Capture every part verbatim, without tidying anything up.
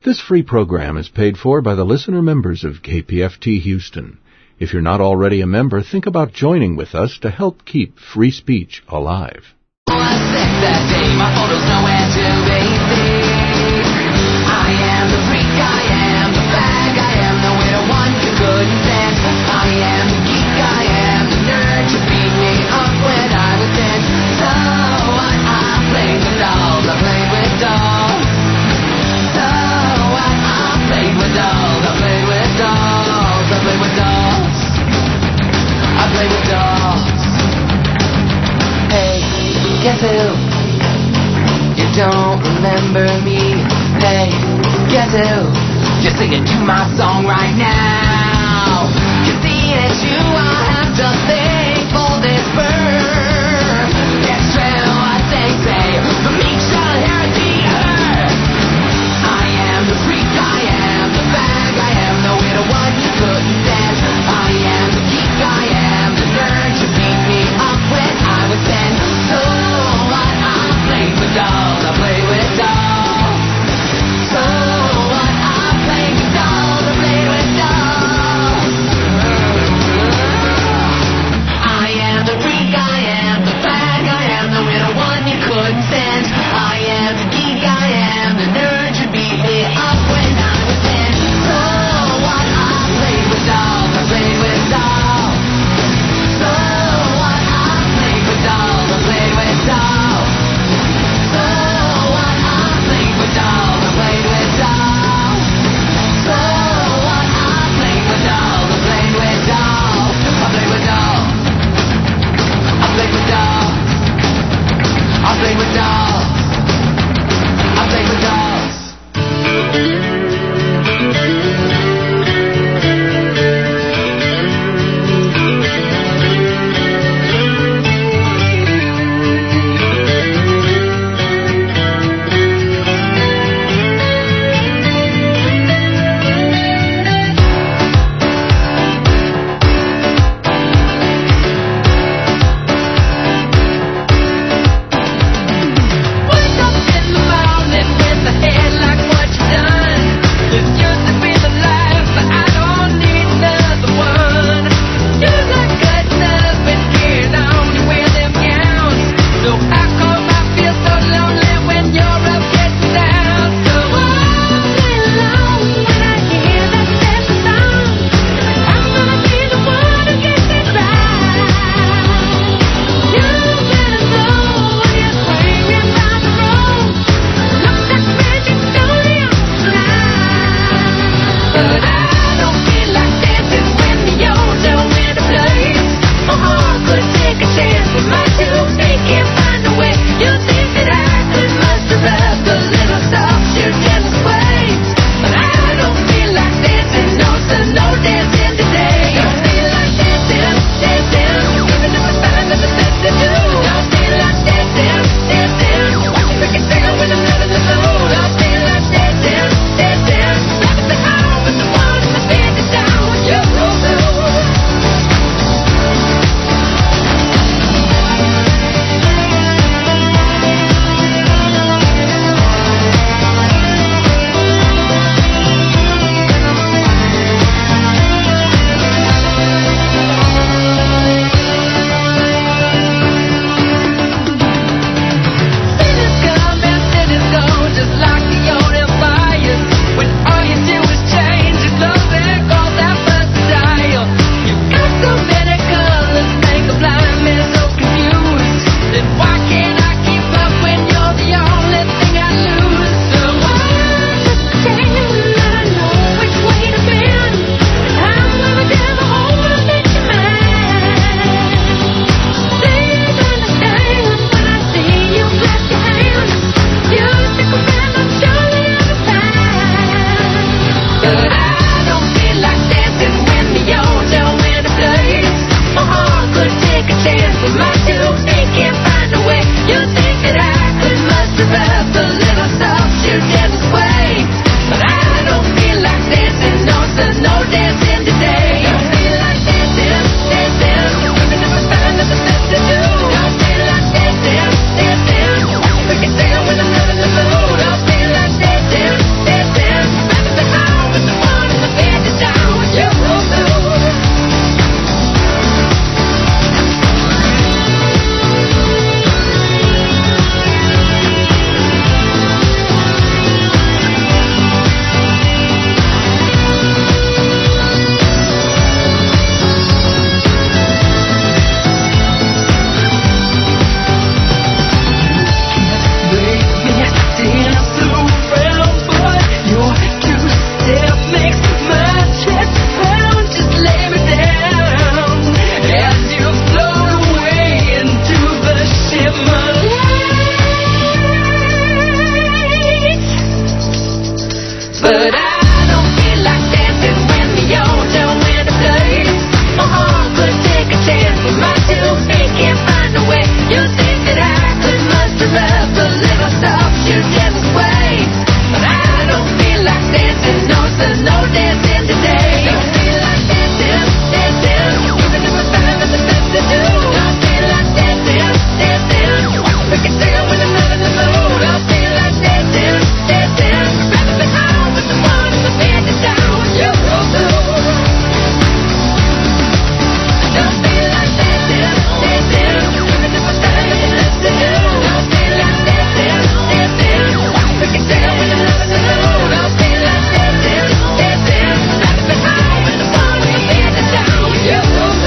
This free program is paid for by the listener members of K P F T Houston. If you're not already a member, think about joining with us to help keep free speech alive. Guess who? You don't remember me. Hey, guess who? You're singing to my song right now. You see, it's you I have to thank for this birth. It's true what they say, the meek shall inherit the earth. I am the freak, I am the bag, I am the widow one you couldn't stand. I am the geek, I am the nerd. You beat me up when I was ten. So dolls, I play with dolls. So what? I play with dolls, I play with dolls. But I don't feel like dancing when the older winter plays. My heart could take a chance, but my two feet can't find a way. You think that I could muster up a little soft-shoe devil sway, but I don't feel like dancing, no, so no dancing today. Don't feel like dancing, dancing, even if I find that the best to do. Don't feel like dancing, dancing, we can sing it when I'm not in the mood. Don't feel like dancing, dancing, rather be home with someone in the bed to down with you. Don't feel like dancing, dancing, even if I find that the best to do. Don't feel like dancing, dancing, we can sing it when I'm not in the mood. Don't feel like dancing, dancing, rather be home with someone in the bed to down with you.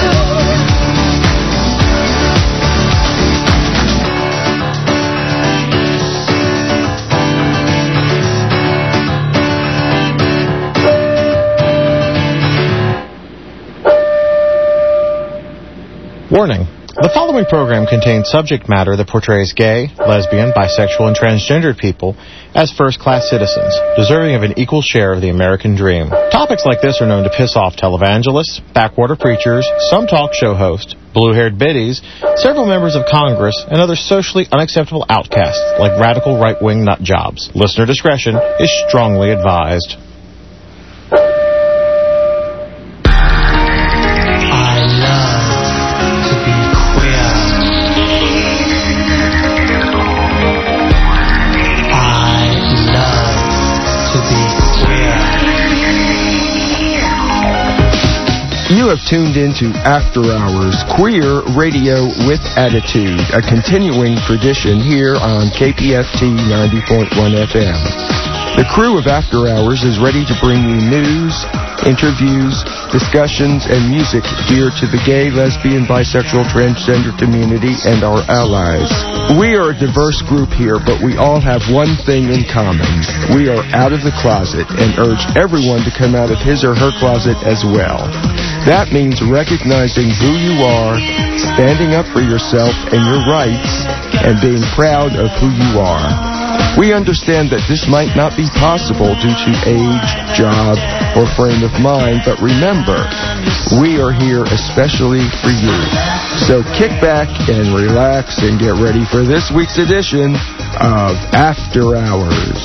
Warning. The following program contains subject matter that portrays gay, lesbian, bisexual, and transgendered people as first-class citizens, deserving of an equal share of the American dream. Topics like this are known to piss off televangelists, backwater preachers, some talk show hosts, blue-haired biddies, several members of Congress, and other socially unacceptable outcasts like radical right-wing nut jobs. Listener discretion is strongly advised. You have tuned into After Hours Queer Radio with Attitude, a continuing tradition here on K P F T ninety point one F M. The crew of After Hours is ready to bring you news, interviews, discussions, and music dear to the gay, lesbian, bisexual, transgender community and our allies. We are a diverse group here, but we all have one thing in common. We are out of the closet and urge everyone to come out of his or her closet as well. That means recognizing who you are, standing up for yourself and your rights, and being proud of who you are. We understand that this might not be possible due to age, job, or frame of mind, but remember, we are here especially for you. So kick back and relax and get ready for this week's edition of After Hours.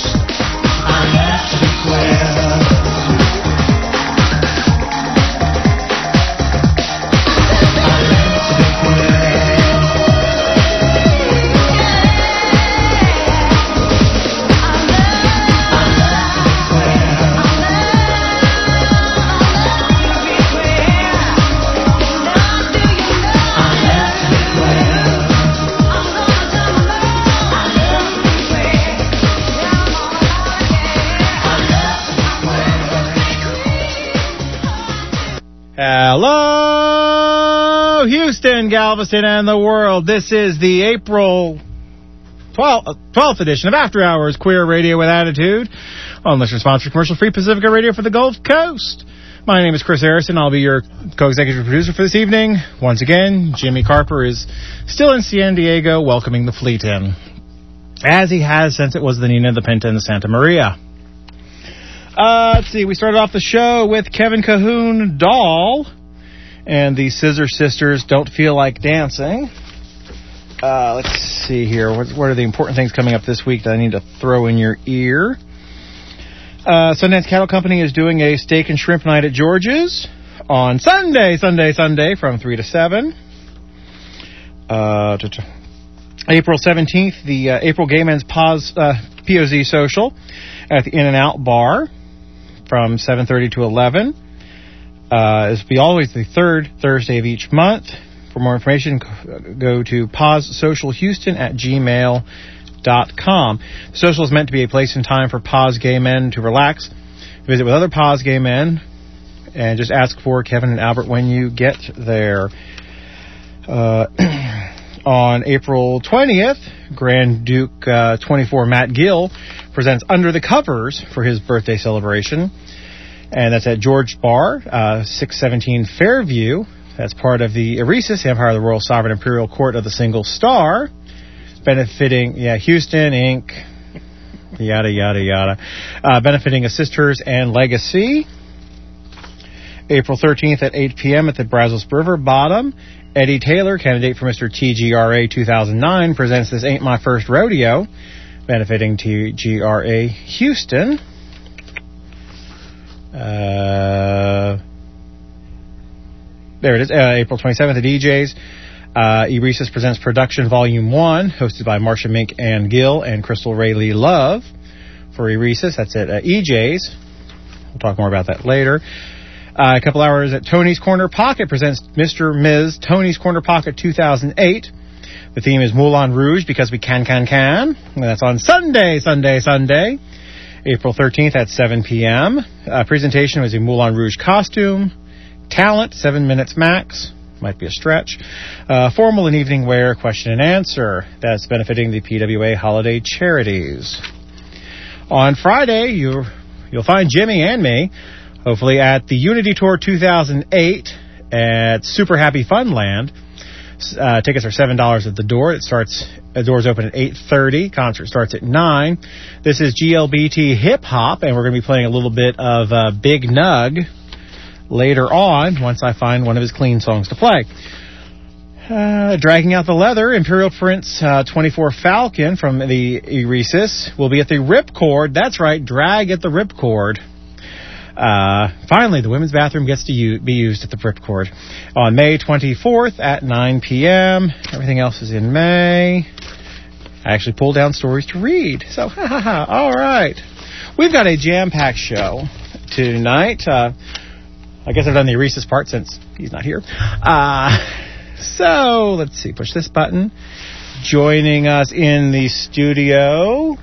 Hello, Houston, Galveston, and the world. This is the April twelfth edition of After Hours Queer Radio with Attitude on listener-sponsored commercial-free Pacifica Radio for the Gulf Coast. My name is Chris Harrison. I'll be your co-executive producer for this evening. Once again, Jimmy Carper is still in San Diego welcoming the fleet in, as he has since it was the Nina, the Pinta, and the Santa Maria. Uh, let's see, we started off the show with Kevin Cahoon, Doll, and the Scissor Sisters, Don't Feel Like Dancing. Uh, let's see here. What, what are the important things coming up this week that I need to throw in your ear? Uh, Sundance Cattle Company is doing a steak and shrimp night at George's on Sunday, Sunday, Sunday from three to seven. Uh, April seventeenth, the uh, April Gay Men's Pause, uh, P O Z Social at the In-N-Out Bar from seven thirty to eleven. Uh, this will be always the third Thursday of each month. For more information, go to pausesocialhouston at gmail dot com. The social is meant to be a place and time for Pause Gay Men to relax, visit with other Pause Gay Men, and just ask for Kevin and Albert when you get there. Uh, on April twentieth, Grand Duke uh, twenty-four Matt Gill presents Under the Covers for his birthday celebration. And that's at George Bar, uh, six seventeen Fairview. That's part of the Eresus, Empire of the Royal Sovereign Imperial Court of the Single Star, benefiting, yeah, Houston, Incorporated, Yada, yada, yada. Uh, benefiting Assist Hers and Legacy. April thirteenth at eight p.m. at the Brazos River Bottom. Eddie Taylor, candidate for Mister T G R A two thousand nine, presents This Ain't My First Rodeo, benefiting T G R A Houston. Uh, there it is, uh, April twenty-seventh at E J's. Uh, Eresis presents Production Volume one, hosted by Marsha Mink and Gill and Crystal Ray Lee Love. For Eresis, that's at uh, E J's. We'll talk more about that later. Uh, a couple hours at Tony's Corner Pocket presents Mister Miz Tony's Corner Pocket two thousand eight. The theme is Moulin Rouge, because we can, can, can. And that's on Sunday, Sunday, Sunday. April thirteenth at seven p.m. Uh, presentation was a Moulin Rouge costume. Talent, seven minutes max. Might be a stretch. Uh, formal and evening wear, question and answer. That's benefiting the P W A holiday charities. On Friday, you, you'll find Jimmy and me, hopefully at the Unity Tour two thousand eight at Super Happy Funland. Uh, tickets are seven dollars at the door. It starts, the doors open at eight thirty. Concert starts at nine. This is G L B T Hip Hop, and we're going to be playing a little bit of uh, Big Nug later on, once I find one of his clean songs to play. Uh, dragging out the leather, Imperial Prince uh, twenty-four Falcon from the Eresis will be at the Ripcord. That's right, drag at the Ripcord. Uh, finally, the women's bathroom gets to u- be used at the Ripcord on May twenty-fourth at nine p.m. Everything else is in May. I actually pulled down stories to read. So, ha ha ha. All right. We've got a jam-packed show tonight. Uh, I guess I've done the Eresis part since he's not here. Uh, so, let's see. Push this button. Joining us in the studio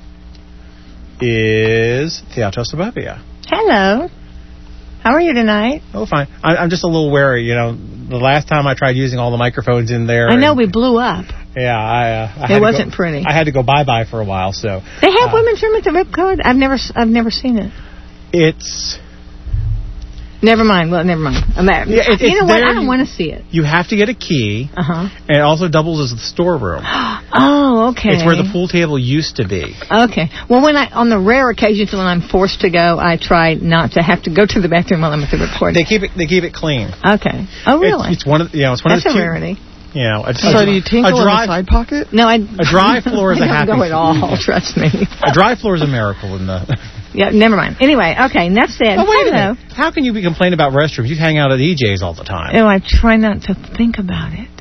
is Theato Suburbia. Hello. How are you tonight? Oh, fine. I, I'm just a little wary. You know, the last time I tried using all the microphones in there. I know, and, we blew up. Yeah, I. Uh, I it wasn't go, pretty. I had to go bye-bye for a while, so. They have uh, women's room at the Ripcord? I've never, I've never seen it. It's. Never mind. Well, never mind. I'm at, yeah, it, you know what? I don't you, want to see it. You have to get a key. Uh-huh. And it also doubles as the storeroom. Oh, okay. It's where the pool table used to be. Okay. Well, when I, on the rare occasions when I'm forced to go, I try not to have to go to the bathroom while I'm at the Ripcord. They keep it. They keep it clean. Okay. Oh, really? It's, it's one of. You know, it's one That's of the. That's a rarity. You know, a, so a, do you tinkle in the side pocket? No, I. A dry floor is a happy. I don't go at all. Trust me. A dry floor is a miracle in the. Yeah, never mind. Anyway, okay, enough said. Oh, wait Hello. a minute. How can you be complaining about restrooms? You hang out at E J's all the time. Oh, I try not to think about it.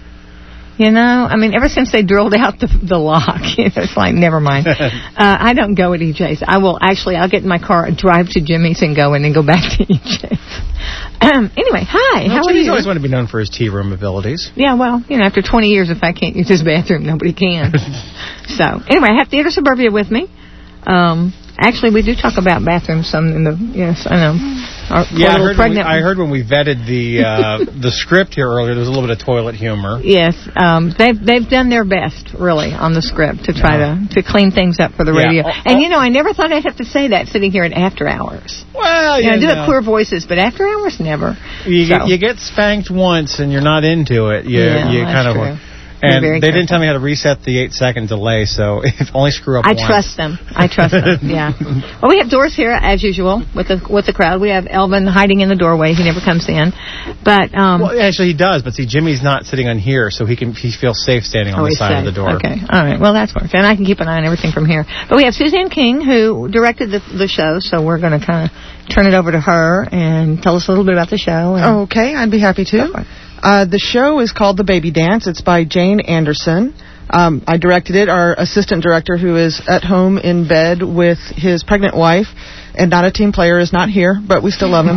You know, I mean, ever since they drilled out the the lock, it's like, never mind. uh, I don't go at E J's. I will actually, I'll get in my car, drive to Jimmy's and go in and go back to E J's. Um, anyway, hi, well, how Jimmy's are you? always wanted to be known for his tea room abilities. Yeah, well, you know, after twenty years, if I can't use his bathroom, nobody can. So, anyway, I have Theater Suburbia with me. Um... Actually, we do talk about bathrooms some in the, yes, I know. Our yeah, I heard, pregnant we, I heard when we vetted the uh, the script here earlier, there was a little bit of toilet humor. Yes, um, they've they've done their best, really, on the script to try yeah. to, to clean things up for the yeah. radio. Oh, and, oh. you know, I never thought I'd have to say that sitting here at After Hours. Well, you yeah, know, I do no. it Queer Voices, but After Hours, never. You, so. get, you get spanked once and you're not into it. You, yeah, you that's kind of. true. And they careful. didn't tell me how to reset the eight-second delay, so if only screw up I once. trust them. I trust them, yeah. Well, we have doors here, as usual, with the with the crowd. We have Elvin hiding in the doorway. He never comes in. But um, Well, actually, he does, but see, Jimmy's not sitting on here, so he can he feels safe standing on oh, the he's side safe. of the door. Okay, all right. Well, that's works. And I can keep an eye on everything from here. But we have Suzanne King, who directed the, the show, so we're going to kind of turn it over to her and tell us a little bit about the show. And okay, I'd be happy to. Uh, the show is called The Baby Dance. It's by Jane Anderson. Um, I directed it. Our assistant director, who is at home in bed with his pregnant wife and not a team player, is not here, but we still love him.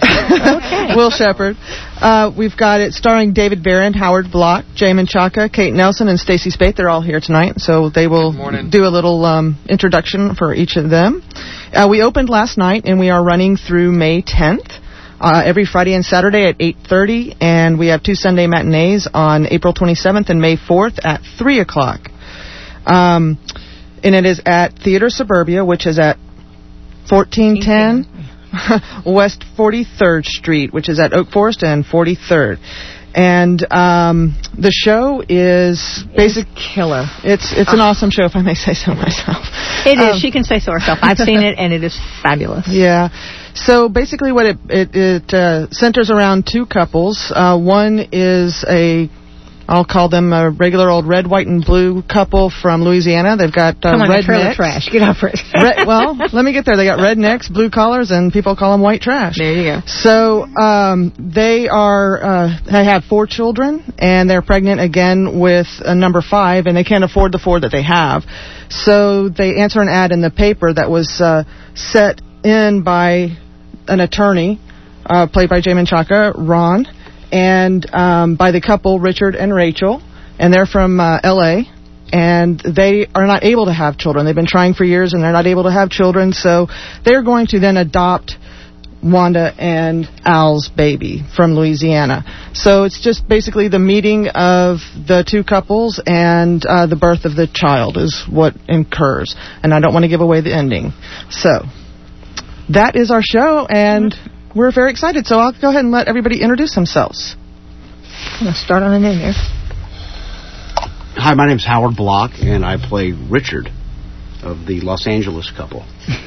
Okay. Will Shepard. Uh, we've got it starring David Barron, Howard Block, Jamin Chaka, Kate Nelson, and Stacey Spate. They're all here tonight, so they will do a little um, introduction for each of them. Uh, we opened last night, and we are running through May tenth. Uh, every Friday and Saturday at eight thirty, and we have two Sunday matinees on April twenty-seventh and May fourth at three o'clock. Um, and it is at Theater Suburbia, which is at fourteen ten West forty-third Street, which is at Oak Forest and forty-third. And um, the show is basically killer. It's it's an awesome show, if I may say so myself. It is. Um, She can say so herself. I've seen it, and it is fabulous. Yeah. So basically, what it it, it uh, centers around two couples. Uh, one is a I'll call them a regular old red, white, and blue couple from Louisiana. They've got uh, Come on, red trailer necks. trash. Get over it. Red, well, let me get there. They got red necks, blue collars, and people call them white trash. There you go. So um, they are uh, they have four children, and they're pregnant again with a number five, and they can't afford the four that they have. So they answer an ad in the paper that was uh, set in by an attorney, uh, played by Jay Menchaca, Ron, and um, by the couple, Richard and Rachel, and they're from uh, L A, and they are not able to have children. They've been trying for years, and they're not able to have children, so they're going to then adopt Wanda and Al's baby from Louisiana. So it's just basically the meeting of the two couples and uh, the birth of the child is what occurs, and I don't want to give away the ending. So that is our show, and we're very excited, so I'll go ahead and let everybody introduce themselves. I'm going to start on an end here. Hi, my name's Howard Block, and I play Richard of the Los Angeles couple.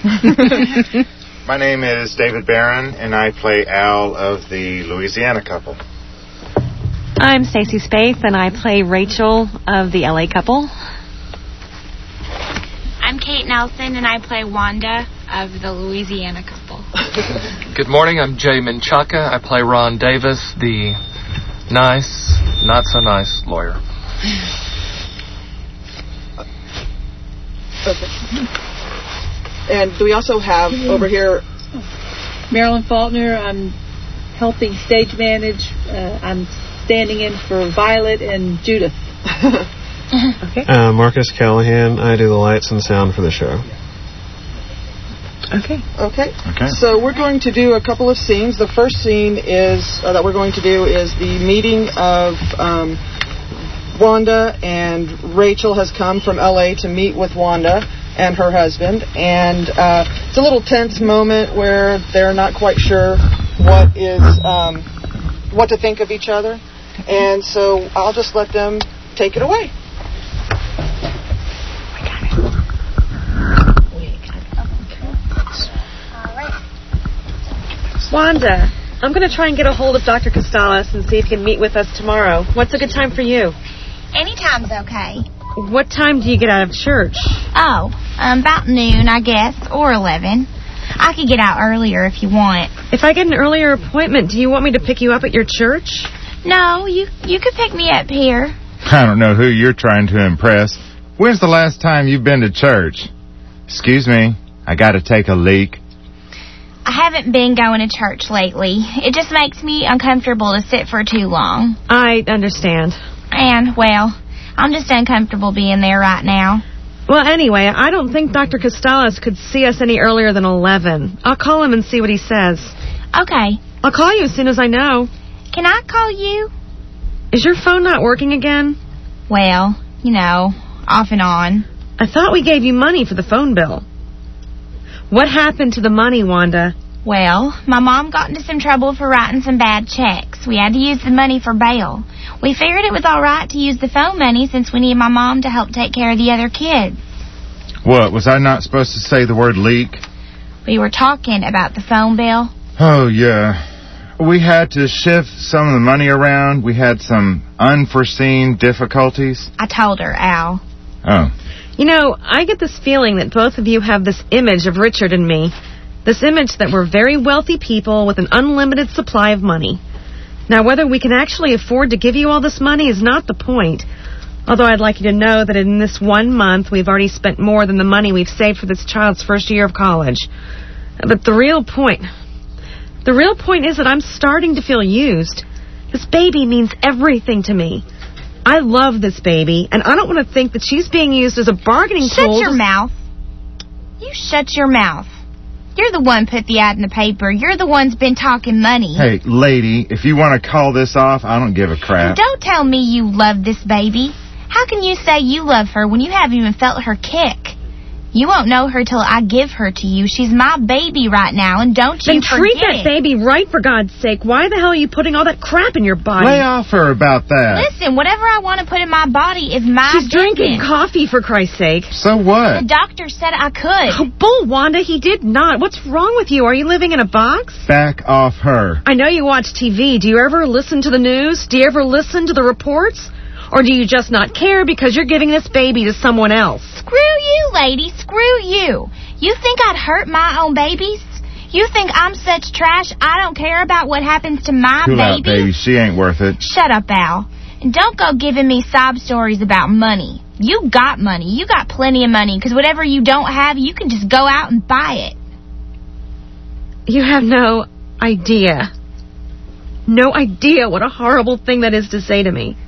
My name is David Barron, and I play Al of the Louisiana couple. I'm Stacey Spaeth, and I play Rachel of the L A couple. I'm Kate Nelson, and I play Wanda of the Louisiana couple. Good morning, I'm Jay Menchaca. I play Ron Davis, the nice, not so nice lawyer. Okay. And do we also have over here Marilyn Faulkner? I'm helping stage manage. Uh, I'm standing in for Violet and Judith. Okay. Uh, Marcus Callahan. I do the lights and sound for the show. Okay. Okay. Okay. So we're going to do a couple of scenes. The first scene is uh, that we're going to do is the meeting of um, Wanda, and Rachel has come from L A to meet with Wanda and her husband, and uh, it's a little tense moment where they're not quite sure what is um, what to think of each other, and so I'll just let them take it away. Wanda, I'm going to try and get a hold of Doctor Costales and see if he can meet with us tomorrow. What's a good time for you? Anytime's okay. What time do you get out of church? Oh, um, about noon, I guess, or eleven. I could get out earlier if you want. If I get an earlier appointment, do you want me to pick you up at your church? No, you you could pick me up here. I don't know who you're trying to impress. When's the last time you've been to church? Excuse me, I got to take a leak. I haven't been going to church lately. It just makes me uncomfortable to sit for too long. I understand. And, well, I'm just uncomfortable being there right now. Well, anyway, I don't think Doctor Costales could see us any earlier than eleven. I'll call him and see what he says. Okay. I'll call you as soon as I know. Can I call you? Is your phone not working again? Well, you know, off and on. I thought we gave you money for the phone bill. What happened to the money, Wanda? Well, my mom got into some trouble for writing some bad checks. We had to use the money for bail. We figured it was all right to use the phone money since we need my mom to help take care of the other kids. What, was I not supposed to say the word leak? We were talking about the phone bill. Oh, yeah. We had to shift some of the money around. We had some unforeseen difficulties. I told her, Al. Oh. You know, I get this feeling that both of you have this image of Richard and me. This image that we're very wealthy people with an unlimited supply of money. Now, whether we can actually afford to give you all this money is not the point. Although I'd like you to know that in this one month, we've already spent more than the money we've saved for this child's first year of college. But the real point... The real point is that I'm starting to feel used. This baby means everything to me. I love this baby, and I don't want to think that she's being used as a bargaining shut tool. Shut your mouth. You shut your mouth. You're the one put the ad in the paper. You're the one's been talking money. Hey, lady, if you want to call this off, I don't give a crap. Don't tell me you love this baby. How can you say you love her when you haven't even felt her kick? You won't know her till I give her to you. She's my baby right now, and don't you Then treat forget that baby right, for God's sake. Why the hell are you putting all that crap in your body? Lay off her about that. Listen, whatever I want to put in my body is my She's drinking business. coffee, for Christ's sake. So what? The doctor said I could. Oh, bull, Wanda, he did not. What's wrong with you? Are you living in a box? Back off her. I know you watch T V. Do you ever listen to the news? Do you ever listen to the reports? Or do you just not care because you're giving this baby to someone else? Screw you, lady. Screw you. You think I'd hurt my own babies? You think I'm such trash I don't care about what happens to my Cool baby? out, baby. She ain't worth it. Shut up, Al. And don't go giving me sob stories about money. You got money. You got plenty of money, because whatever you don't have, you can just go out and buy it. You have no idea. No idea what a horrible thing that is to say to me.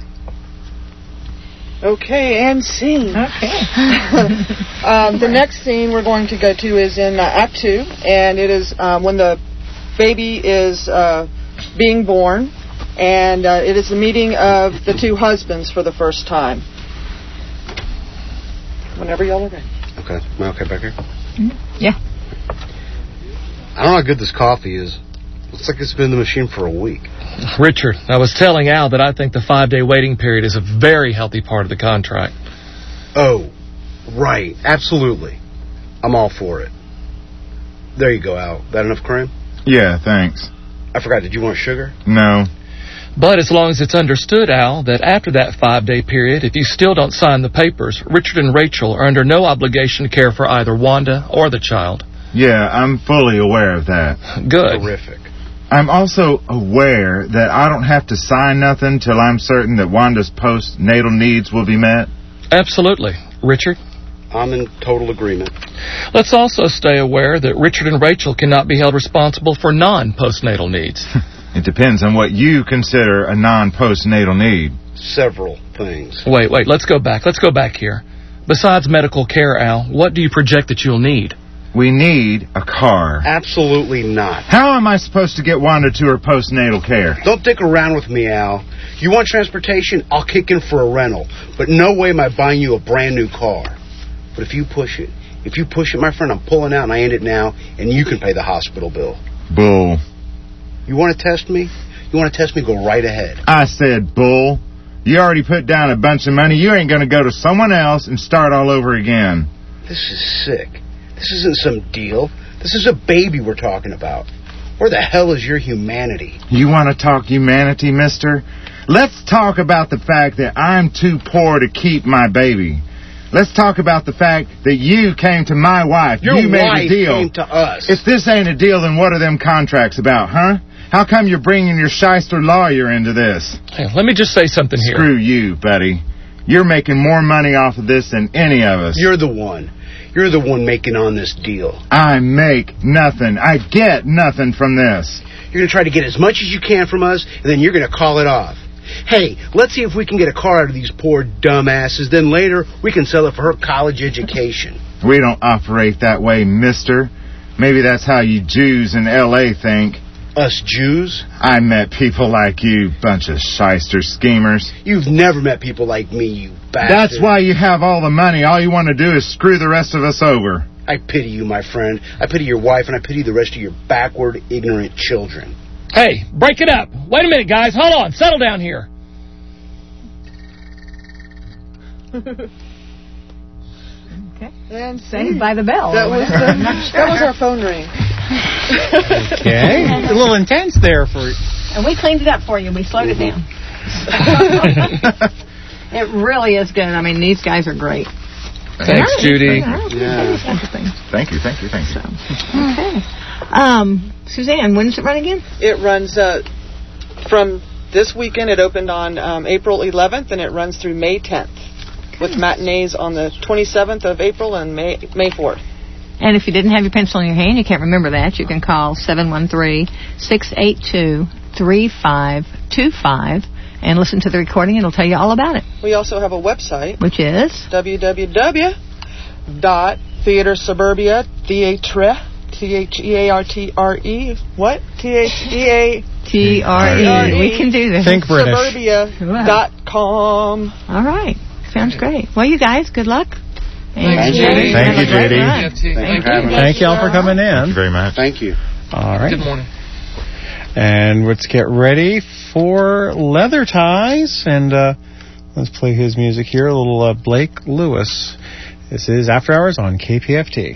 Okay, and scene. Okay. um, the next scene we're going to go to is in uh, Act Two, and it is uh, when the baby is uh, being born, and uh, it is the meeting of the two husbands for the first time. Whenever y'all are ready. Okay. Am I okay back here? Mm-hmm. Yeah. I don't know how good this coffee is. Looks like it's been in the machine for a week. Richard, I was telling Al that I think the five-day waiting period is a very healthy part of the contract. Oh, right. Absolutely. I'm all for it. There you go, Al. That enough cream? Yeah, thanks. I forgot. Did you want sugar? No. But as long as it's understood, Al, that after that five-day period, if you still don't sign the papers, Richard and Rachel are under no obligation to care for either Wanda or the child. Yeah, I'm fully aware of that. Good. Terrific. I'm also aware that I don't have to sign nothing till I'm certain that Wanda's postnatal needs will be met. Absolutely. Richard? I'm in total agreement. Let's also stay aware that Richard and Rachel cannot be held responsible for non-postnatal needs. It depends on what you consider a non-postnatal need. Several things. Wait, wait, let's go back. Let's go back here. Besides medical care, Al, what do you project that you'll need? We need a car. Absolutely not. How am I supposed to get Wanda to her postnatal care? Don't dick around with me, Al. You want transportation? I'll kick in for a rental. But no way am I buying you a brand new car. But if you push it, if you push it, my friend, I'm pulling out and I end it now, and you can pay the hospital bill. Bull. You want to test me? You want to test me? Go right ahead. I said bull. You already put down a bunch of money. You ain't going to go to someone else and start all over again. This is sick. This isn't some deal. This is a baby we're talking about. Where the hell is your humanity? You want to talk humanity, mister? Let's talk about the fact that I'm too poor to keep my baby. Let's talk about the fact that you came to my wife. Your you made wife a deal. came to us. If this ain't a deal, then what are them contracts about, huh? How come you're bringing your shyster lawyer into this? Hey, let me just say something here. Screw you, buddy. You're making more money off of this than any of us. You're the one. You're the one making on this deal. I make nothing. I get nothing from this. You're going to try to get as much as you can from us, and then you're going to call it off. Hey, let's see if we can get a car out of these poor dumbasses. Then later, we can sell it for her college education. We don't operate that way, mister. Maybe that's how you Jews in L A think. Us Jews? I met people like you, bunch of shyster schemers. You've never met people like me, you bastard. That's why you have all the money. All you want to do is screw the rest of us over. I pity you, my friend. I pity your wife, and I pity the rest of your backward, ignorant children. Hey, break it up. Wait a minute, guys. Hold on. Settle down here. Okay. And saved by the bell. That was, uh, that was our phone ring. Okay. A little intense there for... And we cleaned it up for you. We slowed it down. It really is good. I mean, these guys are great. Thanks, Judy. Yeah. Thank you, thank you, thank you. Okay. Um, Suzanne, when does it run again? It runs uh, from this weekend. It opened on um, April eleventh, and it runs through May tenth, with matinees on the twenty-seventh of April and May May fourth. And if you didn't have your pencil in your hand, you can't remember that, you can call seven one three, six eight two, three five two five and listen to the recording. It'll tell you all about it. We also have a website, which is w w w dot theater suburbia theatre T H E A R T R E what? T H E A T R E We can do this. Think British. Suburbia dot com. All right. Sounds great. Well, you guys, good luck. Thank you. Judy. Thank you, Judy. Thank you. Thank you. Thank you all for coming in. Thank you very much. Thank you. All right. Good morning. And let's get ready for Leather Ties. And uh, let's play his music here, a little uh, Blake Lewis. This is After Hours on K P F T.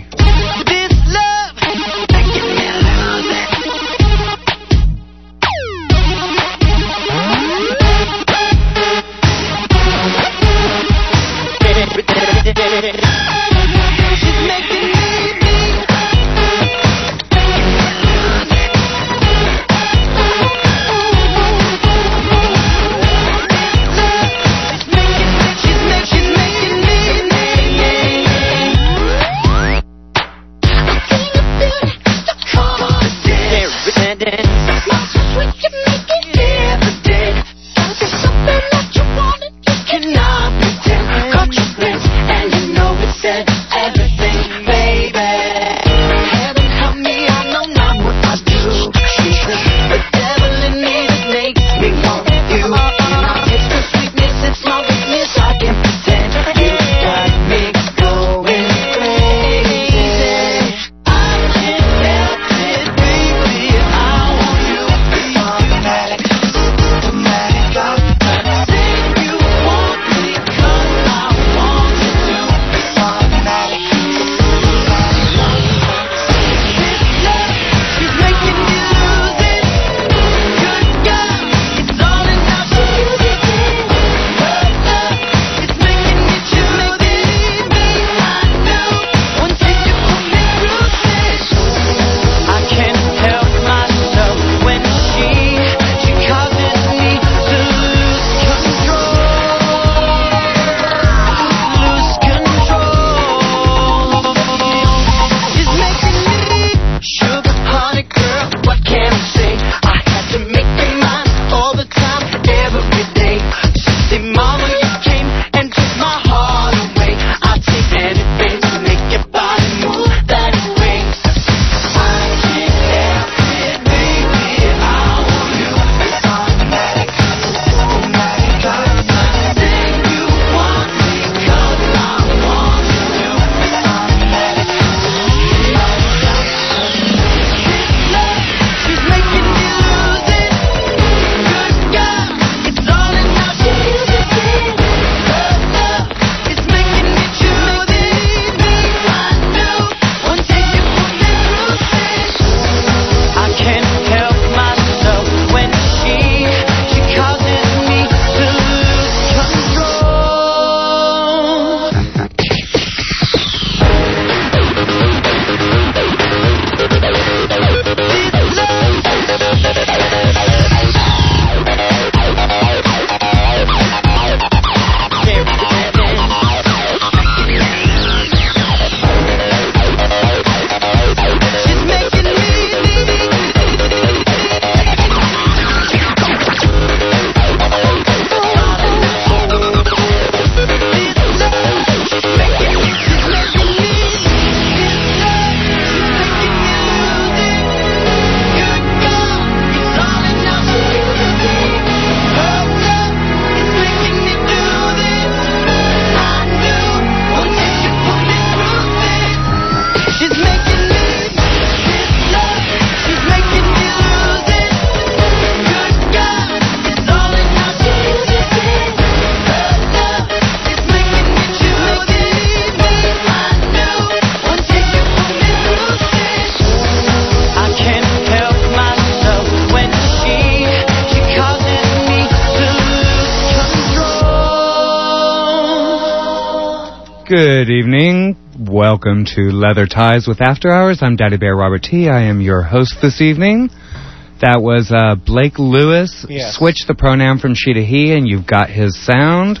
Good evening. Welcome to Leather Ties with After Hours. I'm Daddy Bear Robert T. I am your host this evening. That was uh, Blake Lewis. Yes. Switch the pronoun from she to he, and you've got his sound.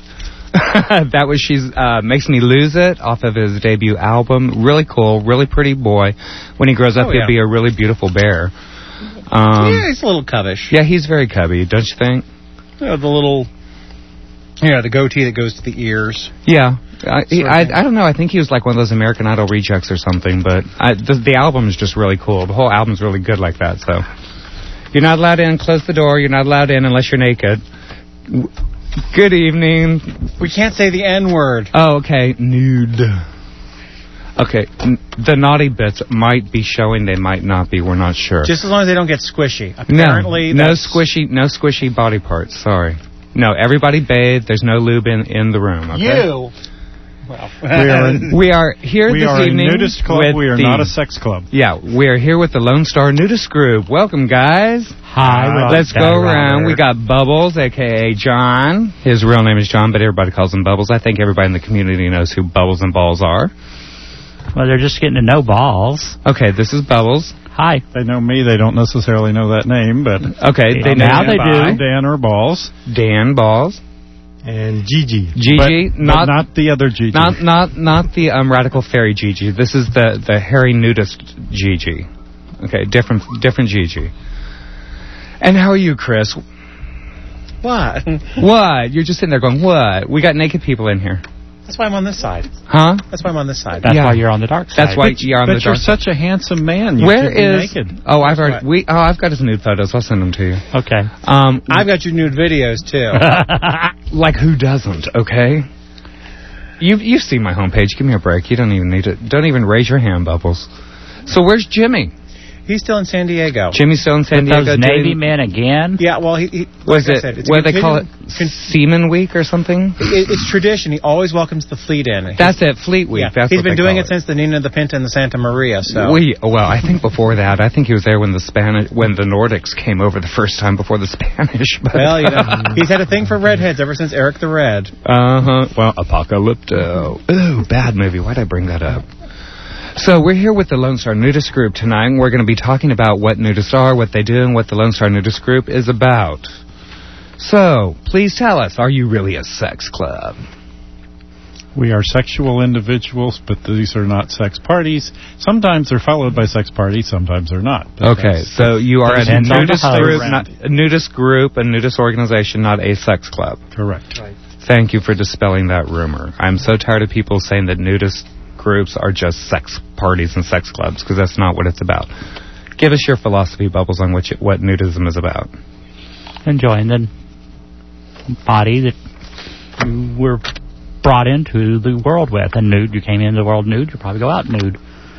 That was She's uh, Makes Me Lose It off of his debut album. Really cool, really pretty boy. When he grows up, oh, yeah. he'll be a really beautiful bear. Um, yeah, he's a little cubbish. Yeah, he's very cubby, don't you think? Yeah, the little, yeah, the goatee that goes to the ears. Yeah. I, he, I I don't know. I think he was like one of those American Idol rejects or something. But I, the, the album is just really cool. The whole album's really good like that. So you're not allowed in. Close the door. You're not allowed in unless you're naked. Good evening. We can't say the N word. Oh, okay. Nude. Okay, n- the naughty bits might be showing, they might not be, we're not sure. Just as long as they don't get squishy. Apparently, no, no that's- squishy, no squishy body parts, sorry. No, everybody bathed, there's no lube in, in the room, okay? You! Well, we are, we are here we this are evening. a nudist club. With We are the, not a sex club. Yeah, we are here with the Lone Star Nudist Group. Welcome, guys. Hi, Rob. Let's Hi, go Robert. around. We got Bubbles, a k a. John. His real name is John, but everybody calls him Bubbles. I think everybody in the community knows who Bubbles and Balls are. Well, they're just getting to know Balls. Okay, this is Bubbles. Hi. They know me. They don't necessarily know that name, but okay, they know now they by do. Dan or Balls. Dan Balls. And Gigi. Gigi, but, not but not the other Gigi. Not not not the um, radical fairy Gigi. This is the the hairy nudist Gigi. Okay, different different Gigi. And how are you, Chris? What? What? You're just sitting there going, what? We got naked people in here. That's why I'm on this side. Huh? That's why I'm on this side. That's Yeah. why you're on the dark side. That's why But, you're on but the dark you're such a handsome man. You Where should be is? naked. Oh, I've already. Right. We. Oh, I've got his nude photos. I'll send them to you. Okay. Um, I've got your nude videos, too. like who doesn't? Okay. You you've seen my homepage. Give me a break. You don't even need it. Don't even raise your hand, Bubbles. So where's Jimmy? He's still in San Diego. Jimmy's still in San With Diego. those Navy doing- men again? Yeah, well, he... he Was like I it? said, it's a What do they call it? continu- Seaman Week or something? It, it's tradition. He always welcomes the fleet in. That's it. Fleet Week. Yeah, That's he's what been they doing call it since the Nina, the Pinta, and the Santa Maria. So We well, I think before that, I think he was there when the Spanish, when the Nordics came over the first time before the Spanish. But well, you know, he's had a thing for redheads ever since Eric the Red. Uh huh. Well, Apocalypto. Ooh, bad movie. Why'd I bring that up? So we're here with the Lone Star Nudist Group tonight, and we're going to be talking about what nudists are, what they do, and what the Lone Star Nudist Group is about. So, please tell us, are you really a sex club? We are sexual individuals, but these are not sex parties. Sometimes they're followed by sex parties, sometimes they're not. But Okay, that's- so you are a Depends on the nudist host. group, not, a nudist group, a nudist organization, not a sex club. Correct. Thank you for dispelling that rumor. I'm so tired of people saying that nudist groups are just sex parties and sex clubs, because that's not what it's about. Give us your philosophy, Bubbles, on what, you, what nudism is about. Enjoying the body that you were brought into the world with. And nude, you came into the world nude, you probably go out nude.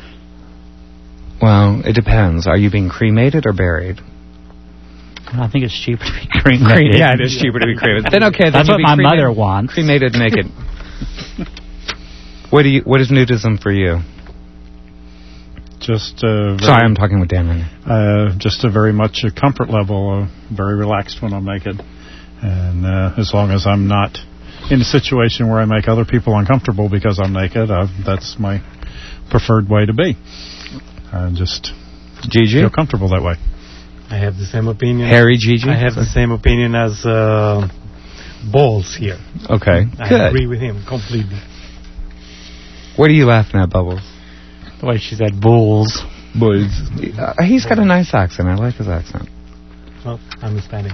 Well, it depends. Are you being cremated or buried? I think it's cheaper to be cremated. Yeah, it is cheaper to be cremated. Then okay, then That's you what be my cremated, mother wants. Cremated naked. What do you? What is nudism for you? Just uh, very, Sorry, I'm talking with Dan right now. uh, just a very much a comfort level, uh, very relaxed when I'm naked. And uh, as long as I'm not in a situation where I make other people uncomfortable because I'm naked, uh, that's my preferred way to be. I just Gigi? feel comfortable that way. I have the same opinion. Harry Gigi? I have the same opinion as uh, Balls here. Okay, I good. agree with him completely. What are you laughing at, Bubbles? The way she said bulls. Bulls. Uh, he's got a nice accent. I like his accent. Well, I'm Hispanic.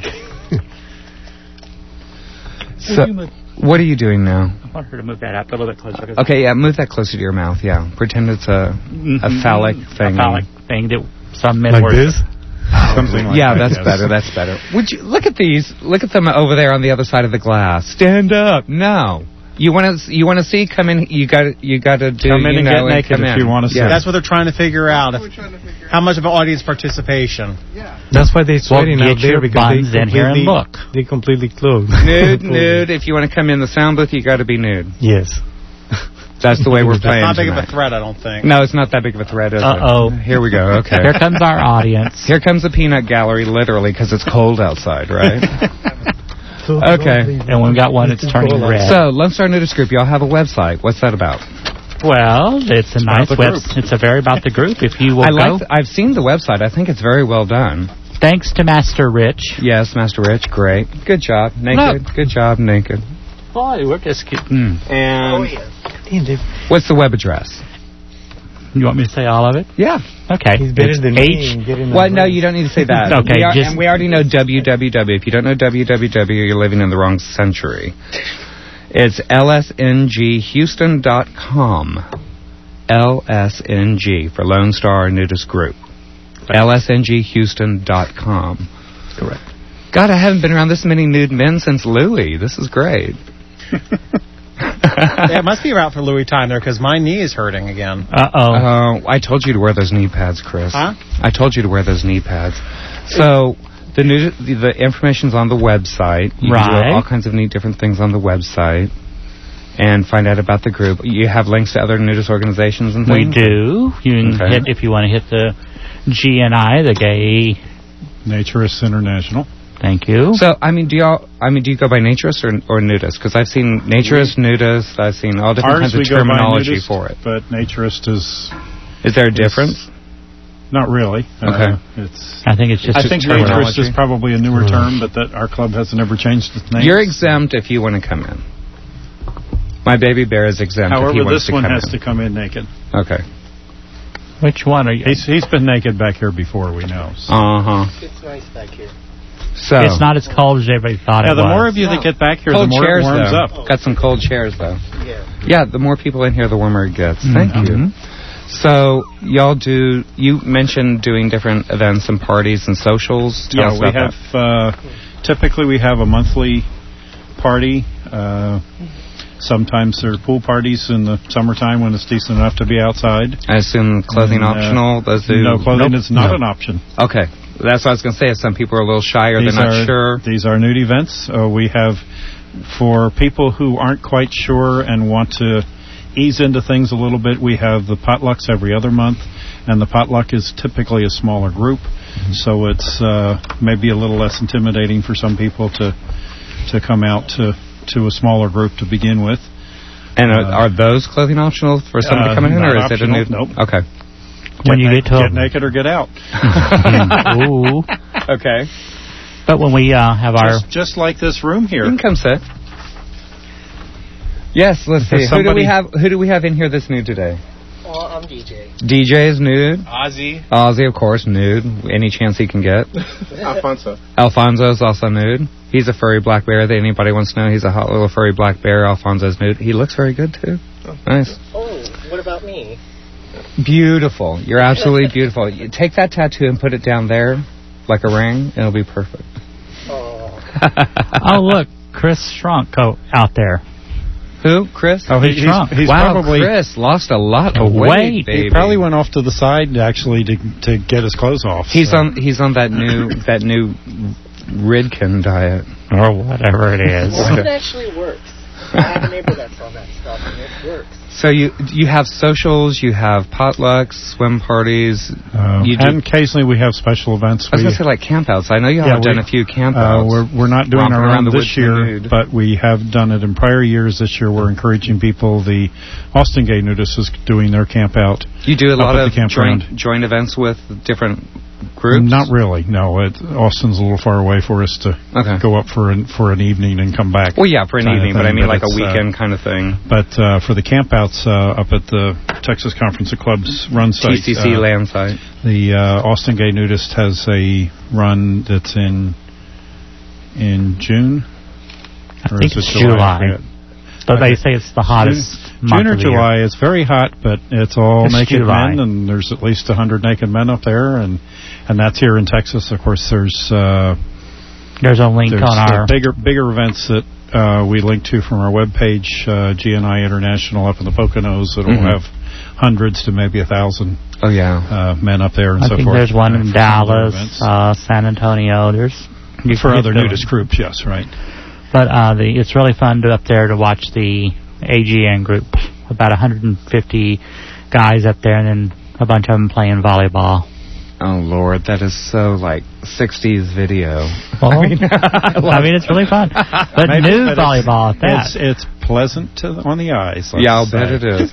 So, what are you doing now? I want her to move that up a little bit closer. Okay, yeah, move that closer to your mouth, yeah. Pretend it's a a phallic thing. A phallic thing that some men Like worship. this? Something like yeah, that, that's yes. better, that's better. Would you look at these? Look at them over there on the other side of the glass. Stand up. No. You want to you want to see? Come in. You got you got to do. Come in you and know, get naked come if in. you want to see. Yeah. That's what they're trying to figure out. If, how much of an audience participation? That's why they're Well, sweating get out there your because buns they in here and completely- look. They completely closed. Nude, nude. If you want to come in the sound booth, you got to be nude. Yes. That's the way we're That's playing not big of a tonight. threat, I don't think. No, it's not that big of a threat, is Uh-oh. it? Here we go. Okay. Here comes our audience. Here comes the peanut gallery, literally, because it's cold outside, right? Okay. And we got one that's turning red. So, Lone Star Nudist Group, y'all have a website. What's that about? Well, it's a nice the web. group. It's a very about the group. If you will I go, like. th- I've seen the website. I think it's very well done. thanks to Master Rich. Yes, Master Rich, great. Good job. Naked. Good job, naked. Boy, we're just getting. Mm. And Damn, they- what's the web address? You want me to say all of it? Yeah. Okay. He's better It's than H. me. in getting Well, the no, brains. you don't need to say that. Okay, we are, just- and we already know www. If you don't know www, you're living in the wrong century. It's L S N G Houston dot com. L S N G for Lone Star Nudist Group. L S N G Houston dot com. Correct. God, I haven't been around this many nude men since Louis. This is great. Yeah, it must be a route for Louis time there because my knee is hurting again. Uh-oh. Uh, I told you to wear those knee pads, Chris. Huh? I told you to wear those knee pads. So the new, the information's on the website. You Right. can do all kinds of neat different things on the website and find out about the group. You have links to other nudist organizations and We things? do. You can Okay. hit, if you want to hit the G N I, the Gay Naturists International. Thank you. So, I mean, do y'all, I mean, do you go by naturist or, or nudist? Because I've seen naturist, nudist, I've seen all different Ours kinds of we go by terminology nudist, for it. but naturist is... Is there a difference? Not really. Okay. Uh, it's. I think it's just I think naturist is probably a newer term, but that our club hasn't ever changed its name. You're exempt if you want to come in. My baby bear is exempt if he However, wants this to one come has in. to come in naked. Okay. Which one are you? He's, he's been naked back here before, we know. So. Uh-huh. It's nice back here. So It's not as cold as everybody thought Yeah, it the was. more of you that get back here, cold the more chairs, it warms though. up. Got some cold chairs, though. Yeah. Yeah, the more people in here, the warmer it gets. Thank Mhm. you. So, y'all do, you mentioned doing different events and parties and socials. Tell Yeah, us we about have, uh, typically we have a monthly party. Uh, sometimes there are pool parties in the summertime when it's decent enough to be outside. that. I assume clothing And, uh, optional. Those do, No, clothing Nope. is not No. an option. Okay. That's what I was going to say. If some people are a little shy or These they're not are, sure. These are nude events. Uh, we have, for people who aren't quite sure and want to ease into things a little bit, we have the potlucks every other month, and the potluck is typically a smaller group, Mm-hmm. so it's uh, maybe a little less intimidating for some people to to come out to, to a smaller group to begin with. And are, Uh, are those clothing optional for somebody uh, coming in, or not is it a new? optional, nope. Okay. When you na- get to get naked or get out. Ooh. Okay. But when we uh, have our... Just, just like this room here. You can come sit. Yes, let's see. If Who do we somebody- have? Who do we have in here that's nude today? Well, I'm D J. D J is nude. Ozzy. Ozzy, of course, nude. Any chance he can get. Alfonso. Alfonso's also nude. He's a furry black bear that anybody wants to know. He's a hot little furry black bear. Alfonso's nude. He looks very good, too. Nice. Oh, what about me? Beautiful. You're absolutely beautiful. You take that tattoo and put it down there like a ring, and it'll be perfect. Oh. Oh, look. Chris shrunk oh, out there. Who? Chris? Oh, he, He he's, shrunk. he's wow, probably Chris lost a lot of weight, Weight. baby. he probably went off to the side actually to to get his clothes off. He's so. on. He's on that new that new Ridkin diet. Or whatever it is. Well, it actually works. I have a neighbor that's on that stuff, and it works. So you you have socials, you have potlucks, swim parties. Uh, you do, and occasionally we have special events. I was we, going to say like campouts. I know you all Yeah, have done we- a few uh, campouts. we're we're not doing romping our around own the this woods in the year, nude. but we have done it in prior years. This year we're encouraging people. The Austin Gay Nudists is doing their camp out. You do a up lot at of the campground. joint joint events with different groups. Not really. No, it, Austin's a little far away for us to Okay. go up for an, for an evening and come back. Well, yeah, for an kind of evening, but I thing, mean like a it's, uh, weekend kind of thing. But uh, for the campouts uh, up at the Texas Conference of Clubs run site, T C C uh, land site. the uh, Austin Gay Nudist has a run that's in in June. I Or think is it it's July? July. I forget. But they say it's the hottest June, month June or of the year. July. It's very hot, but it's all It's naked July. men, and there's at least a hundred naked men up there, and and that's here in Texas. Of course, there's uh, There's a link there's on the our... bigger bigger events that uh, we link to from our webpage, uh, G N I International up in the Poconos. It'll Mhm. have hundreds to maybe a thousand Oh yeah. uh, men up there and I so think forth. there's one uh, in for similar Dallas, events. uh, San Antonio. There's you for can other get the- nudist groups, yes, right. But uh, the, it's really fun to up there to watch the A G N group. About one hundred fifty guys up there, and then a bunch of them playing volleyball. Oh Lord, that is so like sixties video. Well, I mean, I mean it's really fun. But Maybe, nude but it's- volleyball at that. It's it's pleasant to the, on the eyes. let's Yeah, I'll say. bet it is.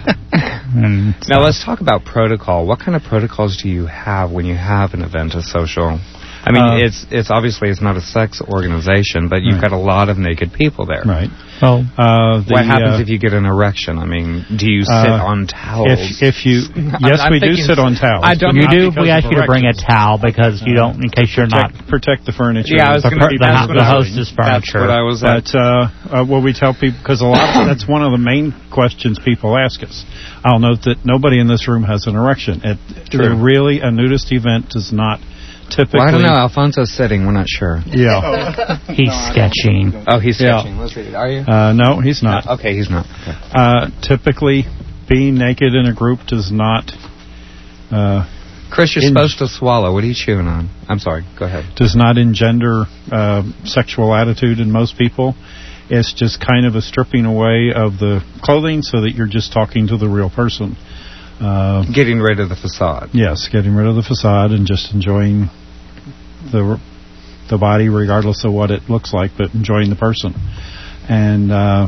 And Now let's talk about protocol. What kind of protocols do you have when you have an event, a social? I mean, Uh, it's it's obviously it's not a sex organization, but you've Right. got a lot of naked people there. Right. Well, Uh, the, What happens uh, if you get an erection? I mean, do you sit uh, on towels? If if you yes, I'm we do thinking- sit on towels. I don't- but you not do. because We of ask you to bring a erections. towel because you don't, in case you're not. protect, protect the furniture. Yeah, I was The going to per- be the that's ho- what the I was- hostess That's furniture. what I was. At. But uh, uh, what we tell people, because a lot of, that's one of the main questions people ask us. I'll note that nobody in this room has an erection. It, True. Really, a nudist event does not typically... Well, I don't know. Alfonso's sitting. We're not sure. Yeah. He's sketching. Oh, he's Yeah. sketching. Let's read it. Are you? Uh, no, he's not. No, okay, he's not. Okay. Uh, typically, being naked in a group does not... Uh, Chris, you're in- supposed to swallow. What are you chewing on? I'm sorry. Go ahead. does not engender uh, sexual attitude in most people. It's just kind of a stripping away of the clothing so that you're just talking to the real person. Uh, Getting rid of the facade. yes, getting rid of the facade and just enjoying the the body regardless of what it looks like, but enjoying the person. And uh,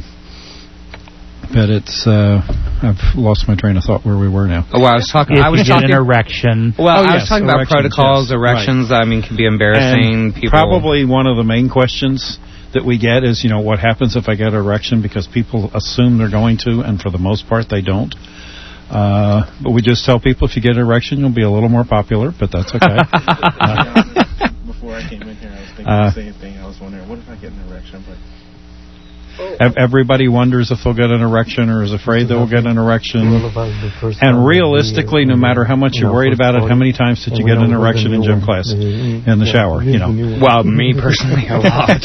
but it's uh, I've lost my train of thought where we were now. Oh, well, I was talking. If I was you get talking an erection. Well, Oh, I yes, was talking about erections, protocols, yes. erections. I mean, can be embarrassing. And People probably one of the main questions that we get is, you know, what happens if I get an erection? Because people assume they're going to, and for the most part, they don't. Uh, but we just tell people if you get an erection, you'll be a little more popular, but that's okay. uh, Before I came in here, I was thinking Uh, the same thing. I was wondering, what if I get an erection? But ev- everybody wonders if they'll get an erection or is afraid they'll get an erection. And realistically, no matter how much you're worried about it, how many times did you get an erection in gym class? In the shower, you know. Well, me personally, a lot.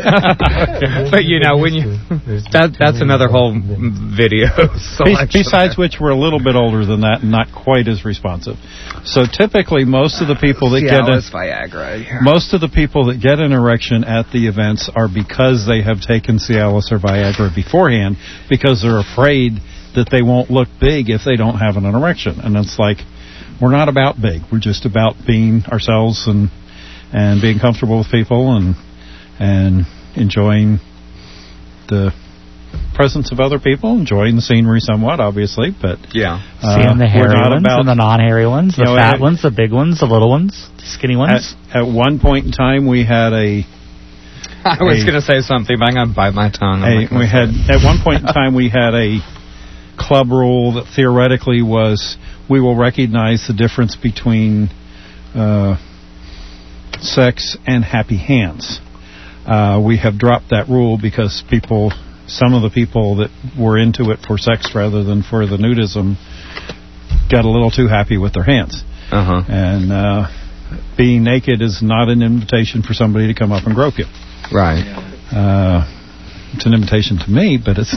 But you know, when you that that's another whole video. Be- Besides which, we're a little bit older than that and not quite as responsive. So typically, most of the people that get a, Cialis, Viagra. Yeah. most of the people that get an erection at the events are because they have taken Cialis or Viagra beforehand, because they're afraid that they won't look big if they don't have an erection. And it's like, we're not about big. We're just about being ourselves and and being comfortable with people and and enjoying the presence of other people, enjoying the scenery somewhat, obviously, but yeah, uh, seeing the hairy we're not ones about, and the non-hairy ones, the you know, fat at- ones, the big ones, the little ones, the skinny ones. At, at one point in time, we had a. I was a- going to say something, but I'm going to bite my tongue. I'm a- not gonna we say had it. at one point in time we had a club rule that theoretically was we will recognize the difference between uh, sex and happy hands. Uh, we have dropped that rule because people, some of the people that were into it for sex rather than for the nudism, got a little too happy with their hands. Uh-huh. And uh, being naked is not an invitation for somebody to come up and grope you. Right. Uh, it's an invitation to me, but it's...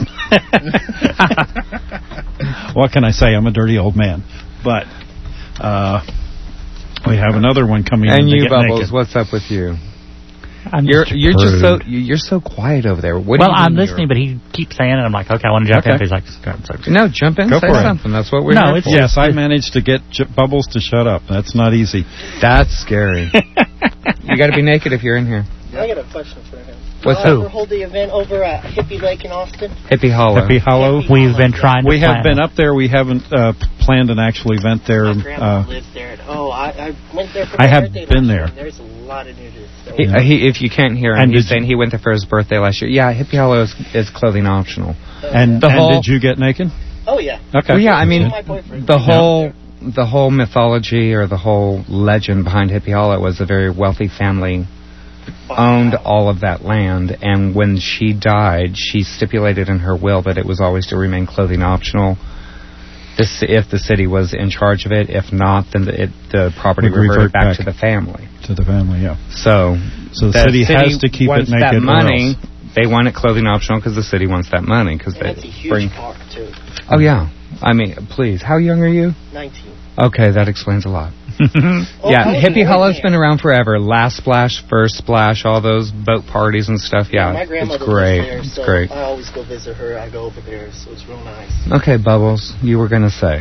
What can I say? I'm a dirty old man. But uh, we have another one coming in And to you, get Bubbles, naked. what's up with you? I'm you're just a you're just so prude. you- you're so quiet over there. What well, do you I'm mean listening, but he keeps saying it. I'm like, okay, I want to jump Okay. in. He's like, go ahead, sorry. you're- No, jump in, Go say for it. something. That's what we're No, here it's- for. Yes, I managed to get J- Bubbles to shut up. That's not easy. That's scary. You got to be naked if you're in here. I got a question for him. What's Y'all who? ever hold the event over at Hippie Lake in Austin? Hippie Hollow. Happy Hollow. We've been trying to We have plan been it. up there. We haven't uh, planned an actual event there. My grandma Uh, lives there. And, oh, I, I went there for I my have birthday been last there. year, and there's a lot of nudists. So He, uh, he, if you can't hear him, And he's did saying he went there for his birthday last year. Yeah, Hippie Hollow is, is clothing optional. and The and whole- did you get naked? oh, yeah. Okay. Well, yeah, I mean, My boyfriend. the whole the whole mythology or the whole legend behind Hippie Hollow was a very wealthy family owned all of that land, and when she died, she stipulated in her will that it was always to remain clothing optional. This, if the city was in charge of it, if not, then the, it, the property Would reverted revert back, back. to the family. To the family, yeah. So, So the city has to keep it wants naked that or money. else. They want it clothing optional because the city wants that money because And they it's a huge bring. park, too. Oh yeah, I mean, please. How young are you? nineteen. Okay, that explains a lot. Oh, Yeah, I was Hippie born Hollow's there. been around forever. Last Splash, First Splash, all those boat parties and stuff. Yeah, my it's grandmother great. lives there, It's so great. I always go visit her. I go over there, so it's real nice. Okay, Bubbles, you were gonna say.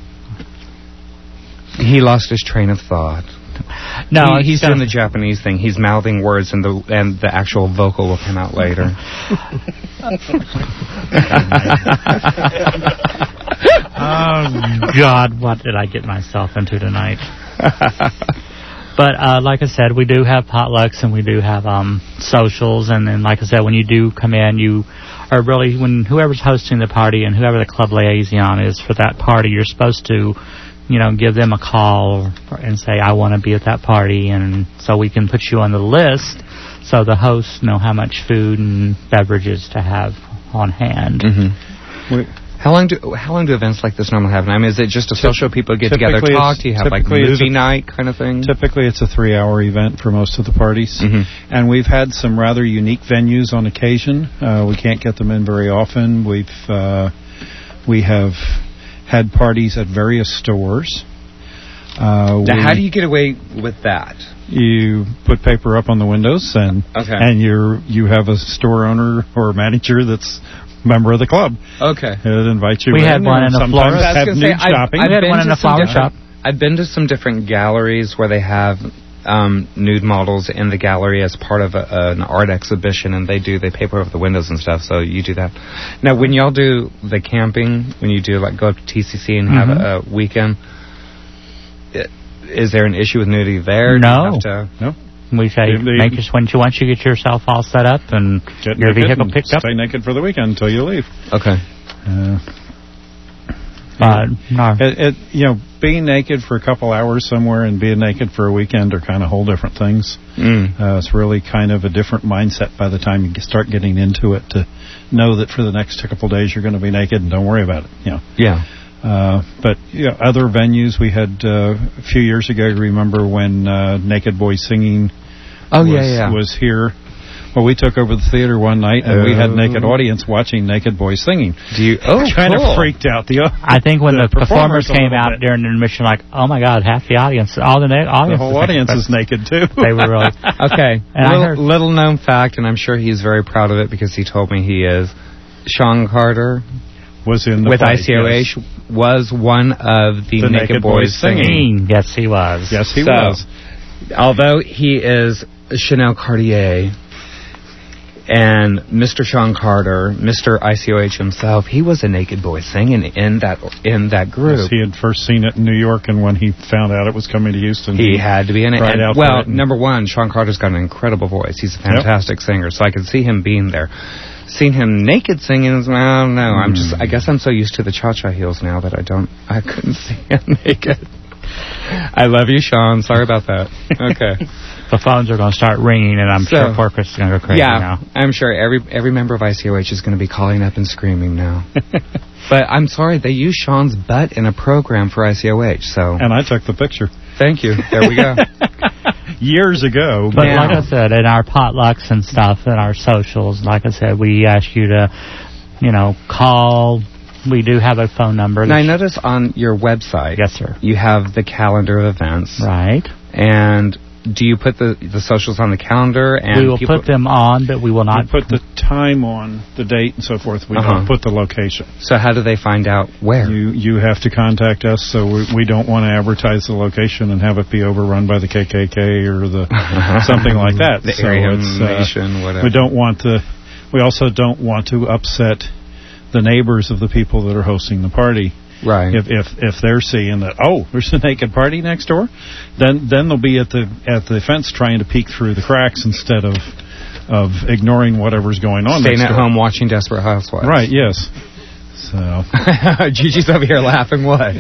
He lost his train of thought. No, he, he's it's doing gonna- the Japanese thing. He's mouthing words, and the and the actual vocal will come out later. Oh, God, what did I get myself into tonight? But uh, like I said, we do have potlucks and we do have um, socials. And then, like I said, when you do come in, you are really, when whoever's hosting the party and whoever the club liaison is for that party, you're supposed to, you know, give them a call and say, I want to be at that party. And so we can put you on the list so the hosts know how much food and beverages to have on hand. Mm-hmm. We, How long do how long do events like this normally happen? I mean, is it just a social people get together, Typically talk? it's- Do you have like typically it's movie a- night kind of thing? Typically, it's a three-hour event for most of the parties, Mhm. and we've had some rather unique venues on occasion. Uh, we can't get them in very often. We've uh, we have had parties at various stores. Uh, Now, we- how do you get away with that? You put paper up on the windows, and Okay. and you're you have a store owner or manager that's a member of the club. Okay. It invites you. We in, had one and in a sometimes florist. have I was gonna nude say, I've- shopping. I've We had been one in to a some flower different- shop. I've been to some different galleries where they have um, nude models in the gallery as part of a, an art exhibition, and they do they paper over the windows and stuff. So you do that. Now, when y'all do the camping, when you do like go up to T C C and have Mhm. a, a weekend, i- is there an issue with nudity there? Do you No. have to- no. We say, They- they- make your, once you once you get yourself all set up and Get your naked vehicle and picked up. Stay naked for the weekend until you leave. Okay. Uh, Uh, no. It, it, you know, being naked for a couple hours somewhere and being naked for a weekend are kind of whole different things. Mm. Uh, it's really kind of a different mindset by the time you start getting into it to know that for the next couple of days you're going to be naked and don't worry about it. You know. Yeah. Uh, but you know, other venues we had uh, a few years ago. You remember when uh, Naked Boys Singing Oh was, yeah, yeah. was here? Well, we took over the theater one night and we had Oh. naked audience watching Naked Boys singing. Do you? Oh, kind cool. of freaked out the. I think when the, the performers, performers a came little out bit. during the intermission, like, oh my God, half the audience, all the na- audience, The whole was naked. audience is naked too. They were really Okay. And I little, heard- little known fact, and I'm sure he's very proud of it because he told me he is. Sean Carter was in the with play, I C O H yes. was one of the, The Naked, Naked Boys Boys singing. singing. Yes, he was. Yes, he So, was. Although he is Chanel Cartier and Mister Sean Carter, Mister I C O H himself, he was a Naked Boy singing in that in that group. Yes, he had first seen it in New York, and when he found out it was coming to Houston, He had to be in it. Right And, out well, for it and- number one, Sean Carter's got an incredible voice. He's a fantastic singer, so I could see him being there. Seeing him naked singing, is- I don't know. I'm just, I guess I'm so used to the cha-cha heels now that I don't, I couldn't see him naked. I love you, Sean. Sorry about that. Okay. The phones are going to start ringing, and I'm So- sure poor Chris is going to go crazy yeah, now. I'm sure every every member of I C O H is going to be calling up and screaming now. But I'm sorry, they used Sean's butt in a program for I C O H, so... And I took the picture. Thank you. There we go. Years ago. But Now- like I said, in our potlucks and stuff, and our socials, like I said, we ask you to, you know, call. We do have a phone number. Now, I notice on your website... Yes, sir. You have the calendar of events. Right. And do you put the the socials on the calendar? And We will people, put them on, but we will not We put the time on, the date, and so forth. We Uh-huh. don't put the location. So how do they find out where? You you have to contact us, so we, we don't want to advertise the location and have it be overrun by the K K K or the something like that. The so Aryan it's, uh, Nation, whatever. We don't want to. We also don't want to upset the neighbors of the people that are hosting the party. Right. If if if they're seeing that, oh, there's a naked party next door, then then they'll be at the at the fence trying to peek through the cracks instead of of ignoring whatever's going on. Staying next at door. home watching Desperate Housewives. Right. Yes. So. Gigi's over here laughing. What?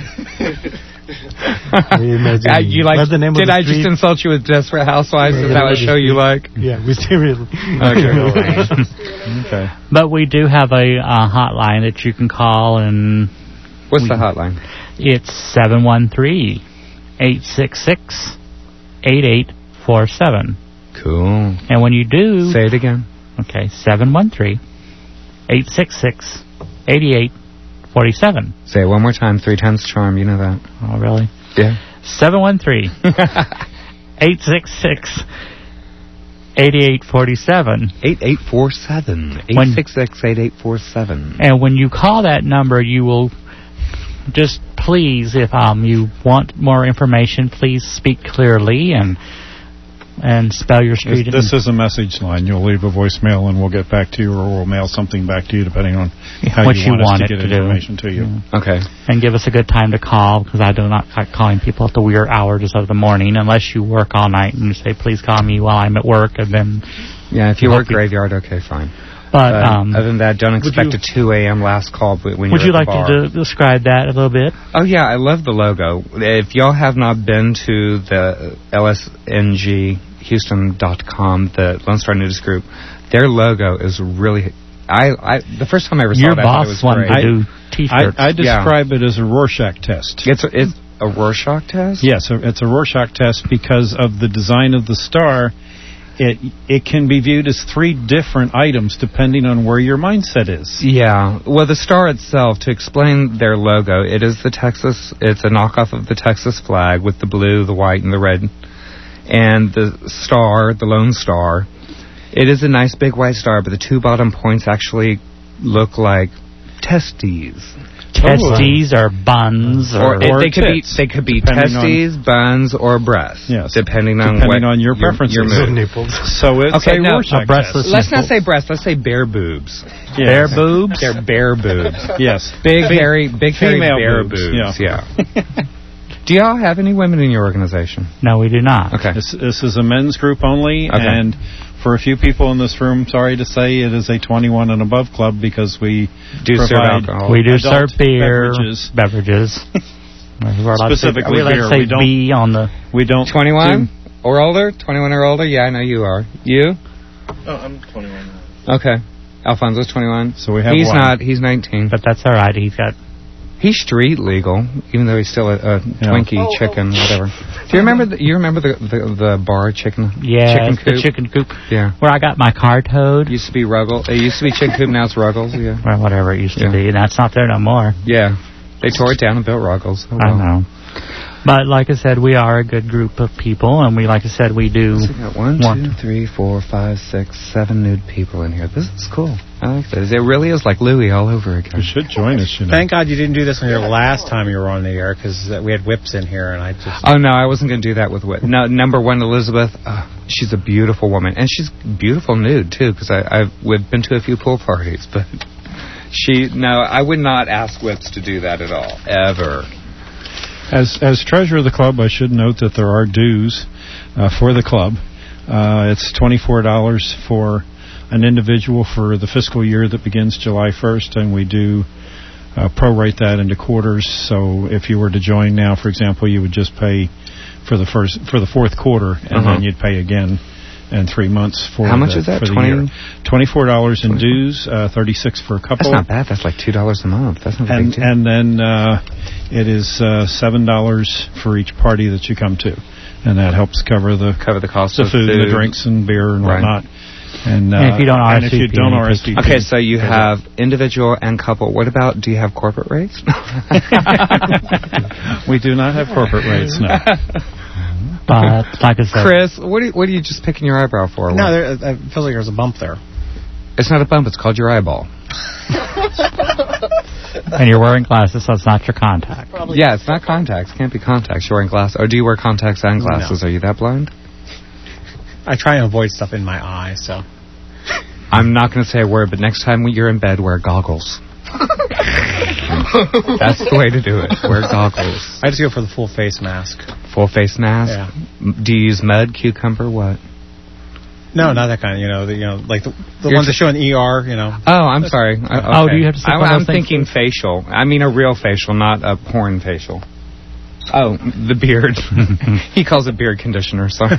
imagine- Uh, you like? What's the name of did the I just street? insult you with Desperate Housewives? Is that a show you like? Yeah, we seriously. Okay. Okay. But we do have a uh, hotline that you can call, and What's we, the hotline? It's seven one three, eight six six, eight eight four seven. Cool. And when you do... Say it again. Okay, seven one three, eight six six, eight eight four seven. Say it one more time. Three times charm. You know that. Oh, really? Yeah. seven one three, eight six six, eight eight four seven. eight eight four seven. eight six six, eight eight four seven. And when you call that number, you will just please, if um you want more information, please speak clearly and and spell your street. This, this is a message line. You'll leave a voicemail, and we'll get back to you, or we'll mail something back to you, depending on how what you you want, want us it to get to do. information to you. Yeah. Okay. And give us a good time to call, because I do not like calling people at the weird hours of the morning unless you work all night and you say, please call me while I'm at work, and then... Yeah, if you Hope work you- graveyard, okay, fine. But, But um, other than that, don't expect you- a two a.m. last call when you're would you at the like bar. to de- describe that a little bit? Oh, yeah, I love the logo. If y'all have not been to the L S N G Houston dot com, the Lone Star Nudist Group, their logo is really I, I the first time I ever saw Your it, I thought boss it was wanted great. to do T-shirts. I, I describe yeah. it as a Rorschach test. It's a, it's a Rorschach test? Yes, it's a Rorschach test because of the design of the star. It it can be viewed as three different items depending on where your mindset is. Yeah. Well, the star itself, to explain their logo, it is the Texas, it's a knockoff of the Texas flag with the blue, the white, and the red. And the star, the lone star, it is a nice big white star, but the two bottom points actually look like testes. Testes or buns or, or, it, or they could be tits, they could be testes, on, buns, or breasts. Yes, depending on depending what on your preferences. Your, your nipples. So it's okay, a no, Rorschach a breastless test. Let's not say breasts. Let's say bare boobs. Yes. Bare boobs. They're bare boobs. Yes, big hairy, big hairy bare boobs. boobs. Yeah. yeah. Do y'all have any women in your organization? No, we do not. Okay. This, this is a men's group only, okay. and for a few people in this room, sorry to say, it is a twenty-one and above club because we do serve alcohol. We do serve beer, beverages. beverages. Specifically we like beer. to say we don't, B on the... We don't... twenty-one do, or older? twenty-one or older? Yeah, I know you are. You? Oh, I'm twenty-one. Okay. Alfonso's twenty-one. So we have He's one. not. He's nineteen. But that's all right. He's got... He's street legal, even though he's still a, a yeah. Twinkie oh, chicken, oh. whatever. Do you remember? The, you remember the, the the bar chicken? Yeah, chicken coop? the chicken coop. Yeah, where I got my car towed. Used to be Ruggles. It used to be Chicken Coop. Now it's Ruggles. Yeah, well, whatever it used yeah. to be. That's not there no more. Yeah, they tore it down and built Ruggles. Oh, well. I know. But like I said, we are a good group of people, and we, like I said, we do... So we got one, two, three, four, five, six, seven nude people in here. This is cool. I like this. It really is like Louie all over again. You should join us, you know. Thank God you didn't do this on your last time you were on the air, because uh, we had whips in here, and I just... Oh, no, I wasn't going to do that with whip. No, number one, Elizabeth, uh, she's a beautiful woman. And she's beautiful nude, too, because I've we've been to a few pool parties, but she... No, I would not ask whips to do that at all, ever. As as treasurer of the club, I should note that there are dues uh, for the club. Uh, it's twenty-four dollars for an individual for the fiscal year that begins July first, and we do uh, prorate that into quarters. So if you were to join now, for example, you would just pay for the first for the fourth quarter, and uh-huh. then you'd pay again in three months for how much the, is that? For the twenty year. Twenty-four dollars in dues, uh, thirty-six for a couple. That's not bad. That's like two dollars a month. That's not a and, big deal. And then uh, it is uh, seven dollars for each party that you come to, and that helps cover the cover the cost the of food, food, the drinks, and beer and right. whatnot. And, uh, and if you don't R S V P, if you don't R S V P, okay, so you have individual and couple. What about? Do you have corporate rates? We do not have corporate rates, no. But like I said, Chris, what are you, what are you just picking your eyebrow for? No, there, it feels like there's a bump there. It's not a bump. It's called your eyeball. And you're wearing glasses, so it's not your contact. Probably yeah, it's not contacts. It can't be contacts. You're wearing glasses. Or do you wear contacts and glasses? No. Are you that blind? I try and avoid stuff in my eye, so... I'm not going to say a word, but next time when you're in bed, wear goggles. That's the way to do it. Wear goggles. I just go for the full face mask. Full face mask? Yeah. Do you use mud, cucumber, what? No, not that kind of, you know, the, you know, like the, the ones that show in E R, you know. Oh, I'm sorry. I, okay. Oh, do you have to say I, I'm thinking facial. I mean a real facial, not a porn facial. Oh, the beard. He calls it beard conditioner, sorry.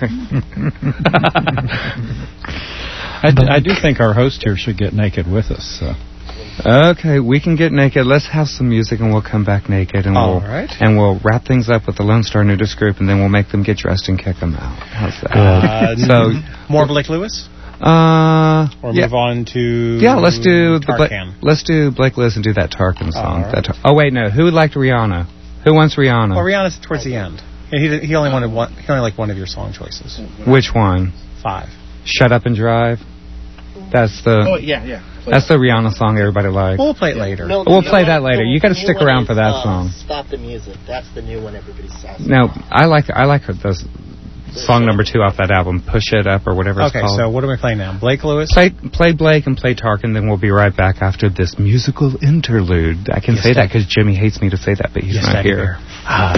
I, d- I do think our host here should get naked with us. So. Okay, we can get naked. Let's have some music, and we'll come back naked, and All we'll right. and we'll wrap things up with the Lone Star Nudist Group, and then we'll make them get dressed and kick them out. How's that? Uh, so more Blake Lewis, uh, or yeah. move on to yeah. Let's do the Bla- Tarkan. let's do Blake Lewis and do that Tarkan song. Right. That tar- oh wait, no. Who would like Rihanna? Who wants Rihanna? Well, Rihanna's towards the end. He he only wanted one. He only liked one of your song choices. Which one? Five. Shut Up and Drive. That's the. Oh yeah, yeah. Play That's the Rihanna song everybody likes. We'll play it later. No, we'll the play new that one- later. the You got to new stick one around is, for that uh, song. Stop the Music. That's the new one everybody's asking. No, I like I like her the song number two off that album, Push It Up or whatever it's Okay, called. so what are we playing now? Blake Lewis? Play play Blake and play Tarkan, then we'll be right back after this musical interlude. I can Yes, say that Daddy. because Jimmy hates me to say that, but he's Yes, not Daddy here. Ah.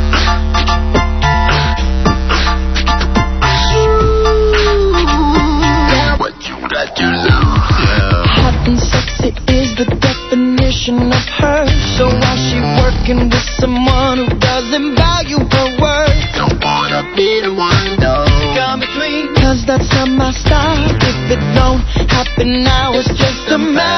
Hot and sexy is the definition of her. So while she working with someone who doesn't value her worth, don't wanna be the one though. Come between, cause that's not my style. If it don't happen now, it's just a matter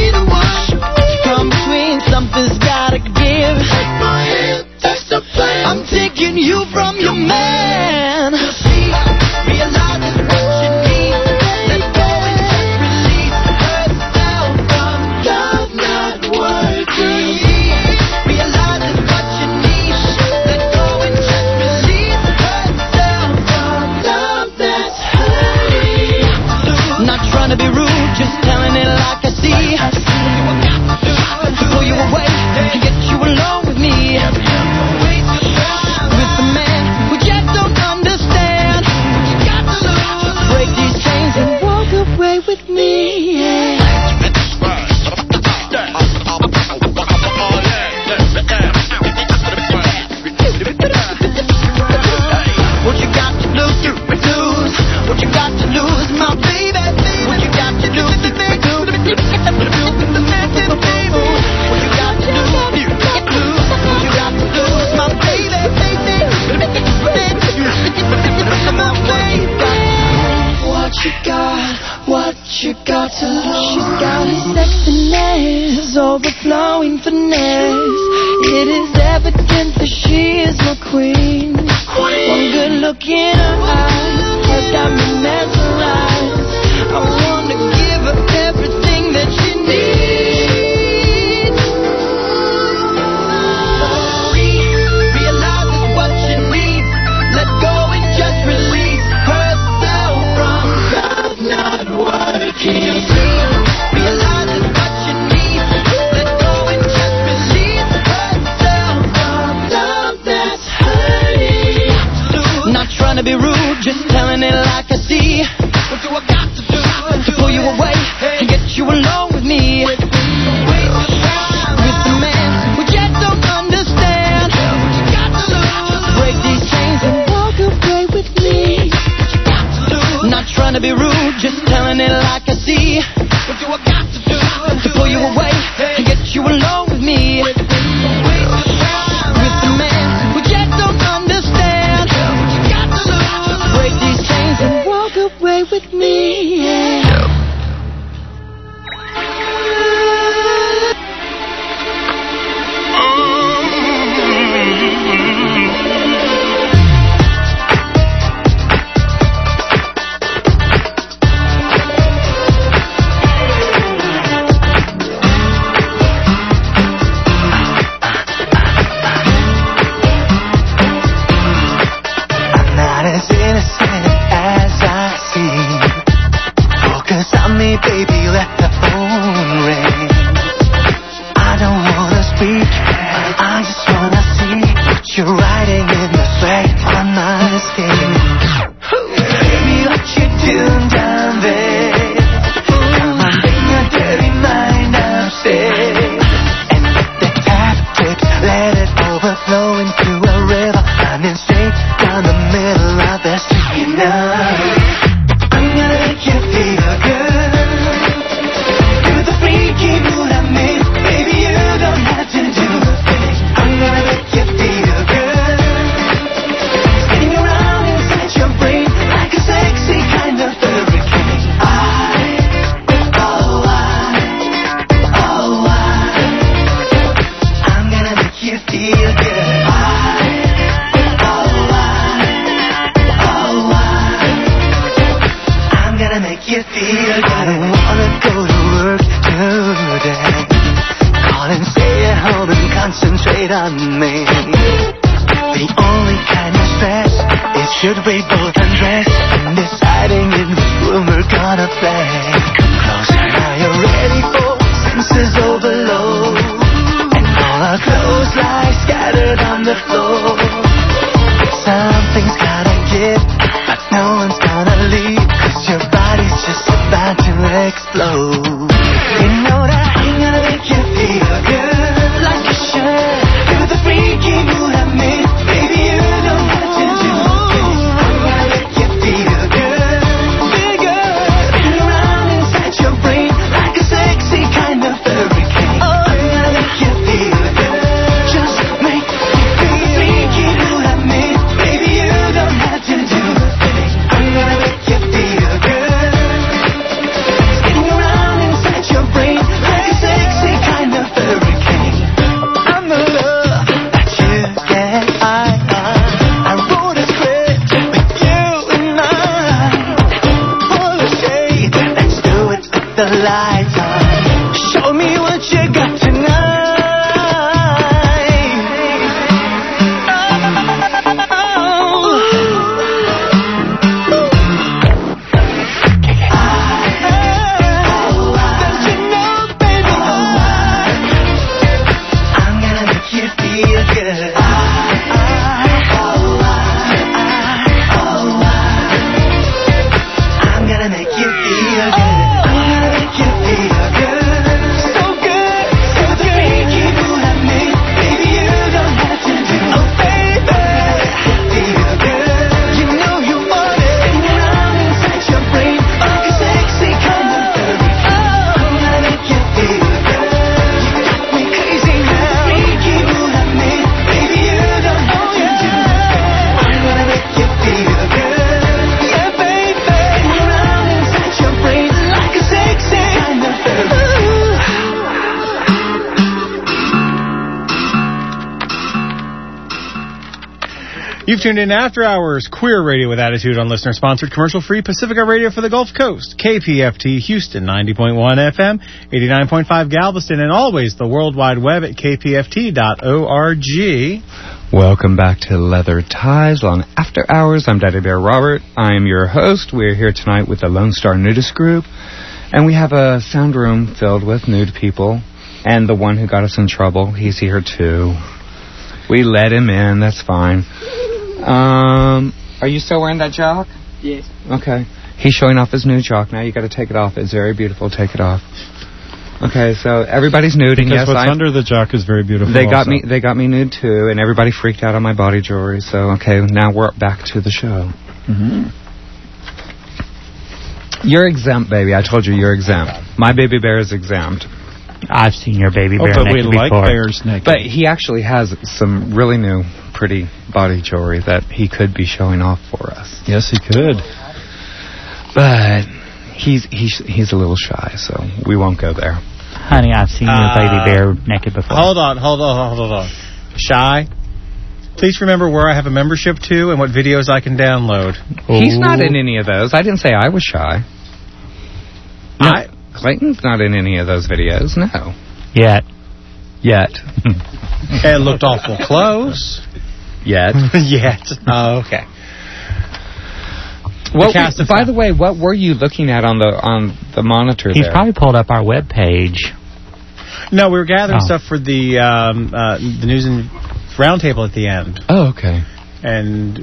be the one to come between. Something's gotta give. Take my hand, that's the plan. I'm taking you from your man. You see, realize it's what you need. Let go and just release herself from love not working. Realize it's what you need. Let go and just release herself from love that's hurting. Not trying to be rude, just telling it like I see. What you got to do to pull you away and get you alone with me. With the man who just don't understand. You got to lose, break these chains and walk away with me. Yeah. What you got to lose, lose. What you got to lose, my baby. What you got to lose, what you got to lose, lose. What you got to lose, my baby. What you got, what you got to lose. She's got a sexiness, overflowing finesse. It is evident that she is my queen. One good look in her eyes has got me mesmerized. I wanna give her everything that she needs. Realize it's what she needs. Let go and just release herself from love not working. Realize it's what she needs. Let go and just release herself from love that's hurting. Not trying to be rude, just telling it like I see. What do I got to do to pull you away and get you alone with me? With the man who just don't understand. You got to lose, break these chains and walk away with me. Not trying to be rude, just telling it like I see. What do I got to do to pull you away and get you alone with me? With the man who just don't understand. You got to lose, break these chains and walk away with me. Yeah. Not as innocent as I seem. Focus on me, baby, let the phone ring. I don't wanna speak, I just wanna see what you're writing in the sweat on my skin. Baby, what you doing down there? Come on, bring your dirty mind upstairs. And let the tap tips, let it overflow into a river. I'm in straight down the middle of the street, you know. I'm gonna make you feel good. You're the freaky mood I'm in. Baby, you don't have to do a thing. I'm gonna make you feel good. Spinning around inside your brain like a sexy kind of hurricane. I, oh I, oh I, I'm gonna make you feel good. I, make you feel good. I don't wanna go to work today. Call and stay at home and concentrate on me. The only kind of stress is should we both undress and deciding in which room we're gonna play. Come closer, now you're ready for senses overload. And all our clothes lie scattered on the floor. Something's gotta give, but no one's gonna leave. Your body's just about to explode. You know that I'm gonna make you feel good like you should. You're the freaky mood I'm in. Baby, you don't have to do a thing. I'm gonna You've tuned in to After Hours Queer Radio with Attitude on listener-sponsored commercial-free Pacifica Radio for the Gulf Coast. K P F T Houston, ninety point one F M, eighty-nine point five Galveston, and always the World Wide Web at k p f t dot org. Welcome back to Leather Ties on After Hours. I'm Daddy Bear Robert. I am your host. We're here tonight with the Lone Star Nudist Group, and we have a sound room filled with nude people, and the one who got us in trouble, he's here too. We let him in, that's fine. Um, are you still wearing that jock? Yes. Okay. He's showing off his new jock now. You got to take it off. It's very beautiful. Take it off. Okay, so everybody's nude, and because yes, what's I'm, under the jock is very beautiful. They got also. me. They got me nude too, and everybody freaked out on my body jewelry. So okay, now we're back to the show. Mm-hmm. You're exempt, baby. I told you you're exempt. My baby bear is exempt. I've seen your baby oh, bear but naked we like before. bears naked. But he actually has some really new, pretty body jewelry that he could be showing off for us. Yes, he could. But he's he's he's a little shy, so we won't go there. Honey, I've seen your Uh, baby bear naked before. Hold on, hold on, hold on. Shy? Please remember where I have a membership to and what videos I can download. He's not in any of those. I didn't say I was shy. No, I, Clayton's not in any of those videos, no. Yet. Yet. It looked awful close. Yet. Yet. Oh, okay. What the we, by the way, what were you looking at on the on the monitor He's there? probably pulled up our web page. No, we were gathering Oh. stuff for the um, uh, the news and roundtable at the end. Oh, okay. And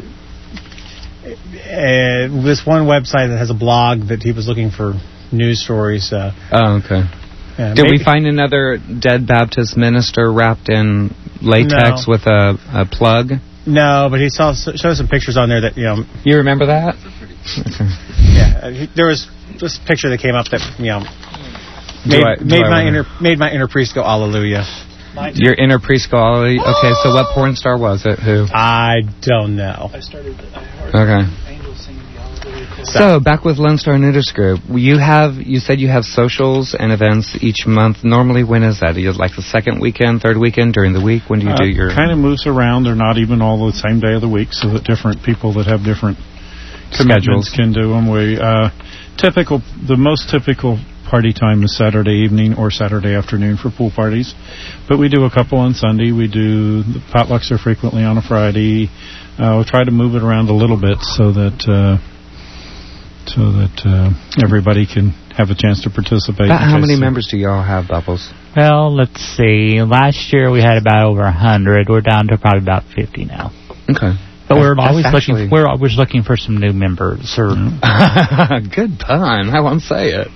uh, this one website that has a blog that he was looking for news stories. Uh, oh, okay. Yeah, Did maybe, we find another dead Baptist minister wrapped in latex No. with a, a plug? No, but he saw showed some pictures on there that, you know... You remember that? Okay. Yeah, uh, he, there was this picture that came up that, you know, made, I- do made I my remember? inner made my inner priest go hallelujah. Your inner preschool. Okay, so what porn star was it? Who? I don't know. I started. I heard Okay. angels singing the Hallelujah. So, back with Lone Star Nudist Group, you have, you said you have socials and events each month. Normally, when is that? Is it like the second weekend, third weekend, during the week? When do you do your... kind of moves around. They're not even all the same day of the week, so that different people that have different Schedules commitments can do them. We, uh, typical, the most typical party time is Saturday evening or Saturday afternoon for pool parties. But we do a couple on Sunday. We do, the potlucks are frequently on a Friday. Uh, we'll try to move it around a little bit so that... Uh, so that uh, everybody can have a chance to participate. About how in many case- members do y'all have, Bubbles? Well, let's see. Last year we had about over a hundred. We're down to probably about fifty now. Okay. But we're That's always actually- looking. We're always looking for some new members. Or Good pun. I won't say it.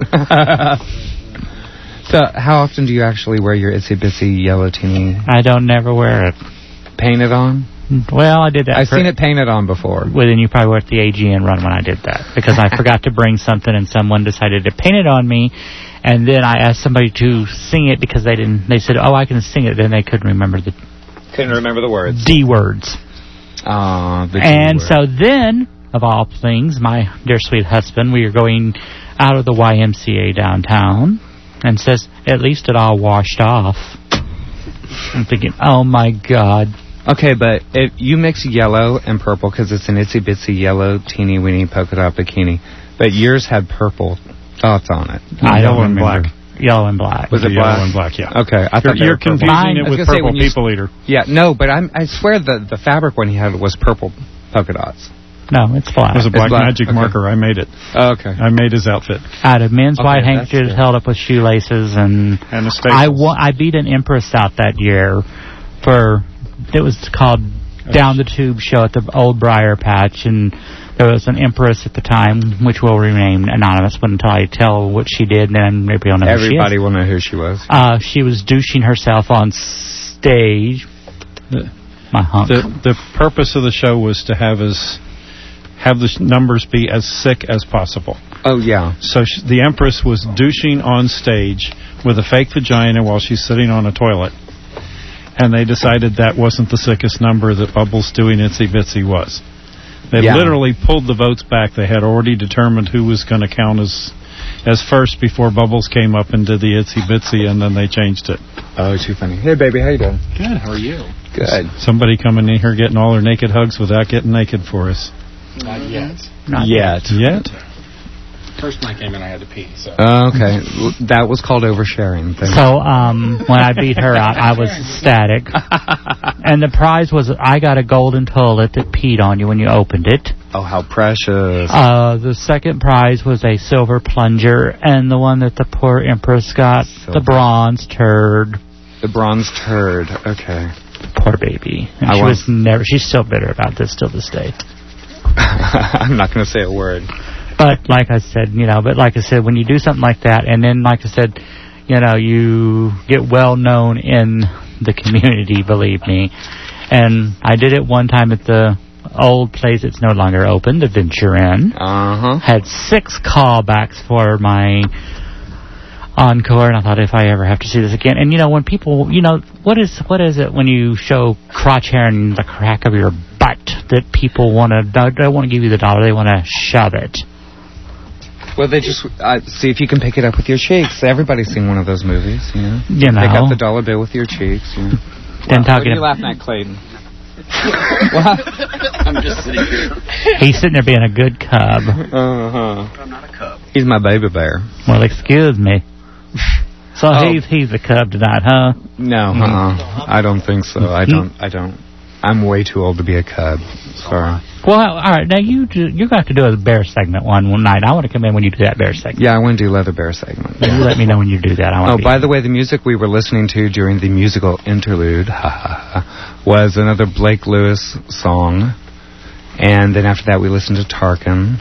So, how often do you actually wear your itsy bitsy yellow teeny? I don't never wear it. Painted on? Well, I did that. I've for, seen it painted on before. Well, then you probably were at the A G N run when I did that because I forgot to bring something and someone decided to paint it on me, and then I asked somebody to sing it because they didn't. They said, "Oh, I can sing it." Then they couldn't remember the Couldn't remember the words. D words. Ah, the D And word. so then, of all things, my dear sweet husband, we are going out of the Y M C A downtown, and says, "At least it all washed off." I'm thinking, "Oh my God." Okay, but if you mix yellow and purple because it's an itsy bitsy yellow teeny weeny polka dot bikini, but yours had purple dots on it. I Yellow don't and remember. black. Yellow and black. Was it Yellow black? and black, yeah. Okay, I thought You're, they you're were purple. confusing Mine- it I was with gonna say, purple when you s- people eater. Yeah, no, but I'm, I swear the the fabric when he had it was purple polka dots. No, it's black. There's a black, black, magic okay. marker. I made it. Oh, okay. I made his outfit. Out of men's Okay, white that's handkerchiefs good. held up with shoelaces, and And the I staples. won, I beat an Empress out that year for it was called Down the Tube show at the old Briar Patch, and there was an Empress at the time, which will remain anonymous until I tell what she did, and then maybe I'll know who she is. Everybody will know who she was. Uh, she was douching herself on stage. The, My hunk. the, the purpose of the show was to have us have the sh- numbers be as sick as possible. Oh, yeah. So sh- the Empress was douching on stage with a fake vagina while she's sitting on a toilet. And they decided that wasn't the sickest number that Bubbles doing Itsy Bitsy was. They Yeah. literally pulled the votes back. They had already determined who was going to count as as first before Bubbles came up into the itsy bitsy, and then they changed it. Oh, too funny. Hey, baby, how you doing? Good. How are you? Good. Somebody coming in here getting all their naked hugs without getting naked for us. Not yet. Not yet. Yet? First time I came in, I had to pee. So. Uh, okay. Well, that was called oversharing. Thank So, um, when I beat her out, I was ecstatic. And the prize was I got a golden toilet that peed on you when you opened it. Oh, how precious. Uh, the second prize was a silver plunger, and the one that the poor Empress got, Silver. the bronze turd. The bronze turd. Okay. Poor baby. And I she want- was never. She's still bitter about this till this day. I'm not going to say a word. But like I said, you know, but like I said, when you do something like that, and then like I said, you know, you get well known in the community, believe me. And I did it one time at the old place that's no longer open, the Venture Inn. Uh-huh. Had six callbacks for my encore, and I thought, if I ever have to see this again. And you know, when people, you know, what is what is it when you show crotch hair in the crack of your butt that people want to, don't want to give you the dollar, they want to shove it. Well, they just uh, see if you can pick it up with your cheeks. Everybody's seen one of those movies, you know. You know. Pick up the dollar bill with your cheeks. You know. Then What talking are you ab- laughing at, Clayton? What? I'm just sitting here. He's sitting there being a good cub. Uh-huh. I'm not a cub. He's my baby bear. Well, excuse me. So Oh. he's he's the cub tonight, huh? No, uh-uh. I don't think so. I don't. I don't. I'm way too old to be a cub. Sorry. Well, all right. Now you do, you're going to have to do a bear segment one one night. I want to come in when you do that bear segment. Yeah, I want to do Leather Bear segment. You let me know when you do that. I want Oh, to be by the way, the music we were listening to during the musical interlude was another Blake Lewis song. And then after that, we listened to Tarkin.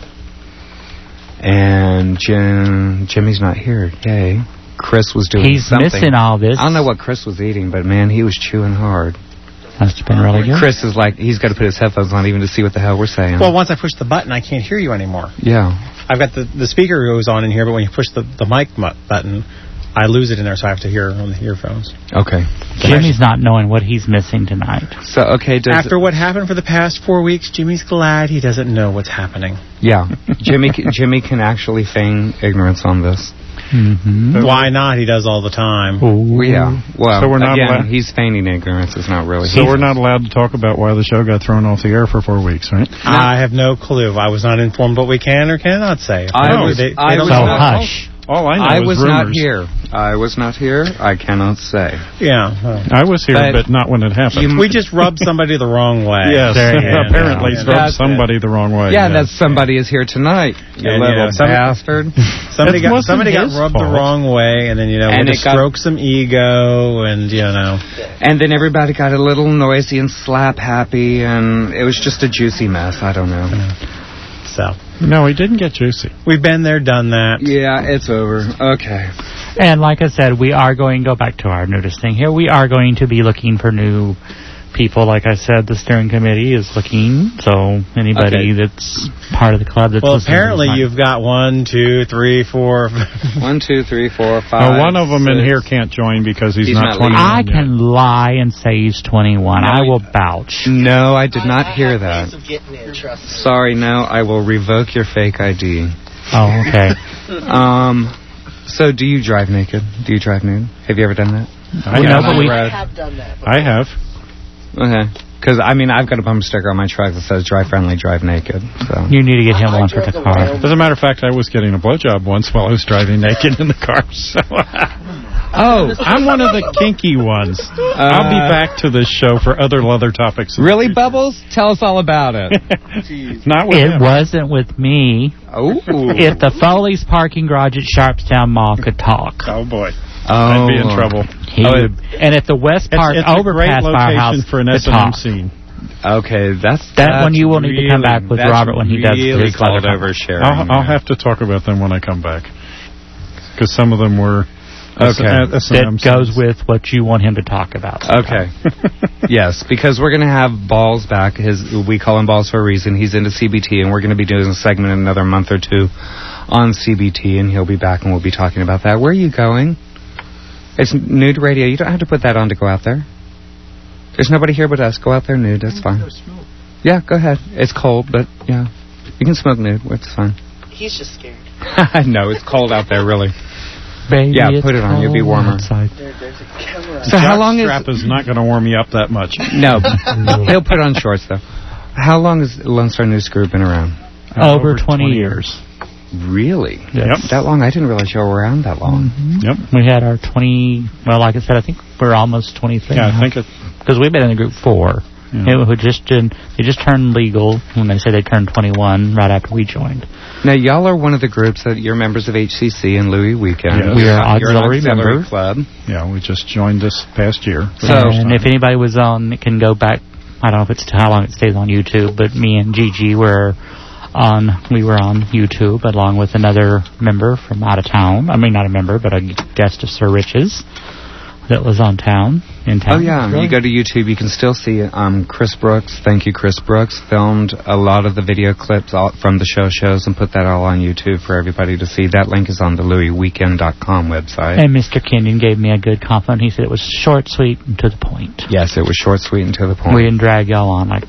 And Jim, Jimmy's not here. Yay. Chris was doing He's something. missing all this. I don't know what Chris was eating, but man, he was chewing hard. Must have been really good. Chris is like, he's got to put his headphones on even to see what the hell we're saying. Well, once I push the button, I can't hear you anymore. Yeah. I've got the, the speaker goes on in here, but when you push the, the mic mu- button, I lose it in there, so I have to hear on the earphones. Okay. Jimmy's not knowing what he's missing tonight. So, okay, does After what happened for the past four weeks, Jimmy's glad he doesn't know what's happening. Yeah. Jimmy can, Jimmy can actually feign ignorance on this. Mm-hmm. Why not? He does all the time. Well, yeah. Well, So we're not again, allowed- he's feigning ignorance. It's not really. So we're not allowed to talk about why the show got thrown off the air for four weeks, right? I have no clue. I was not informed what we can or cannot say. I No, was- they- they I don't was know. not- Hush. All I know I is was not rumors. here. I was not here. I cannot say. Yeah. uh, I was here, But- but, not when it happened. we just rubbed somebody the wrong way. yes, There you go. apparently Yeah. rubbed That's somebody the wrong way. Yeah, and that somebody is here tonight. You And, little you know, some- bastard. Somebody It got wasn't somebody got his rubbed the fault. wrong way, and then you know And we it just got- stroked some ego, and you know. And then everybody got a little noisy and slap happy, and it was just a juicy mess. I don't know. So No, he didn't get juicy. we've been there, done that. Yeah, it's over. Okay. And like I said, we are going to go back to our nudist thing here. We are going to be looking for new people. Like I said, the steering committee is looking. So anybody Okay. that's part of the club that's Well, listening to apparently this you've got one, two, three, four. One, two, three, four, five. Uh, one of them in six. here can't join because he's, He's not not legal. twenty-one I yet. can lie and say he's twenty-one. No, I you- will vouch. No, I did not hear that. Ways of getting in, trust me. Sorry, no, I will revoke your fake I D. Oh, okay. Um, so do you drive naked? Do you drive nude? Have you ever done that? I Well, have. no, but we- I have done that. I have. Okay. Because, I mean, I've got a bumper sticker on my truck that says drive friendly, drive naked. So. You need to get him I one for drove the the car. wild- As a matter of fact, I was getting a blowjob once while I was driving naked in the car. So, Oh, I'm one of the kinky ones. I'll be back to this show for other leather topics. really, Bubbles? Tell us all about it. Not with It him. wasn't with me. Oh. If the Foley's parking garage at Sharpstown Mall could talk, Oh, boy. Oh. I'd be in trouble. he Oh, would. And if the West It's, Park it's a great overpass location firehouse for an could S and M talk. scene. Okay, that's That that's one you will need to come really- back with that's Robert when he does really his called leather oversharing. I'll, I'll have to talk about them when I come back. Because some of them were... Okay. S- S and M That goes scenes. with what you want him to talk about. Okay. Yes, because we're going to have Balls back. His we call him Balls for a reason. He's into C B T, and we're going to be doing a segment in another month or two on C B T, and he'll be back, and we'll be talking about that. Where are you going? It's nude radio. You don't have to put that on to go out there. There's nobody here but us. Go out there nude. That's fine. Yeah, go ahead. It's cold, but yeah, you can smoke nude. It's fine. He's just scared. No, it's cold out there, really. Baby, yeah, it's put it on. You'll be warmer. There, there's a camera. So how long is... Strap is not going to warm you up that much. No, he'll put on shorts, though. How long has Lone Star News Group been around? Uh, over, over twenty, twenty years. Really? Yep. That long? I didn't realize you were around that long. Mm-hmm. Yep. We had our twenty... Well, like I said, I think we're almost twenty-three. Yeah, I think it... Because we've been in the group four. Yeah. It just did, they just turned legal when they say they turned twenty-one right after we joined. Now, y'all are one of the groups that you're members of H C C and Louis Weekend. Yes. We are auxiliary, auxiliary member club. Yeah, we just joined this past year. So, and if anybody was on, it can go back. I don't know if it's how long it stays on YouTube, but me and Gigi were on. We were on YouTube along with another member from out of town. I mean, not a member, but a guest of Sir Rich's that was on town. In town. Oh, yeah. You go to YouTube, you can still see um, Chris Brooks, thank you, Chris Brooks, filmed a lot of the video clips all, from the show shows and put that all on YouTube for everybody to see. That link is on the louis weekend dot com website. And Mister Kenyon gave me a good compliment. He said it was short, sweet, and to the point. Yes, it was short, sweet, and to the point. We didn't drag y'all on like...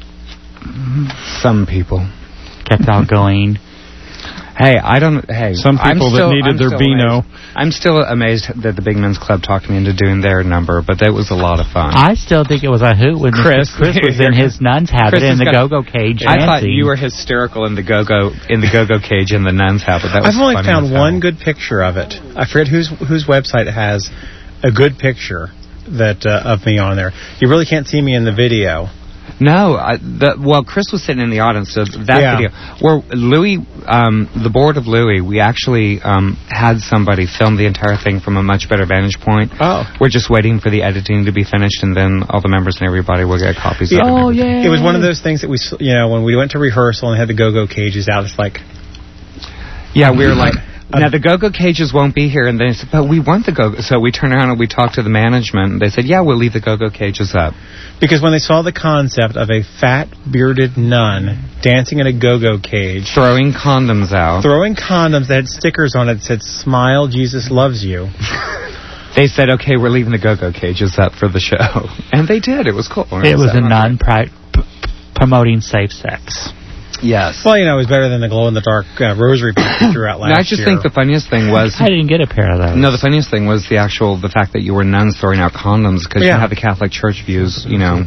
Some people. Kept y'all going. Hey, I don't... Hey, Some people still, that needed I'm their Beano. Amazed. I'm still amazed that the Big Men's Club talked me into doing their number, but that was a lot of fun. I still think it was a hoot when Chris, Chris was in his nun's habit in the go-go cage. I dancing. Thought you were hysterical in the go-go in the go-go cage in the nun's habit. That was I've only funny found one good picture of it. I forget whose whose website has a good picture that uh, of me on there. You really can't see me in the video. No, I, the, well, Chris was sitting in the audience, so that yeah. video, where Louis, um, the board of Louis, we actually um, had somebody film the entire thing from a much better vantage point. Oh. We're just waiting for the editing to be finished, and then all the members and everybody will get copies yeah. of it. Oh, yeah. It was one of those things that we, you know, when we went to rehearsal and had the go-go cages out, it's like... Yeah, we were like... Now, the go-go cages won't be here, and they said, but we want the go-go... So we turned around and we talked to the management, and they said, yeah, we'll leave the go-go cages up. Because when they saw the concept of a fat, bearded nun dancing in a go-go cage... Throwing condoms out. Throwing condoms that had stickers on it that said, smile, Jesus loves you. They said, okay, we're leaving the go-go cages up for the show. And they did. It was cool. It, it was a nun pri- p- promoting safe sex. Yes. Well, you know, it was better than the glow-in-the-dark uh, rosary piece you threw out last year. No, I just year. think the funniest thing was... I didn't get a pair of those. No, the funniest thing was the actual, the fact that you were nuns throwing out condoms because yeah. you had the Catholic Church views, you know.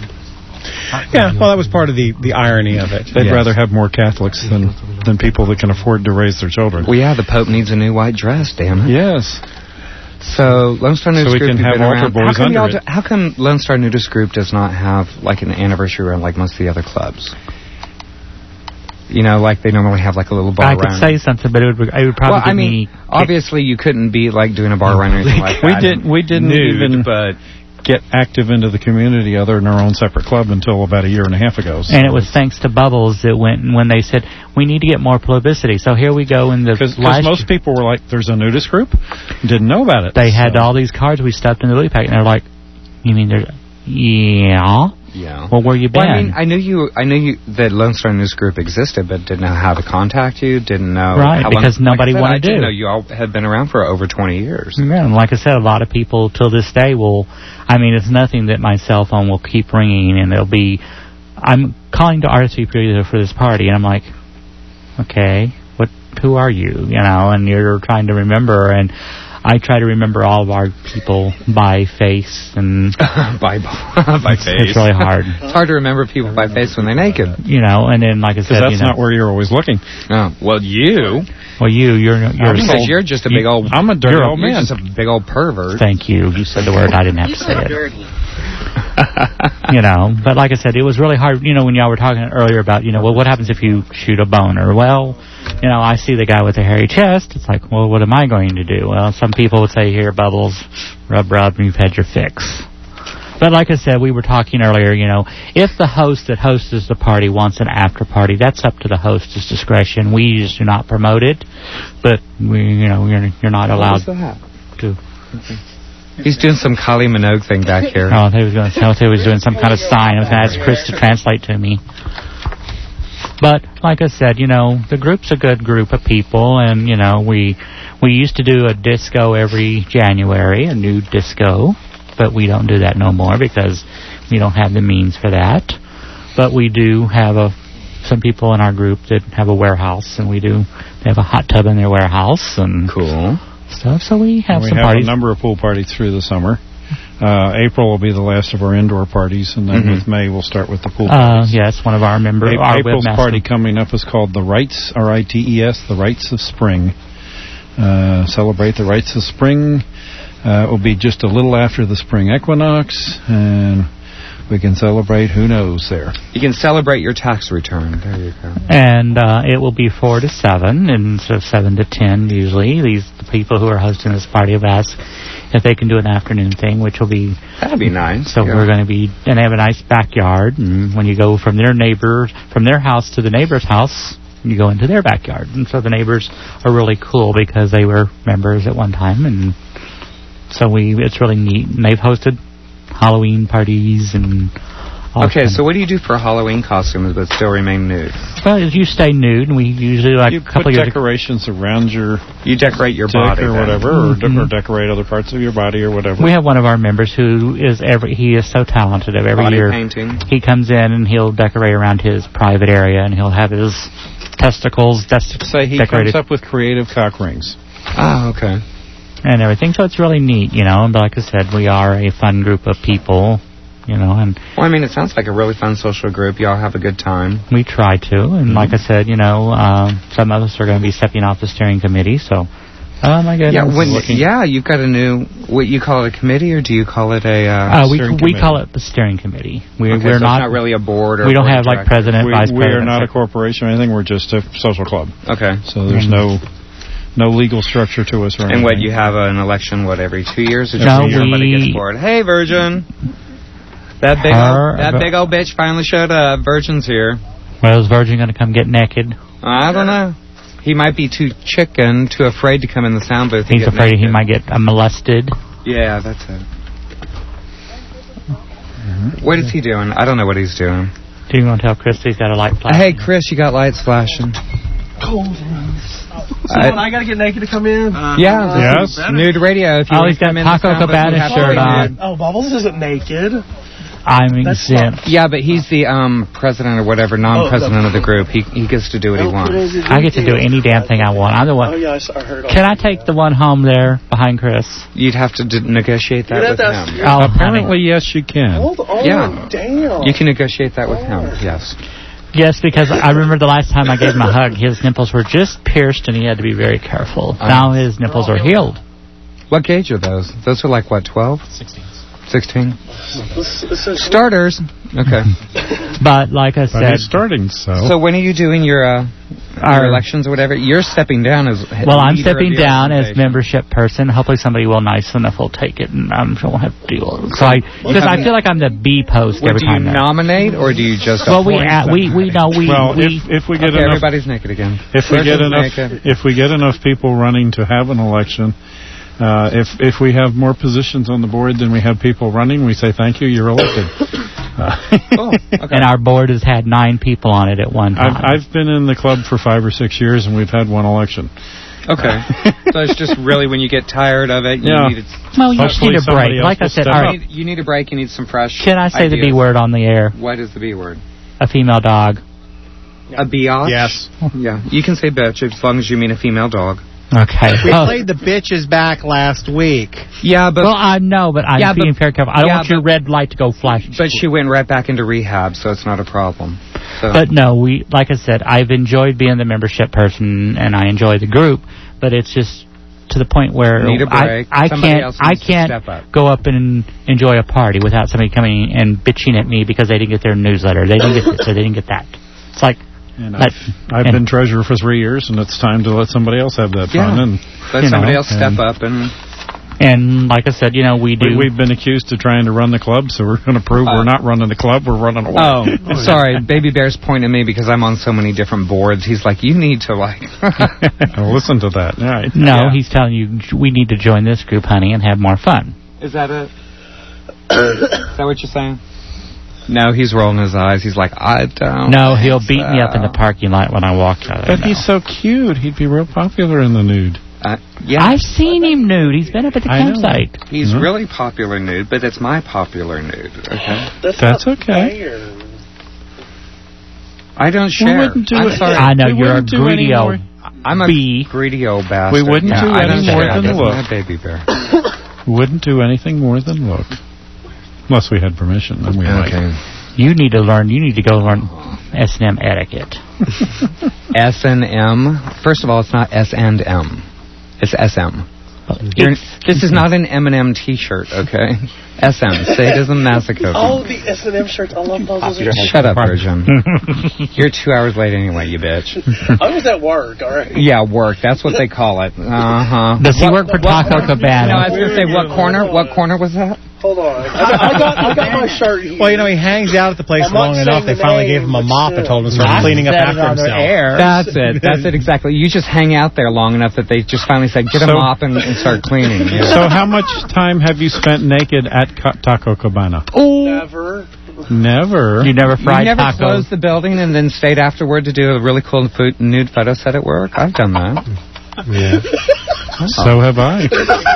Yeah, well, that was part of the, the irony of it. They'd yes. rather have more Catholics than, than people that can afford to raise their children. Well, yeah, the Pope needs a new white dress, damn it. Yes. So, Lone Star Nudist so we Group... can have altar boys how come, under it. Do, how come Lone Star Nudist Group does not have, like, an anniversary run like most of the other clubs? You know, like they normally have like a little bar I run. I could say something, but it would, it would probably well, I mean, me obviously you couldn't be like doing a bar run or anything like we that. Did, we didn't nude, even but get active into the community other than our own separate club until about a year and a half ago. So. And it was thanks to Bubbles that went when they said, we need to get more publicity. So here we go in the Because year. most people were like, there's a nudist group? Didn't know about it. They so. had all these cards we stuffed in the Louis pack, and they're like, you mean there's... Yeah? Yeah. Well, where you been? Well, I mean, I knew you. I knew you that Lone Star News Group existed, but didn't know how to contact you. Didn't know right how because long, nobody like wanted to. I didn't know you all had been around for over twenty years. Yeah, and like I said, a lot of people till this day will. I mean, it's nothing that my cell phone will keep ringing, and it'll be. I'm calling to R C P for this party, and I'm like, okay, what? Who are you? You know, and you're trying to remember and. I try to remember all of our people by face and by by it's, face. It's really hard. It's hard to remember people by face when they're naked, you know. And then, like I said, that's you know, not where you're always looking. Oh, well, you. Well, you, you're, you're because old, you're just a big old. I'm a dirty you're, old man. You're just a big old pervert. Thank you. You said the word. I didn't have to say it. Dirty. You know, but like I said, it was really hard. You know, when y'all were talking earlier about, you know, well, what happens if you shoot a boner? Well, you know, I see the guy with the hairy chest. It's like, well, what am I going to do? Well, some people would say, here, Bubbles, rub, rub, and you've had your fix. But like I said, we were talking earlier, you know, if the host that hosts the party wants an after party, that's up to the host's discretion. We just do not promote it, but we, you know, you're, you're not allowed to. Okay. He's doing some Kylie Minogue thing back here. Oh, he was going to tell he was doing some kind of sign. I was going to ask Chris to translate to me. But like I said, you know, the group's a good group of people, and you know, we we used to do a disco every January, a new disco, but we don't do that no more because we don't have the means for that. but we do have a some people in our group that have a warehouse, and we do they have a hot tub in their warehouse and cool stuff. So we have we some have parties. a number of pool parties through the summer. Uh, April will be the last of our indoor parties, and then Mm-hmm. with May we'll start with the pool Uh, parties. yes, one of our members. A- Our April's webmaster. party coming up is called the Rites, R I T E S, the Rites of Spring. Uh, celebrate the Rites of Spring. Uh, it will be just a little after the spring equinox, and we can celebrate who knows there. You can celebrate your tax return. There you go. And uh, it will be four to seven instead of seven to ten usually. These the people who are hosting this party have asked if they can do an afternoon thing, which will be that'd be nice. So yeah. we're going to be and they have a nice backyard. And when you go from their neighbor from their house to the neighbor's house, you go into their backyard. And so the neighbors are really cool because they were members at one time, and so we it's really neat. And they've hosted Halloween parties and all Okay, kinds. so what do you do for Halloween costumes but still remain nude? Well, you stay nude, and we usually like You a couple put years decorations around your You decorate your dick body or then. whatever, Mhm. or, or decorate other parts of your body or whatever. We have one of our members who is every he is so talented. Of every Body year painting. he comes in and he'll decorate around his private area, and he'll have his testicles des- Say he decorated comes up with creative cock rings. Oh, okay. and everything. So it's really neat, you know. But like I said, we are a fun group of people, you know, and Well, I mean, it sounds like a really fun social group. You all have a good time. we try to. And like I said, you know, um, some of us are going to be stepping off the steering committee. So, oh my goodness, Yeah, when, yeah, you've got a new. What you call it, a committee, or do you call it a? Uh, Uh, we steering we committee? call it the steering committee. We, Okay, we're so it's not, not really a board or we don't board have of like directors. president, We, vice we president. are not a sec- corporation or anything. We're just a social club. Okay. So there's no no legal structure to us. Or And what, anything. you have an election, what, every two years? Or No, just somebody we- gets bored? Hey, Virgin. That big, Her- old, that big old bitch finally showed up. Virgin's here. Well, is Virgin going to come get naked? I don't know. He might be too chicken, too afraid to come in the sound booth. and He's get afraid he naked. might get uh, molested. Yeah, that's it. What is he doing? I don't know what he's doing. Do you want to tell Chris he's got a light flash? Hey, Chris, you got lights flashing. Cold. So I- I gotta get naked to come in? Yeah, this is nude radio. If you Oh, want he's to got come in the Taco sound booth, Cabana you have to shirt be on. nude. Oh, Bubbles isn't naked. I'm That's exempt. Yeah, but he's the um president or whatever, non-president of the group. He he gets to do what he wants. I get to do any damn thing I want. I'm the Oh, one. yeah, I saw- I heard all Can I that. take the one home there behind Chris? You'd have to d- negotiate that Yeah, with that's- him. yeah. Oh, Apparently, yes, you can. Hold on, Yeah. damn. You can negotiate that with him. Yes. Yes, because I remember the last time I gave him a hug, his nipples were just pierced, and he had to be very careful. Uh, Now his nipples are healed. What gauge are those? Those are like what, twelve? Sixteen. Sixteen. This- this is- Starters. Okay. But like I But said, he's starting, so. So when are you doing your uh, Our- your elections or whatever? You're stepping down as head well, I'm leader of stepping the down as organization. membership person. Hopefully, somebody will nice enough will take it, and I'm sure we'll have to deal with it. So I, because I feel like I'm the B post Well, every do you time. now. nominate or do you just? Well, we appoint uh, we we know we well, we. if if we get Okay, enough, everybody's naked again. if we get Virgin's enough, naked. if we get enough people running to have an election, uh, if if we have more positions on the board than we have people running, we say thank you, you're elected. Uh, Oh, okay. And our board has had nine people on it at one time. I've, I've been in the club for five or six years, and we've had one election. Okay. So it's just really when you get tired of it, you Yeah. need it. well, you just Hopefully need a somebody break. else Like I will said, step all You right, need, you need a break. You need some fresh. can I say the ideas. B word on the air? What is the B word? A female dog. A biatch? Yes. Yeah. You can say bitch as long as you mean a female dog. Okay. We Oh, played the bitches back last week. Yeah, but well, I know, but I'm Yeah, but- being very careful. I don't yeah, want your red light to go flashing. but she went right back into rehab, so it's not a problem. So. But no, we like I said, I've enjoyed being the membership person, and I enjoy the group. But it's just to the point where Need a break. I, I Somebody can't else I needs to can't step up. go up and enjoy a party without somebody coming and bitching at me because they didn't get their newsletter. They didn't get this or they didn't get that. It's like And But- I've, I've and- been treasurer for three years, and it's time to let somebody else have that Yeah. fun. And Let you somebody know, else step and- up and. and like I said, you know, we do. we, we've been accused of trying to run the club, so we're going to prove Uh, we're not running the club. We're running away. Oh, sorry. Baby Bear's pointing at me because I'm on so many different boards. He's like, you need to, like... Well, listen to that. All right. no, Yeah. he's telling you we need to join this group, honey, and have more fun. Is that it? Is that what you're saying? No, he's rolling his eyes. He's like, I don't... No, think he'll beat me up in the so. parking lot when I walk out. But he's so cute. He'd be real popular in the nude. Uh, yeah. I've seen him nude. He's been up at the I know. campsite. He's Mhm. really popular nude, but it's my popular nude, okay? That's not okay. fair. I don't share. wouldn't do I'm it. sorry. I know We you're a wouldn't do any greedy more. old I'm a bee. greedy old bastard. We wouldn't yeah, do I don't any more share. than That's look. my baby bear. Wouldn't do anything more than look. Unless we had permission, then we Okay. might. You need to learn. You need to go learn S and M etiquette. S and M. First of all, it's not S and M. It's S M. You're, this is not an M and M T-shirt, okay? S M. Sadism Masochist. Oh, the S and M shirts. I love those. Those are Shut up, Virgin. You're two hours late anyway, you bitch. I was at work, all right? Yeah, work. That's what they call it. Uh-huh. Does he work for Taco Cabana? No, I was going to say, what corner? What corner was that? Hold on. I got, I got, I got my shirt here. Well, you know, he hangs out at the place I'm not long enough. They saying the finally name, gave him a but mop and still. told him to start cleaning up after himself. That's it. That's it exactly. You just hang out there long enough that they just finally said, get a So- mop and, and start cleaning. Yeah. So how much time have you spent naked at Ca- Taco Cabana? Never. Never. You never You fried never tacos. closed the building and then stayed afterward to do a really cool food, nude photo set at work? I've done that. Yeah. So have I.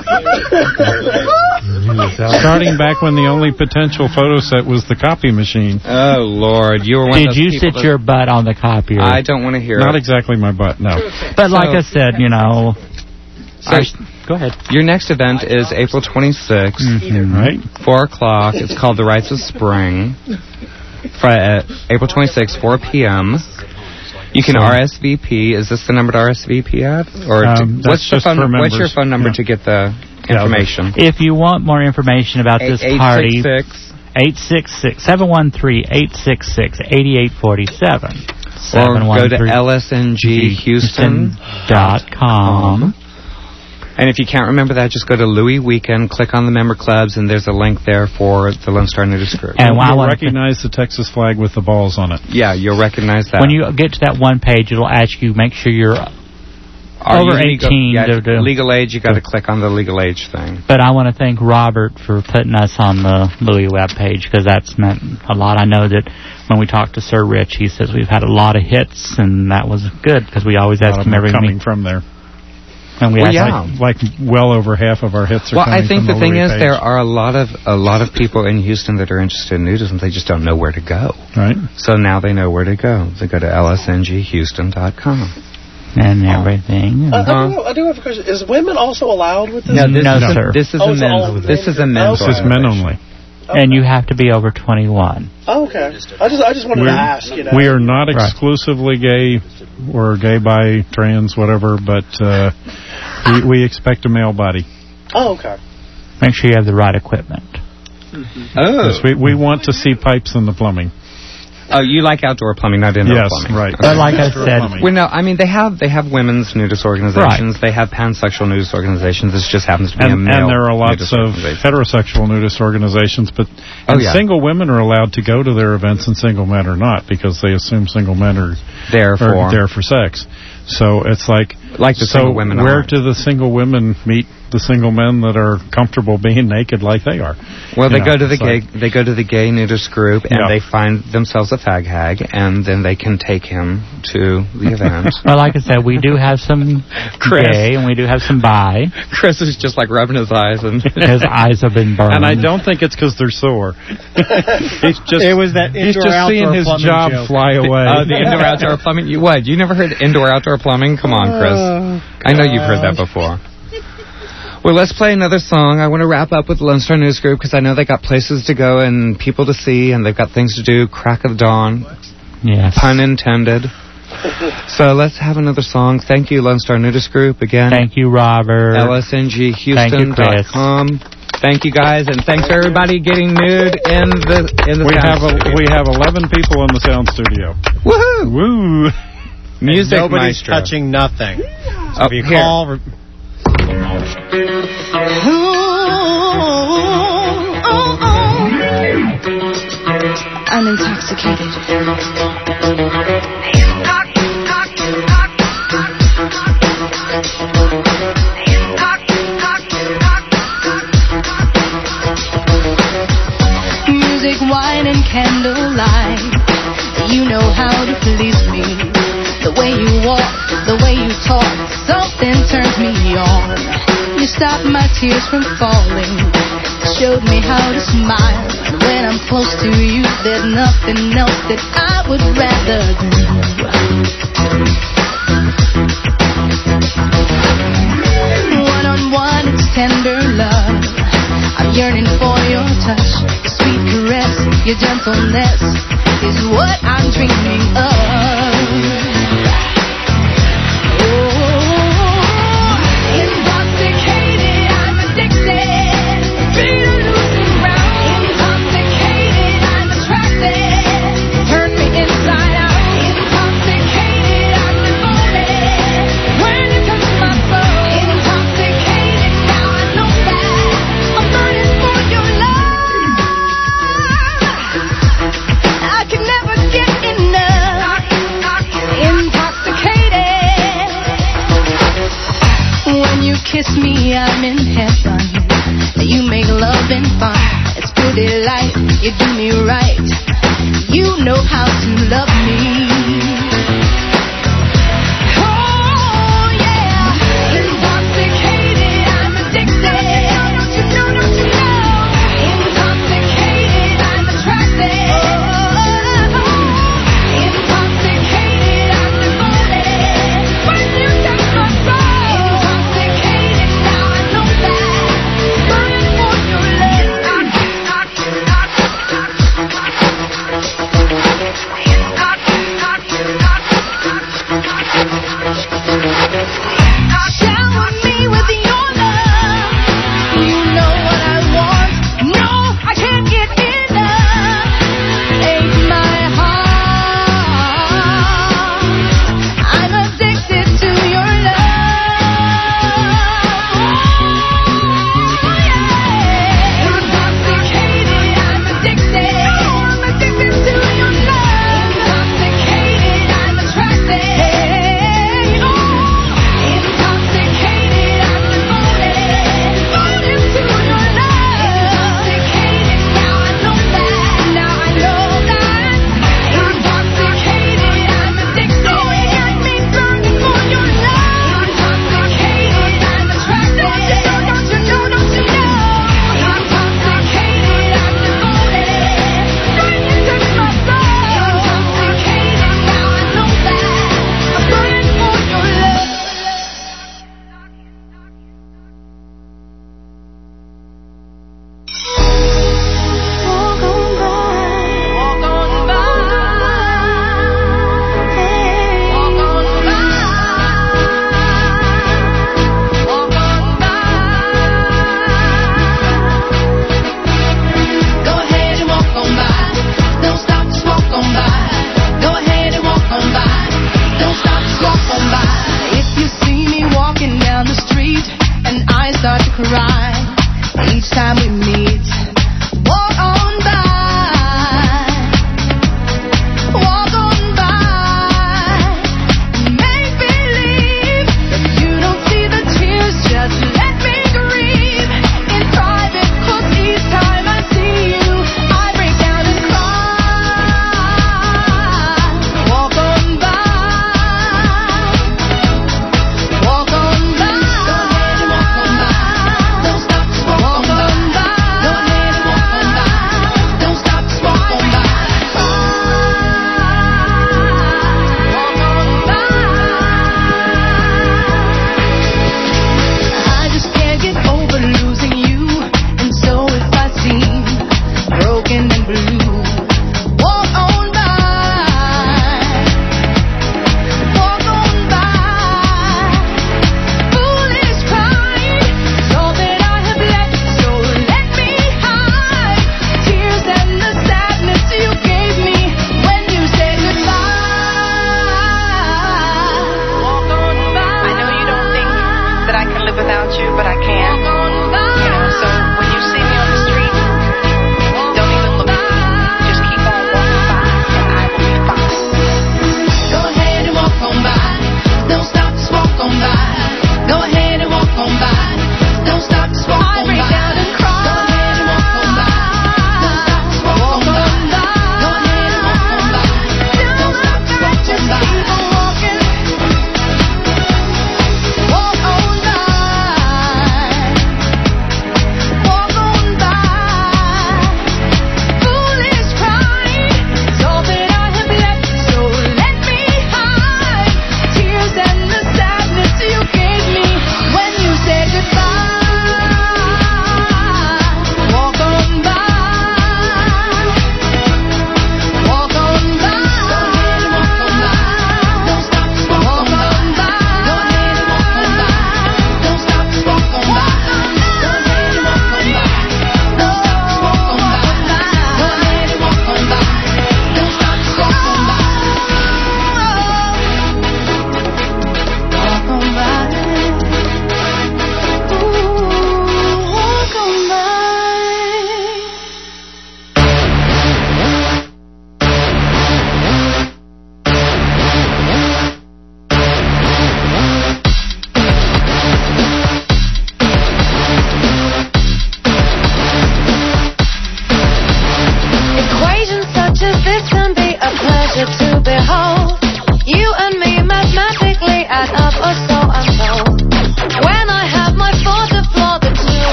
Starting back when the only potential photo set was the copy machine. Oh, Lord. You were one Did of those you people sit that- your butt on the copier? I don't want to hear Not it. exactly my butt, no. But like So- I said, you know. So, I, go ahead. your next event is April twenty-sixth, Mm-hmm. Right? four o'clock. It's called The Rites of Spring. Fri- uh, April twenty-sixth, four p.m. You can So- R S V P. Is this the number to R S V P at? Or to- Um, that's what's, the just phone, for what's your members. phone number Yeah. to get the information? If you want more information about this Eight- party, 866 eight six six, seven one three, eight six six, eight eight four seven. Or go to L S N G Houston dot com. And if you can't remember that, just go to Louis Weekend, click on the member clubs, and there's a link there for the Lone Star Nudist Group. And I You'll wanna- recognize the Texas flag with the balls on it. Yeah, you'll recognize that. When you get to that one page, it'll ask you, make sure you're Are over you legal, eighteen. yeah, to do- legal age, you got to click on the legal age thing. But I want to thank Robert for putting us on the Louis web page, because that's meant a lot. I know that when we talked to Sir Rich, he says we've had a lot of hits, and that was good, because we always A ask lot of him them every are coming week. from there. And we Well, ask yeah. Like, like well over half of our hits are Well, coming I think from the the thing Louis is page. there are a lot of a lot of people in Houston that are interested in nudism. They just don't know where to go. Right. So now they know where to go. They go to L S N G Houston dot com. and everything. Uh, I, do, I do have a question. Is women also allowed with this? No, this, No, is, sir. A, this is Oh, a it's all men's. men. This is a men's. This is men only. And you have to be over twenty-one. Oh, okay. I just I just wanted We're, to ask. You know. we are not Right. exclusively gay or gay, bi, trans, whatever, but uh, we, we expect a male body. Oh, okay. Make sure you have the right equipment. Oh. Yes, we, we want to see pipes in the plumbing. Oh, you like outdoor plumbing, not indoor Yes, plumbing. right. But like I Outdoor said, plumbing. Well, no, I mean, they have they have women's nudist organizations. They have pansexual nudist organizations. This just happens to be a And, male and there are lots nudist of organization. heterosexual nudist organizations, but Oh, and yeah. single women are allowed to go to their events and single men are not, because they assume single men are There for are there for sex. So it's like, Like the so single women where aren't. do the single women meet the single men that are comfortable being naked like they are? Well, they You go know, to the it's gay like- they go to the gay nudist group and Yeah. they find themselves a fag hag, and then they can take him to the event. well, like I said, we do have some Chris. gay and we do have some bi. Chris is just like rubbing his eyes, and His eyes have been burned. And I don't think it's because they're sore. he's just It was that he's indoor, just seeing outdoor his plumbing job joke. fly away. Oh, the indoor outdoor plumbing. You what? You never heard indoor outdoor plumbing? Come on, Chris. I know you've heard that before. Well, let's play another song. I want to wrap up with the Lone Star News Group because I know they got places to go and people to see, and they've got things to do. Crack of dawn, Yes. pun intended. So let's have another song. Thank you, Lone Star Nudist Group. Again, Thank you, Robert. L S N G Thank you, Houston dot com. Thank you, guys, and thanks for everybody getting nude in the in the we sound have a, studio. we have eleven people in the sound studio. Woohoo! Woo! Music Nobody's maestro. touching nothing. So Oh, if you here. call, re- I'm intoxicated. Music, wine, and candlelight. You know how to please me. The way you walk, the way you talk, something turns me on. You stop my tears from falling. showed me how to smile. And when I'm close to you, there's nothing else that I would rather do. One on one, it's tender love. I'm yearning for your touch, your sweet caress, your gentleness is what I'm dreaming of. Kiss me, I'm in heaven. You make loving fun. It's pretty light, you do me right. You know how to love me. Oh yeah, intoxicated, I'm addicted. Don't you know, don't you know? Intoxicated, I'm attracted. Intoxicated, I'm devoted. When you touch my soul.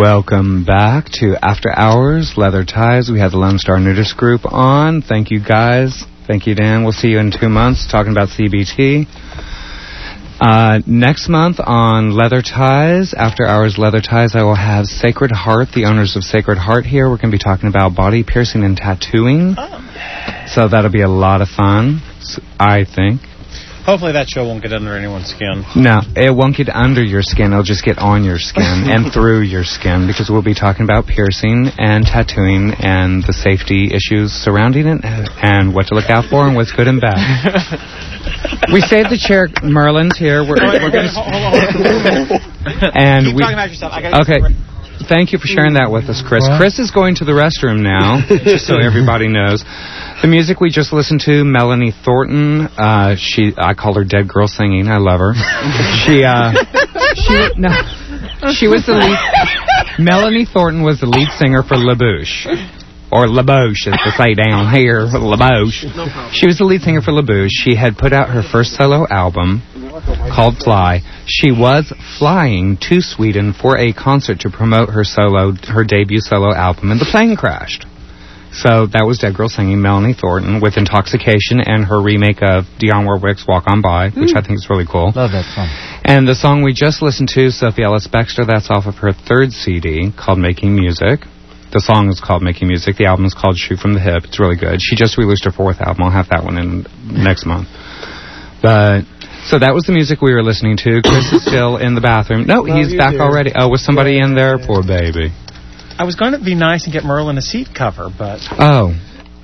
Welcome back to After Hours, Leather Ties. We have the Lone Star Nudist Group on. Thank you, guys. Thank you, Dan. We'll see you in two months talking about C B T. Uh, next month on Leather Ties, After Hours Leather Ties, I will have Sacred Heart, the owners of Sacred Heart here. We're going to be talking about body piercing and tattooing. Oh. So that'll be a lot of fun, I think. Hopefully that show won't get under anyone's skin. No, it won't get under your skin. It'll just get on your skin and through your skin, because we'll be talking about piercing and tattooing and the safety issues surrounding it and what to look out for and what's good and bad. We saved the chair. Merlin's here. We're, we're going to... And Keep we, talking about yourself. I gotta okay. Thank you for sharing that with us, Chris. What? Chris is going to the restroom now, just so everybody knows. The music we just listened to, Melanie Thornton. Uh, she, I call her Dead Girl Singing. I love her. she, uh, she, no, she was the lead. Melanie Thornton was the lead singer for La Bouche. Or La Bouche, as they say down here, La Bouche. She was the lead singer for La Bouche. She had put out her first solo album called Fly. She was flying to Sweden for a concert to promote her solo, her debut solo album, and the plane crashed. So that was Dead Girl Singing, Melanie Thornton, with Intoxication and her remake of Dionne Warwick's Walk On By, which mm. I think is really cool. Love that song. And the song we just listened to, Sophie Ellis-Bextor, that's off of her third C D called Making Music. The song is called Making Music. The album is called Shoot From the Hip. It's really good. She just released her fourth album. I'll have that one in next month. But... So that was the music we were listening to. Chris is still in the bathroom. No, well, he's back do. already. Oh, was somebody yeah, in there? yeah. Poor baby. I was going to be nice and get Merlin a seat cover, but... Oh.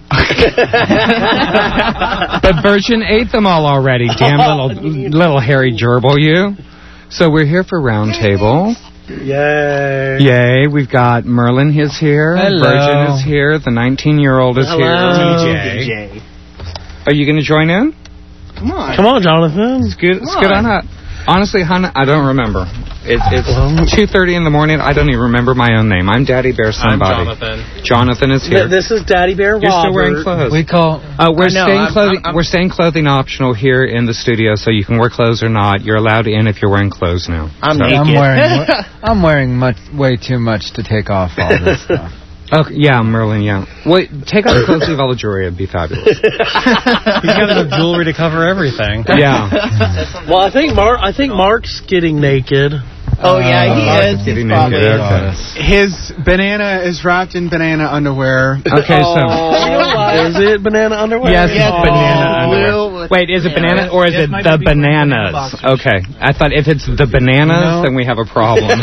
But Virgin ate them all already, damn little little hairy gerbil, you. So we're here for Roundtable. Yay. Yay. We've got Merlin is here. Hello. Virgin is here. The nineteen-year-old is Hello. here. D J. Are you going to join in? Come on. Come on, Jonathan. It's good. It's good on that. Honestly, hon, I don't remember. It, it's two thirty in the morning. I don't even remember my own name. I'm Daddy Bear somebody. I'm Jonathan. Jonathan is here. Th- this is Daddy Bear Robert. You're still wearing clothes. We call... Uh, we're, know, staying I'm, clothing, I'm, I'm, we're staying clothing optional here in the studio, so you can wear clothes or not. You're allowed in if you're wearing clothes now. I'm so. naked. I'm wearing, I'm wearing much, way too much to take off all this stuff. Okay, yeah, Merlin, yeah. Wait, take off the clothes, leave all the jewelry. It'd be fabulous. He's got enough jewelry to cover everything. Yeah. Well, I think Mark. I think Mark's getting naked. Oh, yeah, he uh, is. He's He's naked. Okay. His banana is wrapped in banana underwear. Okay, so... Oh, is it banana underwear? Yes, it's oh, banana underwear. Wait, is it banana or is it the bananas? Okay, I thought if it's the bananas, no. then we have a problem.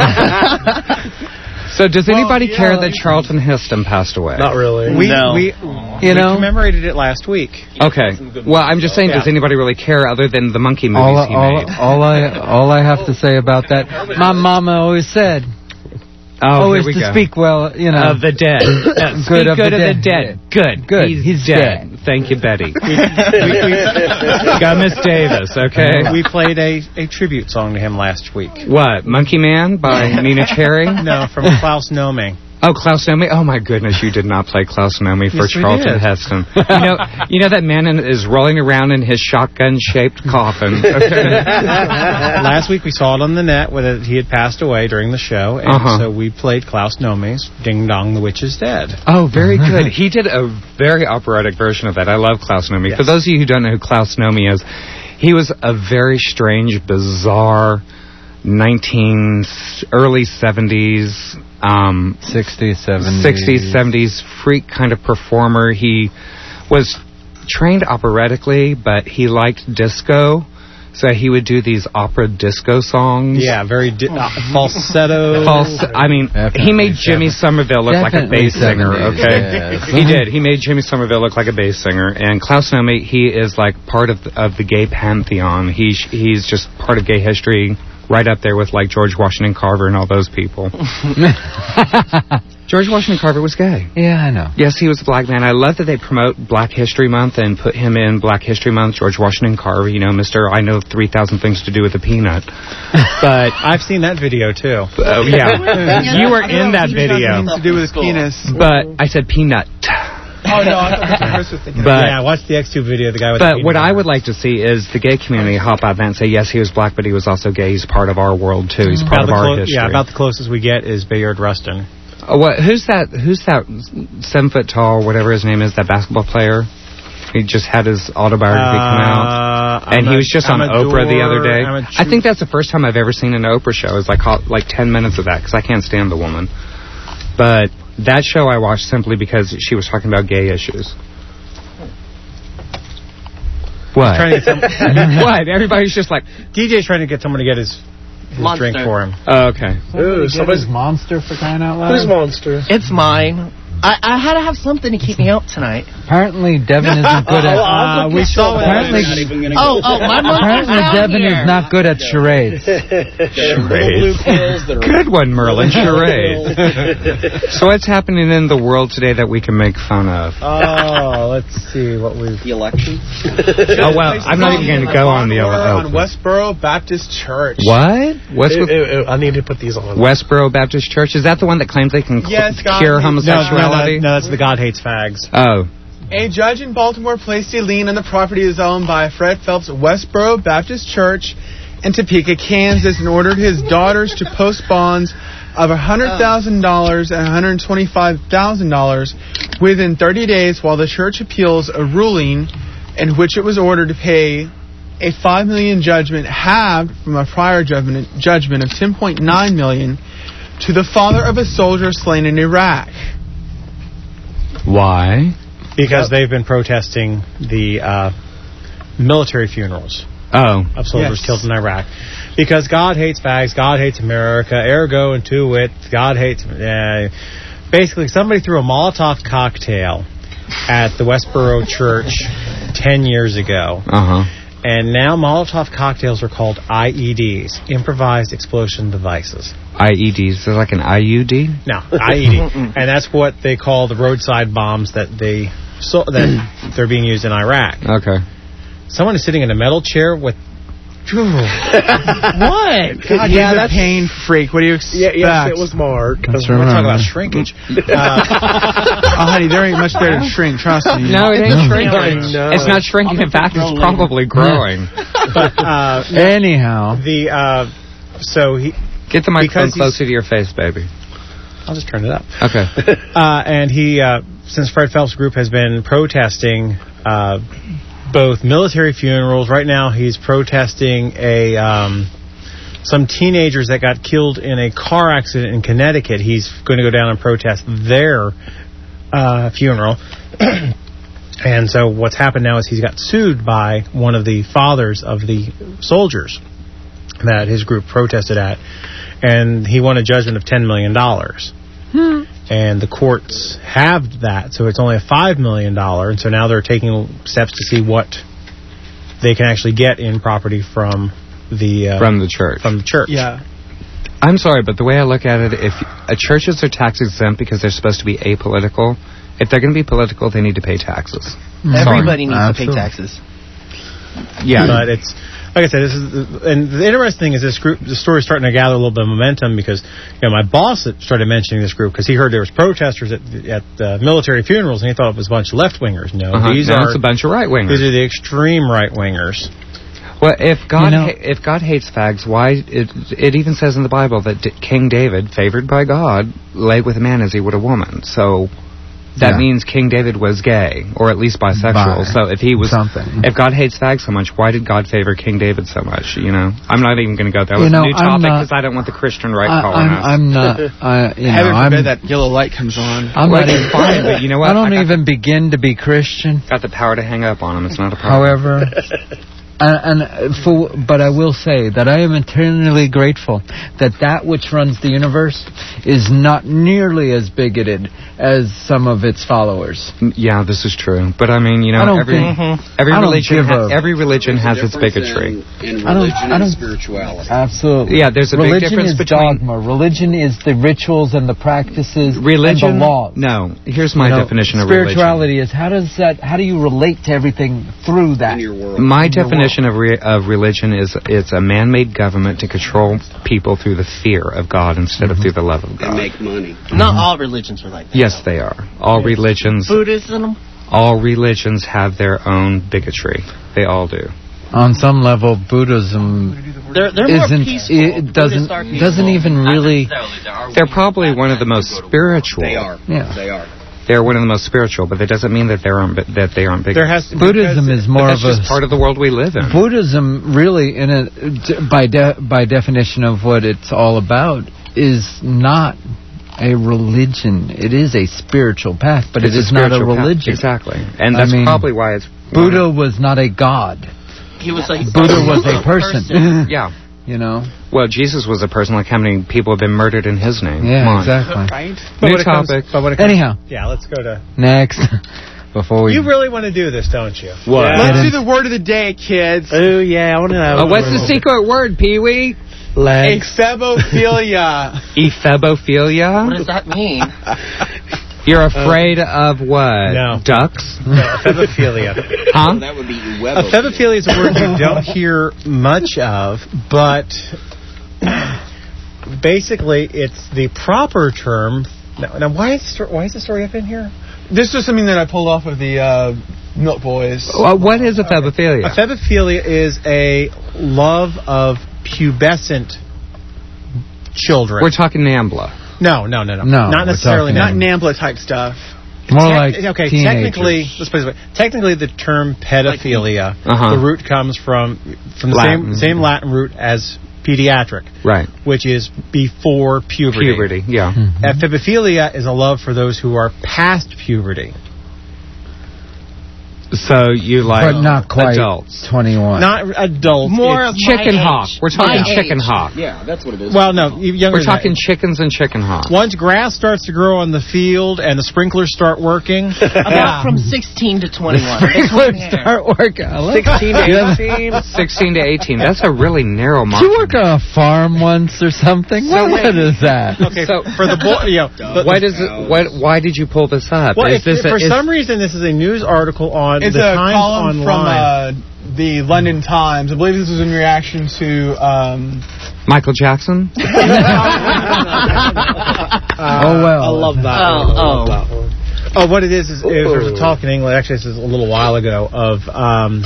So does well, anybody yeah, care that Charlton Heston passed away? Not really. We, no. we, you know? we commemorated it last week. Okay. Well, I'm just saying, yeah. does anybody really care other than the monkey movies all, he all, made? All I, all I have to say about that, my mama always said, oh, always here we to go. speak well, you know. Of the dead. No, good speak of good the of the dead. dead. Good. Good. He's, He's dead. dead. Thank you, Betty. we, we, we got Miss Davis, okay? We played a, a tribute song to him last week. What? Monkey Man by Nina Cherry? No, from Klaus Nomi. Oh, Klaus Nomi? Oh, my goodness, you did not play Klaus Nomi for yes, Charlton Heston. You know, you know that man in, is rolling around in his shotgun-shaped coffin. Okay. Last week we saw it on the net where he had passed away during the show, and uh-huh. so we played Klaus Nomi's Ding Dong, the Witch is Dead. Oh, very good. He did a very operatic version of that. I love Klaus Nomi. Yes. For those of you who don't know who Klaus Nomi is, he was a very strange, bizarre, nineteen early seventies... Um, sixties, seventies. sixties, seventies freak kind of performer. He was trained operatically, but he liked disco, so he would do these opera disco songs. Yeah, very di- uh, falsetto. False. I mean, definitely he made Jimmy Somerville look definitely like a bass singer. Okay, yes. He did. He made Jimmy Somerville look like a bass singer. And Klaus Nomi, he is like part of the, of the gay pantheon. He's he's just part of gay history. Right up there with, like, George Washington Carver and all those people. George Washington Carver was gay. Yeah, I know. Yes, he was a black man. I love that they promote Black History Month and put him in Black History Month, George Washington Carver, you know, Mister I know three thousand things to do with a peanut. But I've seen that video, too. Uh, yeah. You were in that video. Things to do with his penis. But I said peanut. Oh, no, I thought Chris was thinking But- yeah, watch the X two video of the guy with the But peanut what I butter. would like to see is the gay community hop out there and say, yes, he was black, but he was also gay. He's part of our world, too. He's part About of the our clo- history. Yeah, about the closest we get is Bayard Rustin. Oh, what, who's that Who's that seven foot tall, whatever his name is, that basketball player? He just had his autobiography come out. Uh, And I'm he a- was just on I'm a Oprah the other door- day. I'm a I think that's the first time I've ever seen an Oprah show. Is like like ten minutes of that because I can't stand the woman. But that show I watched simply because she was talking about gay issues. What? Trying to get some- What? Everybody's just like D J's trying to get someone to get his, his Monster. drink for him. Oh, okay. Ooh, somebody's monster for crying out loud. Who's monster? It's mine. I, I had to have something to keep me up tonight. Apparently, Devin isn't good at. Uh, we saw Apparently, Oh, oh, my monster's apparently down Devin here. is not good at charades. Charades. Good one, Merlin. Charade. So what's happening in the world today that we can make fun of? Oh, let's see what we've... The election? Oh, well, I'm not even going to go on the... on Oh, Westboro Baptist Church. what? West, Ew, ew, ew, I need to put these on. Westboro Baptist Church? Is that the one that claims they can cl- Yes, God cure hates- homosexuality? No, no, no, that's the God Hates Fags. Oh. A judge in Baltimore placed a lien on the property that is owned by Fred Phelps Westboro Baptist Church in Topeka, Kansas, and ordered his daughters to post bonds of one hundred thousand dollars and one hundred twenty-five thousand dollars within thirty days while the church appeals a ruling in which it was ordered to pay a five million dollars judgment halved from a prior judgment, judgment of ten point nine million dollars to the father of a soldier slain in Iraq. Why? Because they've been protesting the uh, military funerals Oh. of soldiers Yes. killed in Iraq. Because God hates fags, God hates America, ergo and to it, God hates... Uh, basically, somebody threw a Molotov cocktail at the Westboro Church ten years ago. Uh-huh. And now Molotov cocktails are called I E Ds, improvised explosion devices. I E Ds. Is it like an I U D? No, I E D. And that's what they call the roadside bombs that they so that they're being used in Iraq. Okay. Someone is sitting in a metal chair with... What? God, yeah, he's that's a pain freak. What do you expect? Yeah, yes, it was Mark. That's We're right. talking about shrinkage. Uh, Oh, honey, there ain't much there to shrink. Trust me. No, it ain't No. shrinking. No. It's not shrinking. In fact, it's probably growing. but uh, Anyhow, the uh, so he Get the microphone because he's- closer to your face, baby. I'll just turn it up. Okay. Uh, and he, uh, since Fred Phelps Group has been protesting uh, both military funerals. Right now, he's protesting a um, some teenagers that got killed in a car accident in Connecticut. He's going to go down and protest their uh, funeral. And so what's happened now is he's got sued by one of the fathers of the soldiers that his group protested at, and he won a judgment of ten million dollars. Hmm. And the courts halved that, so it's only a five million dollars, and so now they're taking steps to see what they can actually get in property from the uh, From the church. From the church. Yeah. I'm sorry, but the way I look at it, if uh, churches are tax exempt because they're supposed to be apolitical, if they're going to be political, they need to pay taxes. Everybody Sorry. needs Absolutely. to pay taxes. Yeah. But it's, like I said, this is, and the interesting thing is this group, the story's starting to gather a little bit of momentum because, you know, my boss had started mentioning this group because he heard there was protesters at, at uh, military funerals and he thought it was a bunch of left-wingers. No, Uh-huh. these No, are... it's a bunch of right-wingers. These are the extreme right-wingers. Well, if God You know- ha- if God hates fags, why it it even says in the Bible that D- King David, favored by God, lay with a man as he would a woman. So that Yeah. means King David was gay, or at least bisexual. Bi. So if he was Something. if God hates fags so much, why did God favor King David so much? You know, I'm not even going to go there. You It's know, a new I'm topic not- because I don't want the Christian right I, calling I'm, us. I'm not. I, you know, Heaven I'm, forbid that yellow light comes on. I'm Well, not it's even. fine, but you know what? I don't I got- even begin to be Christian. Got the power to hang up on him. It's not a problem. However, and, and for but I will say that I am eternally grateful that that which runs the universe is not nearly as bigoted as some of its followers. Yeah, this is true. But I mean, you know, I don't every think- every I don't religion give ha- a- every religion There's a has its difference bigotry. In, in I don't- religion I don't- and spirituality. Absolutely. Yeah, there's a big religion difference is between- dogma. Religion is the rituals and the practices Religion? and the laws. No. Here's my You know, definition of religion. spirituality is how does that? How do you relate to everything through that? My in your definition definition of re- of religion is it's a man-made government to control people through the fear of God instead of through the love of God. And make money. Not all religions are like that. Yes, they are. All religions. Buddhism. All religions have their own bigotry. They all do. On some level, Buddhism They're, they're more isn't. peaceful. It doesn't Buddhists are peaceful. doesn't even really. They're probably one of the most spiritual. They are. Yeah. They are. They're one of the most spiritual, but that doesn't mean that they aren't that they aren't big. There has to- Buddhism is more that's of a- just part of the world we live in. Buddhism, really, in a by de, by definition of what it's all about, is not a religion. It is a spiritual path, but It's it a is not a spiritual path. religion. Exactly, and I that's mean, probably why it's Buddha was not a god. He was a Buddha was a person. Yeah. You know. Well, Jesus was a person. Like how many people have been murdered in his name? Yeah, Come on. exactly. Right? But New when it comes- topic. but when it comes- Anyhow. Yeah, let's go to... Next. Before we. You really want to do this, don't you? What? Yeah. Let's do the word of the day, kids. Oh, yeah, I want to know. Oh, what's the secret word, Pee-wee? Ephebophilia. Ephebophilia? What does that mean? You're afraid of what? No. Ducks? No, ephebophilia. Huh? That would be Ephebophilia is a word you don't hear much of, but basically it's the proper term. Now, now why, is the story, why is the story up in here? This was something that I pulled off of the uh, Milk Boys. Well, what is ephebophilia? Ephebophilia is a love of pubescent children. We're talking NAMBLA. No, no, no, no. No, Not we're necessarily. talking- Not NAMBLA type stuff. More Tec- like okay. teenagers. Technically, let's put it this way. Technically, the term pedophilia, Uh-huh. the root comes from from the Latin. same same Latin root as pediatric, Right. which is before puberty. Puberty, yeah. Mm-hmm. Ephebophilia is a love for those who are past puberty. So you like But not quite adults. twenty-one. Not adults. More it's- of my Chicken age. hawk. We're talking My chicken age. hawk. Yeah, that's what it is. well, no, even younger We're than that. talking chickens and chicken hawk. Once grass starts to grow on the field and the sprinklers start working, About from sixteen to twenty-one. Sprinklers start working. I like sixteen to that. eighteen. sixteen to eighteen. That's a really narrow Did margin. you work on a farm once or something? What, what is that? okay. So- for the boy, you know, the- What is it? What? Why did you pull this up? Well, is if, this if a, for is- some reason this is a news article on It's the a Times column Online. from uh, the London Times. I believe this was in reaction to. Um, Michael Jackson? Uh, Oh, well. I love that. Oh, one. I love oh. that one. Oh, what it is is there was a talk in England. Actually, this is a little while ago of um,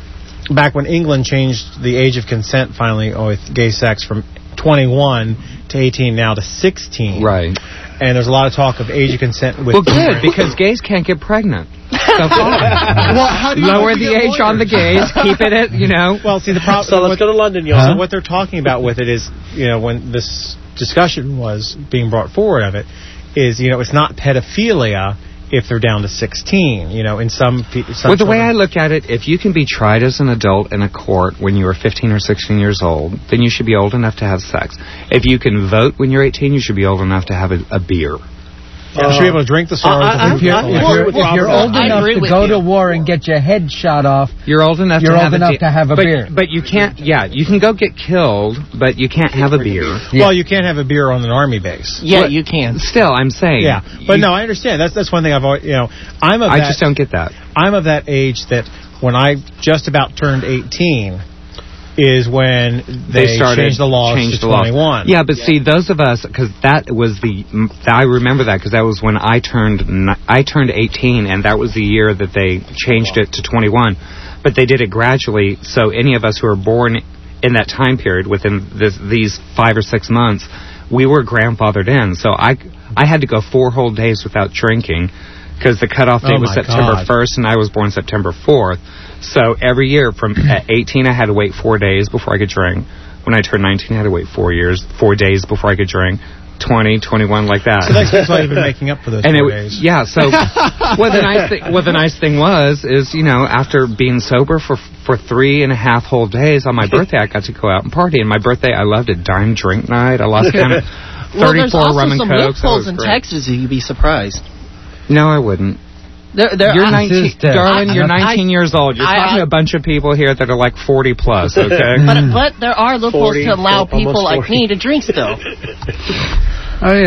back when England changed the age of consent finally with gay sex from twenty-one to eighteen, now to sixteen. Right. And there's a lot of talk of age of consent with. Well, good, because gays can't get pregnant. So fine. well, how do you Lower know if you the get age on the lawyers? gays, keep it at, you know. Well, see the problem. So let's go to London, y'all. So what they're talking about with it is, you know, when this discussion was being brought forward of it, is, you know, it's not pedophilia if they're down to sixteen. You know, in some people. Well, the way I look at it, if you can be tried as an adult in a court when you are fifteen or sixteen years old, then you should be old enough to have sex. If you can vote when you're eighteen, you should be old enough to have a, a beer. Yeah, you should be able to drink the sorrows. I- I- If you're, I- if well, you're, with if you're Robert, old I enough agree to with go you. to war and get your head shot off, You're old enough You're to old have enough a to have a but, beer. But you can't, yeah, you can go get killed, but you can't have a beer. Well, you can't have a beer on an army base. Yeah, But you can. Still, I'm saying. Yeah, but you- no, I understand. That's that's one thing I've always, you know, I'm of I that, just don't get that. I'm of that age that when I just about turned eighteen is when they, started changed the laws changed to the laws. twenty-one. Yeah, but see, those of us, because that was the, I remember that because that was when I turned, ni- I turned eighteen, and that was the year that they changed it to twenty-one. But they did it gradually, so any of us who were born in that time period within this, these five or six months, we were grandfathered in. So I, I had to go four whole days without drinking because the cutoff date Oh, was my September God. first, and I was born September fourth. So every year from at eighteen, I had to wait four days before I could drink. When I turned nineteen, I had to wait four years, four days before I could drink. twenty, twenty-one, like that. So that's that's why you've been making up for those and four it, days. Yeah, so well, the nice thing, well, the nice thing was is you know after being sober for for three and a half whole days on my birthday, I got to go out and party. And my birthday, I loved it. Dime drink night. I lost kind of Well, there's thirty-four also rum and some cokes. That loopholes was in great. Texas. You'd be surprised. No, I wouldn't. There, there, You're I, nineteen, darling. You're nineteen I- years old. You're I- talking I- to a bunch of people here that are like forty plus. Okay. But but there are loopholes forty, to allow almost people like forty. me to drink still. Oh, yeah.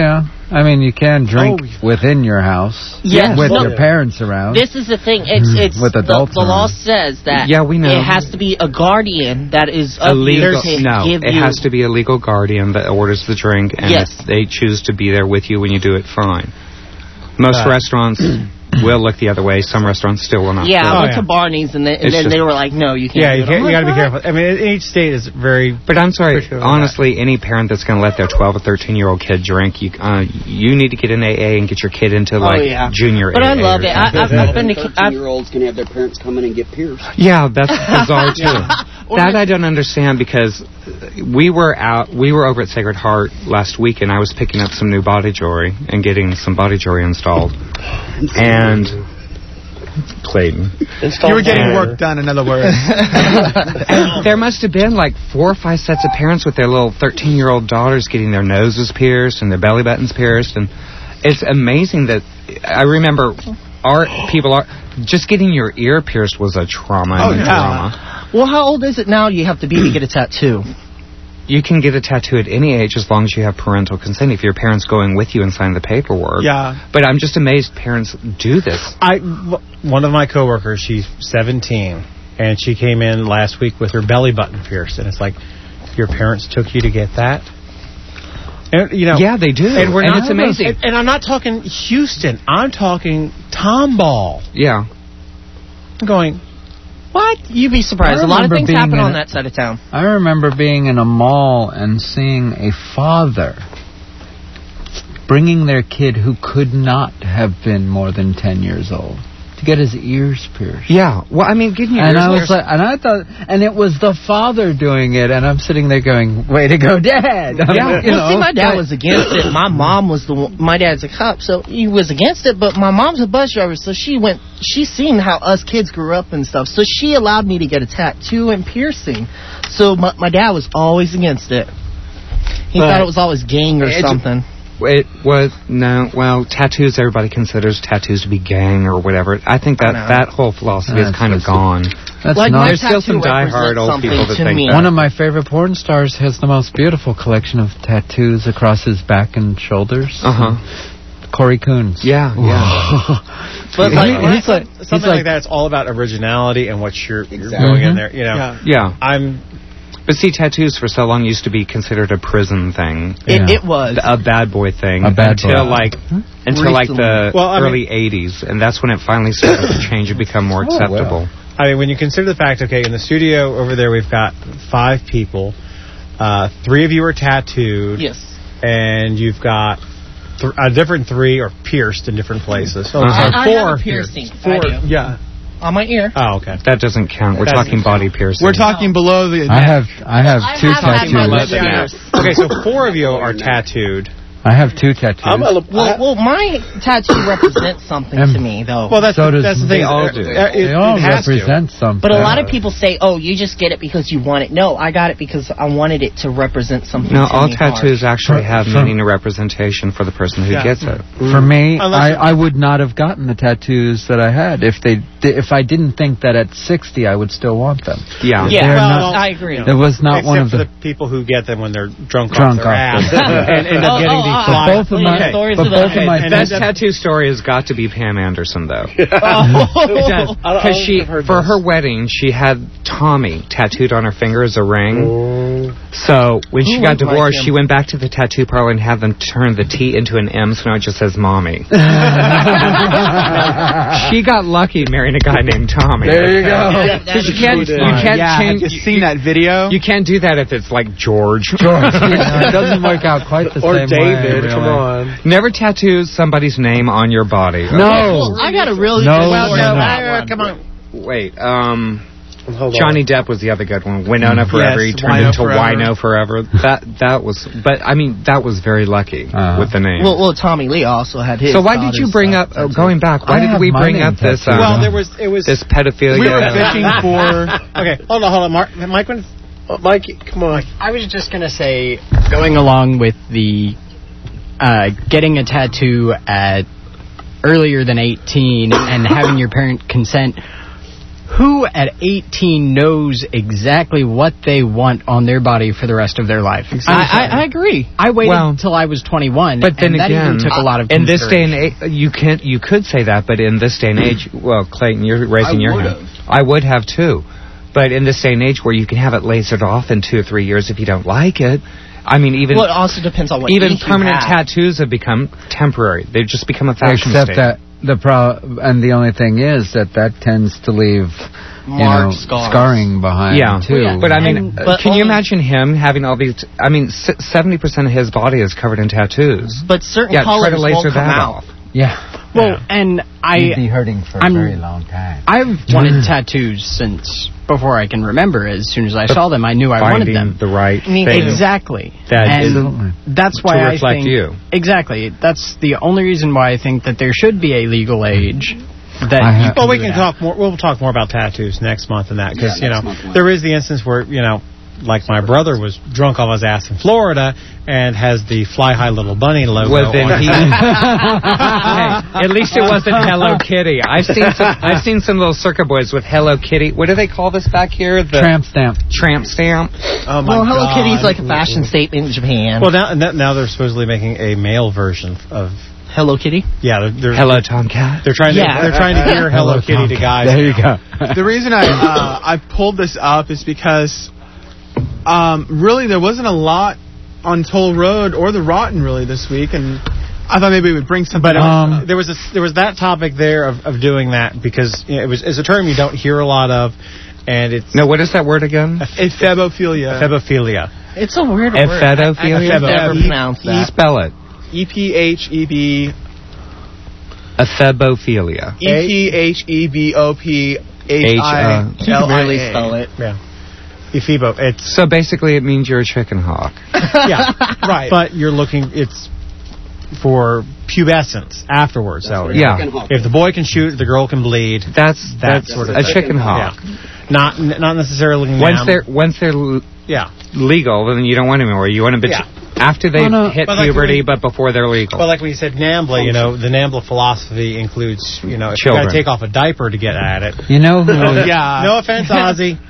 I mean, you can drink Oh. within your house. Yes. With No. your parents around. This is the thing. It's it's With the, adults the law around. says that Yeah, we know. it has to be a guardian that is A of legal, you to no, give it you. has to be a legal guardian that orders the drink, and Yes. if they choose to be there with you when you do it, fine. Most Uh, restaurants will look the other way. Some restaurants still will not. Yeah, do I it. went to Barney's and, they, and It's then just- they were like, "No, you can't." Yeah, do you, it. can't, I'm you got to like, be "What?" careful. I mean, each state is very. But I'm sorry, Sure. honestly, any parent that's going to let their twelve or thirteen year old kid drink, you uh, you need to get in A A and get your kid into like Oh, yeah. junior But A A. I love or it. I, something. I've, I've been to. I've, thirteen-year-olds can have their parents come in and get pierced. Yeah, that's bizarre too. That I don't understand because we were out, we were over at Sacred Heart last week, and I was picking up some new body jewelry and getting some body jewelry installed. And Clayton, You were getting work done, in other words. and there must have been like four or five sets of parents with their little thirteen-year-old daughters getting their noses pierced and their belly buttons pierced, and it's amazing that I remember our people are just getting your ear pierced was a trauma Oh, and a yeah. drama. Well, how old is it now? You have to be to get a tattoo. You can get a tattoo at any age as long as you have parental consent. If your parents going with you and sign the paperwork. Yeah. But I'm just amazed parents do this. I one of my coworkers, she's seventeen, and she came in last week with her belly button pierced, and it's like, your parents took you to get that. And, you know, Yeah, they do. and, we're And not, it's amazing. And, and I'm not talking Houston. I'm talking Tomball. Yeah. I'm going. What? You'd be surprised. I A lot of remember things being happen in on a- that side of town. I remember being in a mall and seeing a father bringing their kid who could not have been more than ten years old to get his ears pierced. Yeah. Well, I mean, getting your And ears I was pierced- like, and I thought, and it was the father doing it, and I'm sitting there going, "Way to go, Dad!" I mean, Yeah, you well, see, know, my dad but- was against it. My mom was the one, my dad's a cop, so he was against it. But my mom's a bus driver, so she went. She seen how us kids grew up and stuff, so she allowed me to get a tattoo and piercing. So my, my dad was always against it. He But thought it was always gang or it- something. It was no. Well, tattoos. Everybody considers tattoos to be gang or whatever. I think that I know. that whole philosophy is That's kind of just- gone. That's Like, not. my There's still tattoo some diehard represents old people something that to think me. that. One of my favorite porn stars has the most beautiful collection of tattoos across his back and shoulders. Uh huh. Corey Coons. Yeah. Yeah. But He- like, he's like, he's Something like, like that. It's all about originality and what you're, you're Exactly. going in Mhm. there. You know. Yeah. Yeah. I'm. But see, tattoos for so long used to be considered a prison thing, it, Yeah. it was. a bad boy thing, A bad until boy. like until like the Recently. Well, I mean- early eighties, and that's when it finally started to change and become more Oh, wow. acceptable. I mean, when you consider the fact, okay, in the studio over there we've got five people. Uh, three of you are tattooed. Yes. And you've got th- a different three are pierced in different places. So, Uh-huh. so I, I four have a are piercing. pierced. Four. I do. Yeah. On my ear. Oh, okay. That doesn't count. We're That's- talking body piercing. We're talking below the. I have, I have I two have had tattoos. my Love it. ears. Okay, so four of you are tattooed. I have two tattoos. I'm a, Well, well, my tattoo represents something Um, to me, though. Well, that's So the, does- that's the They thing. all Uh, do. uh, It, they all it has to. represent something. But a lot of people say, "Oh, you just get it because you want it." No, I got it because I wanted it to represent something. No, to all me tattoos hard. actually have For- meaning and representation for the person who Yeah. gets it. For me, Unless I, it- I would not have gotten the tattoos that I had if they if I didn't think that at sixty I would still want them. Yeah. Yeah, They're well, not- I agree. There was not Except one of for the. the people who get them when they're drunk, Drunk off their off ass their- and end up Oh, getting oh, these oh, But flyers. both of my, Okay. Stories but of both that. of my And Best that- tattoo story has got to be Pam Anderson, though. Oh. Because she, for her wedding, she had Tommy tattooed on her finger as a ring. So when she Who got would like divorced, him? she went back to the tattoo parlor and had them turn the T into an M, so now it just says Mommy. She got lucky marrying a guy named Tommy. There you go. Because you can't, you can't yeah, change. have you you- seen that video? You can't do that if it's like George. George, yeah, it doesn't work out quite the or same David, way. come really. on. Never tattoo somebody's name on your body. No. Well, I got a really No, good no, story no. on that one. Come on. Wait, um... Hold on. Johnny Depp was the other good one. Winona Forever. Yes, he turned Wino into Forever. Wino Forever. That that was, but I mean, that was very lucky Uh-huh. with the name. Well, well, Tommy Lee also had his. so why did you daughter's, bring uh, up? Uh, tattoo. going back, why I did have we my bring name up this? tattooed. Um, Well, there was it was. this pedophilia. We were fishing for. Okay, hold on, hold on, Mark. Mike, when, Uh, Mike, come on. I was just going to say, going along with the uh, getting a tattoo at earlier than eighteen and having your parent consent, who at eighteen knows exactly what they want on their body for the rest of their life? I, I, I agree. I waited Well, until I was twenty-one, But then and that again, even took a lot of in this day and consideration. age, you can you could say that, but in this day and age, well, Clayton, you're raising I your would've. hand. I would have too, but in this day and age, where you can have it lasered off in two or three years if you don't like it. I mean, even Well, it also depends on what even ink you permanent have. tattoos have become temporary. They've just become a fashion Except statement. that the pro and the only thing is that that tends to leave you know Marks, scars. scarring behind Yeah, too. but I mean, And- uh, but can you only- imagine him having all these? I mean, seventy percent of his body is covered in tattoos. But certain yeah, try colors to laser won't come that out. off. yeah, Well, and I you'd be hurting for I'm- a very long time. I've wanted tattoos since before I can remember. As soon as I saw them, I knew I wanted Finding them. the right I mean, thing. Exactly. That and Absolutely. that's why to I reflect think you. exactly. That's the only reason why I think that there should be a legal age. That I you have- can Well, we do can that. talk more. We'll talk more about tattoos next month and that because Yeah, you next know month we'll- there is the instance where you know, like my brother was drunk off his ass in Florida and has the Fly High Little Bunny logo. Well, then on he- his- Hey, at least it wasn't Hello Kitty. I've seen some. I've seen some little circuit boys with Hello Kitty. What do they call this back here? The Tramp stamp. Tramp stamp. Oh my Well, Hello God. Kitty's like a fashion statement in Japan. Well, now now they're supposedly making a male version of Hello Kitty? yeah. They're, they're Hello Tomcat. They're trying to Yeah. they're trying to gear Hello Kitty to guys. There you go. The reason I uh, I pulled this up is because um, really there wasn't a lot on Toll Road or the Rotten really this week, and I thought maybe we would bring something. But it was, Um, there was a, there was that topic there of, of doing that because you know, it was it's a term you don't hear a lot of, and it's No, what is that word again? Ephebophilia. ephebophilia. It's a weird word. Ephebophilia? I, I, I've never E- pronounced that. Spell it. E P H E B Ephebophilia. E P H E B O P H I You L can I really A. spell it. Yeah, ephebo. It's So basically, it means you're a chicken hawk. yeah, right. But you're looking. It's for pubescence afterwards. That's So what Yeah. a chicken hawk if is. the boy can shoot, the girl can bleed. That's That that's sort of a thing. chicken hawk. Yeah. Not not necessarily Once nam- they're once they're l- yeah. legal, then you don't want them anymore. You want them Yeah. after they Oh, no. hit But like puberty, we- but before they're legal. Well, like when you said NAMBLA, you know, the NAMBLA philosophy includes, you know, if you got Children. to take off a diaper to get at it. You know who? Oh, yeah. No offense, Ozzy.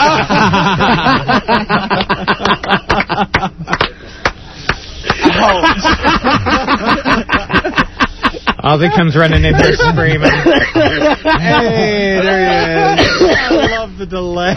Ozzy comes running in there screaming. Hey, there he is. I love the delay.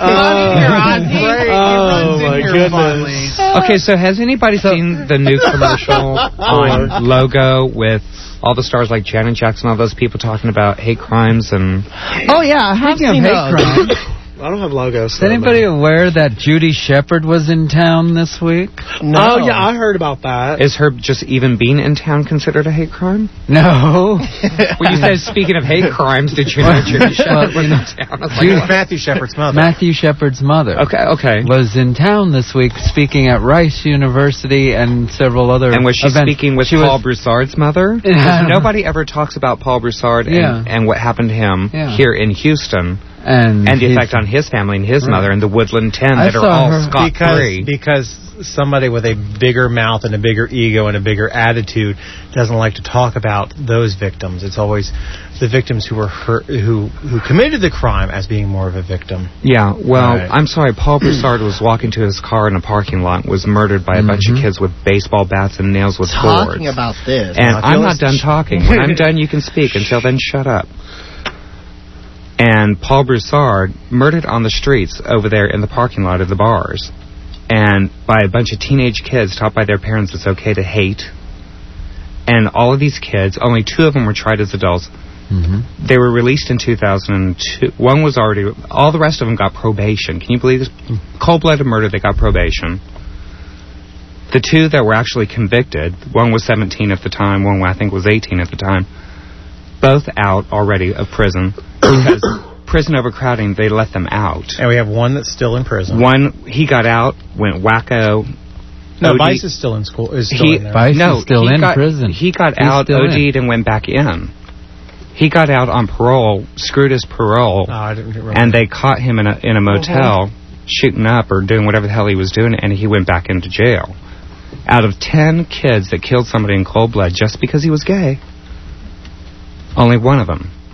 Oh, my goodness. Okay, so has anybody seen the new commercial on Logo with all the stars like Janet Jackson, all those people talking about hate crimes and... Oh, yeah, I have Speaking of seen hate those. crimes, I don't have logos. is anybody aware that Judy Shepard was in town this week? No. Oh, yeah, I heard about that. Is her just even being in town considered a hate crime? No. Well, you said, speaking of hate crimes, did you know Judy Shepard was in town? I was like, Judy- what? Matthew Shepard's mother. Matthew Shepard's mother. Okay, okay. Was in town this week speaking at Rice University and several other And was she events. speaking with She Paul was- Broussard's mother? Yeah. Because nobody ever talks about Paul Broussard and, Yeah. and what happened to him Yeah. here in Houston and, and the he's- effect on his family and his Right. mother and the Woodland Ten I that are saw all her- scot-free. Because, because somebody with a bigger mouth and a bigger ego and a bigger attitude doesn't like to talk about those victims. It's always the victims who were hurt, who who committed the crime as being more of a victim. Yeah, well, Right. I'm sorry. Paul Broussard was walking to his car in a parking lot, was murdered by a bunch of kids with baseball bats and nails with swords. Talking about this. And I feel I'm not it's- done talking. When I'm done, you can speak. Until then, shut up. And Paul Broussard murdered on the streets over there in the parking lot of the bars. And by a bunch of teenage kids taught by their parents it's okay to hate. And all of these kids, only two of them were tried as adults. Mm-hmm. They were released in two thousand two. One was already... All the rest of them got probation. Can you believe this? Cold-blooded murder, they got probation. The two that were actually convicted, one was seventeen at the time, one I think was eighteen at the time, both out already of prison because prison overcrowding, they let them out. And we have one that's still in prison. One, he got out, went wacko. No, O D Vice is still in school. Is still he, in there. Vice no, is still he in got, prison. He got He's out, still in. O D'd, and went back in. He got out on parole, screwed his parole, Oh, I didn't remember. and they caught him in a in a motel shooting up or doing whatever the hell he was doing, and he went back into jail. Out of ten kids that killed somebody in cold blood just because he was gay, only one of them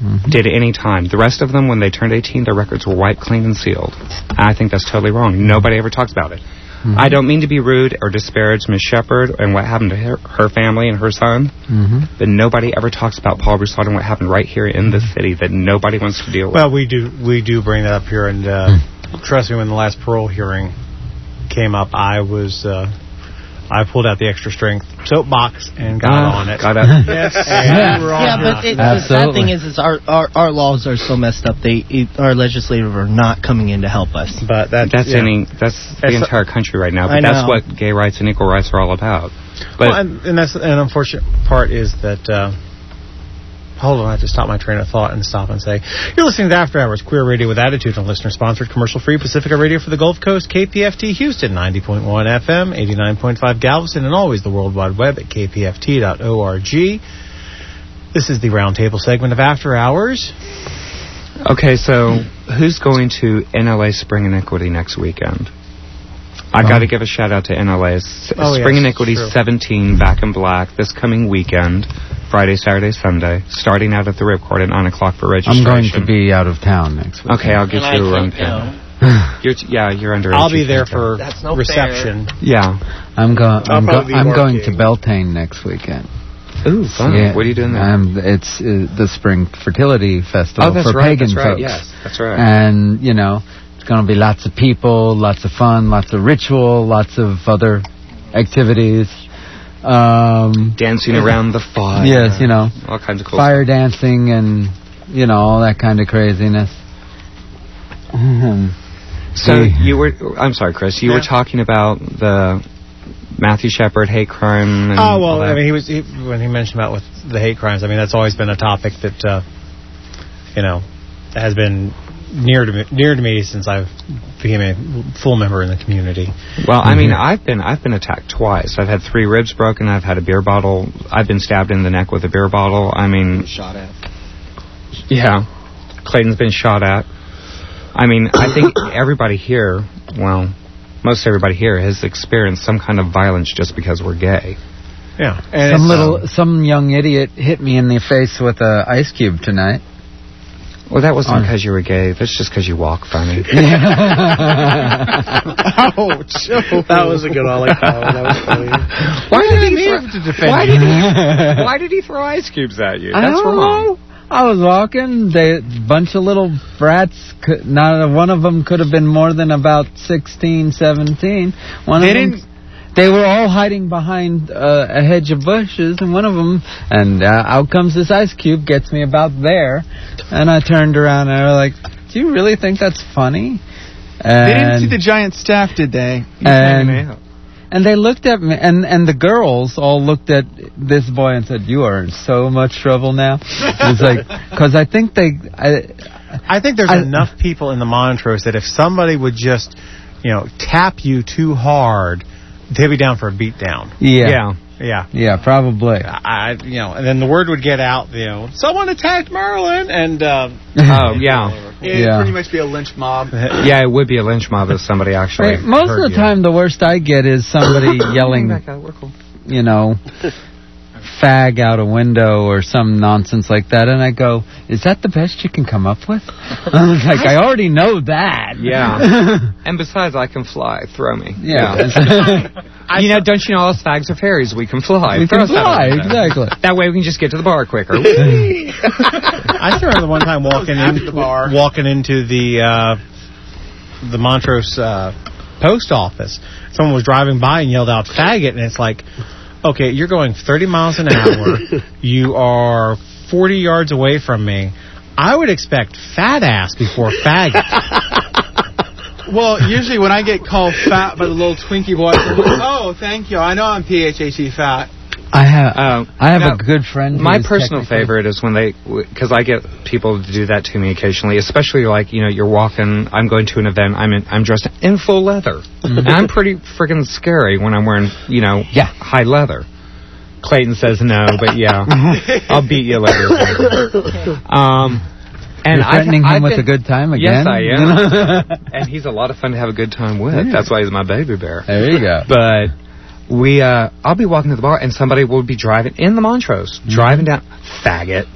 mm-hmm. did any time. The rest of them, when they turned eighteen, their records were wiped clean and sealed. I think that's totally wrong. Nobody ever talks about it. Mm-hmm. I don't mean to be rude or disparage Miss Shepard and what happened to her, her family and her son, mm-hmm. but nobody ever talks about Paul Broussard and what happened right here in the city that nobody wants to deal with. Well, we do we do bring that up here, and uh, mm. trust me, when the last parole hearing came up, I was uh, I pulled out the extra strength soapbox and got uh, on it. Got it. Yes. Yeah, yeah, but it, the sad thing is, is our, our our laws are so messed up. They it, our legislators are not coming in to help us. But that's that's yeah. any that's the it's, entire country right now. But that's what gay rights and equal rights are all about. But well, and, and that's an unfortunate part is that. Uh, Hold on, I have to stop my train of thought and stop and say, you're listening to After Hours, Queer Radio with Attitude, on listener-sponsored, commercial-free Pacifica Radio for the Gulf Coast, K P F T Houston, ninety point one F M, eighty-nine point five Galveston, and always the World Wide Web at k p f t dot org. This is the roundtable segment of After Hours. Okay, so who's going to N L A Spring Iniquity next weekend? I've oh. got to give a shout-out to N L A. S- oh, Spring yes, Iniquity seventeen, Back in Black, this coming weekend. Friday, Saturday, Sunday, starting out at the Ripcord at nine o'clock for registration. I'm going to be out of town next week. Okay, I'll get and you I a room pin. You're t- yeah, you're under. I'll be there for no reception. Fair. Yeah, I'm going. I'm, go- I'm going to Beltane next weekend. Ooh, fun! Yeah, what are you doing there? Um, it's uh, the Spring Fertility Festival oh, that's for right, pagan that's right, folks. Yes, that's right. And you know, it's going to be lots of people, lots of fun, lots of ritual, lots of other activities. Um, Dancing around the fire. Yes, you know. All kinds of cool fire stuff. dancing and, you know, all that kind of craziness. So you were, I'm sorry, Chris, you yeah. were talking about the Matthew Shepard hate crime. And oh, well, I mean, he was, he, when he mentioned about with the hate crimes, I mean, that's always been a topic that, uh, you know, has been near to me, near to me since I became a full member in the community. Well, I mean, I've been I've been attacked twice. I've had three ribs broken. I've had a beer bottle. I've been stabbed in the neck with a beer bottle. I mean, shot at. Yeah, Clayton's been shot at. I mean, I think everybody here, well, most everybody here has experienced some kind of violence just because we're gay. Yeah, and some little um, some young idiot hit me in the face with a ice cube tonight. Well, that wasn't because you were gay. That's just because you walk funny. Ouch. That was a good Ollie That was funny. Why did he throw, to defend why did he, why did he throw ice cubes at you? That's I don't wrong. Know. I was walking. They bunch of little brats. Could, not one of them could have been more than about sixteen, seventeen. One they of didn't. Them, They were all hiding behind uh, a hedge of bushes, and one of them, and uh, out comes this ice cube, gets me about there, and I turned around and I was like, do you really think that's funny? And they didn't see the giant staff, did they? And, and they looked at me, and, and the girls all looked at this boy and said, you are in so much trouble now. It's like, because I think they... I, I think there's I, enough people in the Montrose that if somebody would just, you know, tap you too hard... they'd be down for a beat down. Yeah. Yeah. Yeah. Yeah, probably. I, you know, and then the word would get out, you know, someone attacked Marilyn, and, um... oh, yeah. It'd yeah. pretty much be a lynch mob. Yeah, it would be a lynch mob if somebody actually right. Most of the you. time, the worst I get is somebody yelling, you know, fag out a window or some nonsense like that, and I go, is that the best you can come up with? I was like, I already know that. Yeah. And besides, I can fly. Throw me. Yeah. yeah. You know, don't you know all us fags are fairies? We can fly. We Throw can fly, exactly. That way we can just get to the bar quicker. I still remember one time walking into the bar, walking into the uh, the Montrose uh, post office. Someone was driving by and yelled out "faggot," and it's like, okay, you're going thirty miles an hour. You are forty yards away from me. I would expect fat ass before faggot. Well, usually when I get called fat by the little Twinkie boy, I'm like, oh, thank you. I know I'm P H A T fat. I have um, I have now, a good friend. My personal favorite is when they, because I get people to do that to me occasionally, especially like, you know, you're walking, I'm going to an event, I'm in, I'm dressed in full leather. Mm-hmm. And I'm pretty freaking scary when I'm wearing, you know, yeah. high leather. Clayton says no, but yeah, I'll beat you later. Um, and You're threatening I've, him I've with been, a good time again? Yes, I am. And he's a lot of fun to have a good time with. Yeah. That's why he's my baby bear. There you go. But we, uh, I'll be walking to the bar, and somebody will be driving in the Montrose, mm-hmm. driving down, faggot.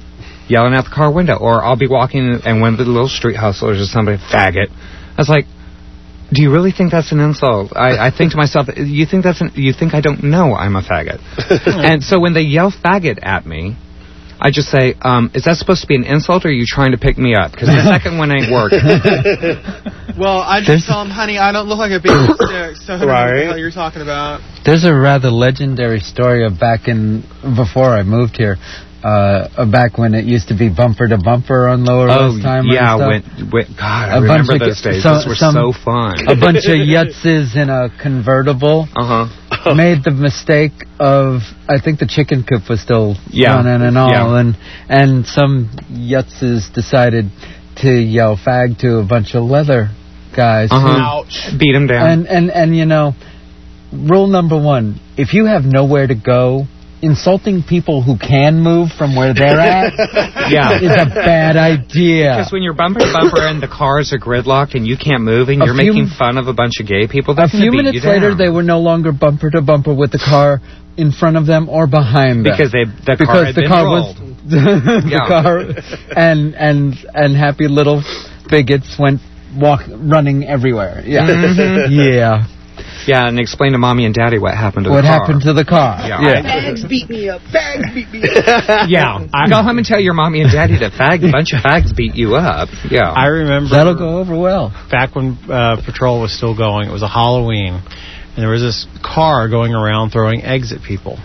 yelling out the car window. Or I'll be walking and one of the little street hustlers or somebody, faggot. I was like, do you really think that's an insult? I, I think to myself, you think that's an, you think I don't know I'm a faggot. And so when they yell faggot at me, I just say, um, is that supposed to be an insult, or are you trying to pick me up? Because the second one ain't working. Well, I just tell him, honey, I don't look like a baby stick, so I don't know what the hell you're talking about. There's a rather legendary story of back in, before I moved here, uh, back when it used to be bumper to bumper on Lower Oh, West Time. yeah, and stuff. when, when, God, I A bunch remember of- those days. so- Those were some- so fun. A bunch of yutzes in a convertible uh-huh. made the mistake of, I think the chicken coop was still Yeah. running and all, Yeah. and and some yutzes decided to yell fag to a bunch of leather guys. Uh-huh. who- Beat them down. And, and, and, you know, rule number one, if you have nowhere to go, insulting people who can move from where they're at Yeah. is a bad idea. Because when you're bumper to bumper and the cars are gridlocked and you can't move and A you're few- making fun of a bunch of gay people, A they're gonna few beat minutes you down. later, they were no longer bumper to bumper with the car in front of them or behind them. Because they the car because had the been car rolled. was the Yeah. car, and and and happy little bigots went walk running everywhere. Yeah, Mhm. yeah. Yeah, and explain to mommy and daddy what happened to What the car. happened to the car? Yeah. Fags beat me up. Fags beat me up. Yeah. I, go home and tell your mommy and daddy that fag, a bunch of fags beat you up. Yeah. I remember That'll go over well. back when uh, patrol was still going. It was a Halloween, and there was this car going around throwing eggs at people.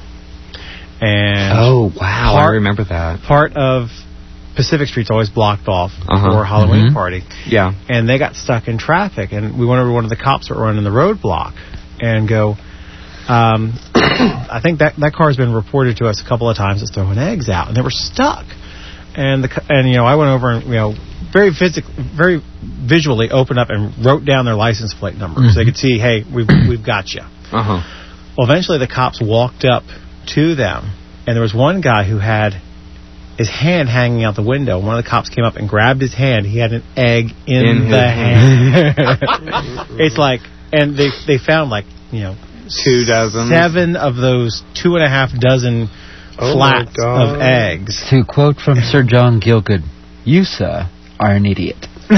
And Oh, wow. Part, I remember that. Part of Pacific Street's always blocked off Uh-huh. for a Halloween Mhm. party. Yeah. And they got stuck in traffic, and we went over to one of the cops that were running the roadblock and go, um, I think that that car has been reported to us a couple of times as throwing eggs out, and they were stuck. And the co- and you know I went over and you know very physic very visually opened up and wrote down their license plate number Mm-hmm. so they could see, hey, we've we've got you. Uh huh. Well, eventually the cops walked up to them, and there was one guy who had his hand hanging out the window. One of the cops came up and grabbed his hand. He had an egg in, In the his hand. It's like, and they they found like, you know, Two dozen. seven of those two and a half dozen Oh my flats God. of eggs. To quote from Sir John Gielgud, "You, sir, are an idiot." So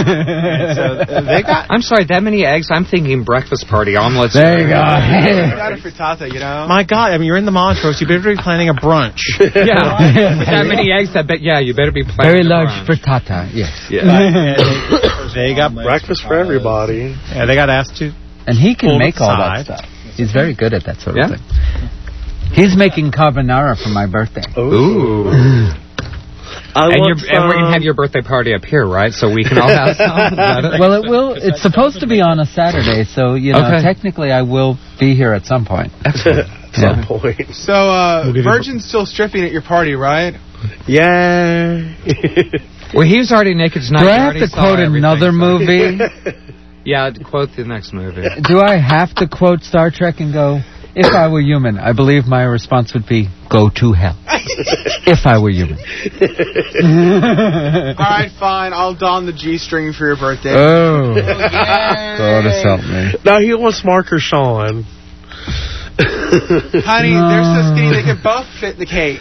they got. I'm sorry, that many eggs? I'm thinking breakfast party omelets. There you go. You got a frittata, you know? My God, I mean, you're in the Montrose. You better be planning a brunch. Yeah. With that many eggs, I bet, yeah, you better be planning Very a large brunch. frittata, yes. Yeah. And they, they got Breakfast for everybody. Yeah, they got asked to. And he can Pulled make all aside. that stuff. He's very good at that sort Yeah. of thing. He's making carbonara for my birthday. Ooh. I And, want you're, and we're going to some- have your birthday party up here, right? So we can all have some. Is that it? Well, it will. It's supposed to be on a Saturday, so you know, Okay. technically, I will be here at some point. Some Yeah. point. So, uh, We'll give you- Virgin's still stripping at your party, right? Yeah. Well, he was already naked tonight. Do He I have already to saw quote everything, another so- movie? Yeah, quote the next movie. Do I have to quote Star Trek and go, "If I were human"? I believe my response would be, "Go to hell." If I were human. All right, fine. I'll don the G-string for your birthday. Oh. God has helped me. No, he wants Marker Sean. Honey, they're so skinny they could both fit in the cake.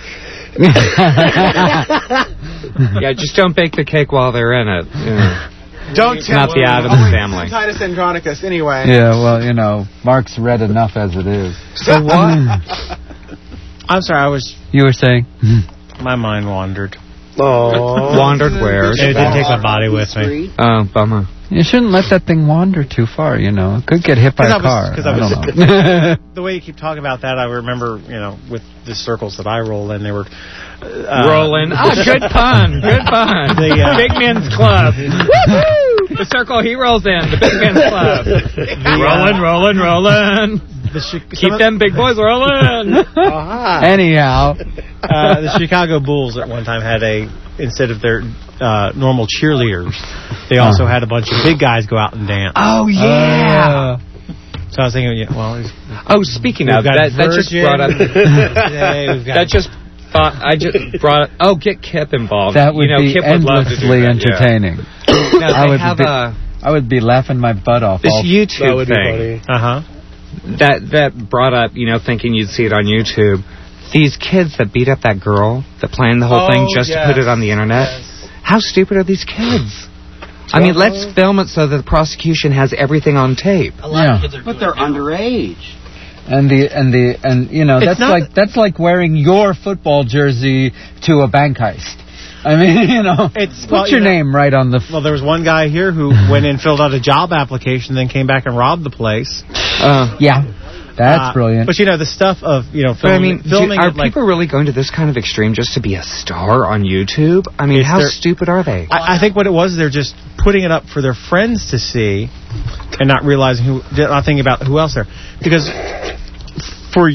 Yeah, just don't bake the cake while they're in it. Yeah. Don't It's tell not the me. Addams Oh, wait, family. Titus Andronicus, anyway. Yeah, well, you know, Mark's read enough as it is. So what? I'm sorry, I was. You were saying? My mind wandered. Oh. Wandered where? It didn't take my body with me. Oh, bummer. You shouldn't let that thing wander too far, you know. It could get hit by a car. Because I, I was, don't cause know. I was the way you keep talking about that, I remember, you know, with the circles that I roll in, they were uh, Rolling. Ah, good pun. Good pun. The, uh, Big Men's Club. Woo-hoo! The circle he rolls in. The Big Men's Club. The, rolling, uh, rolling, rolling. The chi- Keep them big boys rolling. Anyhow. Uh, the Chicago Bulls at one time had a, instead of their uh, normal cheerleaders, they also had a bunch of big guys go out and dance. Oh, yeah. So I was thinking, yeah, well, he's, Oh, speaking We've of, got that, that just Virgin. brought up... Yeah, we've got- that just thought... I just brought... Oh, get Kip involved. That would you know, be Kip would love to do endlessly that, yeah. entertaining. No, I they would have be, a... I would be laughing my butt off. This all- YouTube That would be thing funny. uh-huh. that that brought up, you know, thinking you'd see it on YouTube, these kids that beat up that girl, that planned the whole Oh, thing just yes. to put it on the internet. Yes. How stupid are these kids? I mean, Well, let's film it so that the prosecution has everything on tape. A lot Yeah. of kids are but they're underage. And the and the and you know It's that's not- like that's like wearing your football jersey to a bank heist. I mean, you know, It's- put well, your you know- name right on the. F- Well, there was one guy here who went in, filled out a job application, then came back and robbed the place. Uh, yeah, that's Uh, brilliant. But you know, the stuff of you know But I filming, mean, do, filming are it, like, people really going to this kind of extreme just to be a star on YouTube? I mean, It's how their- stupid are they? I, I think what it was, they're just putting it up for their friends to see, and not realizing who, not thinking about who else there, because for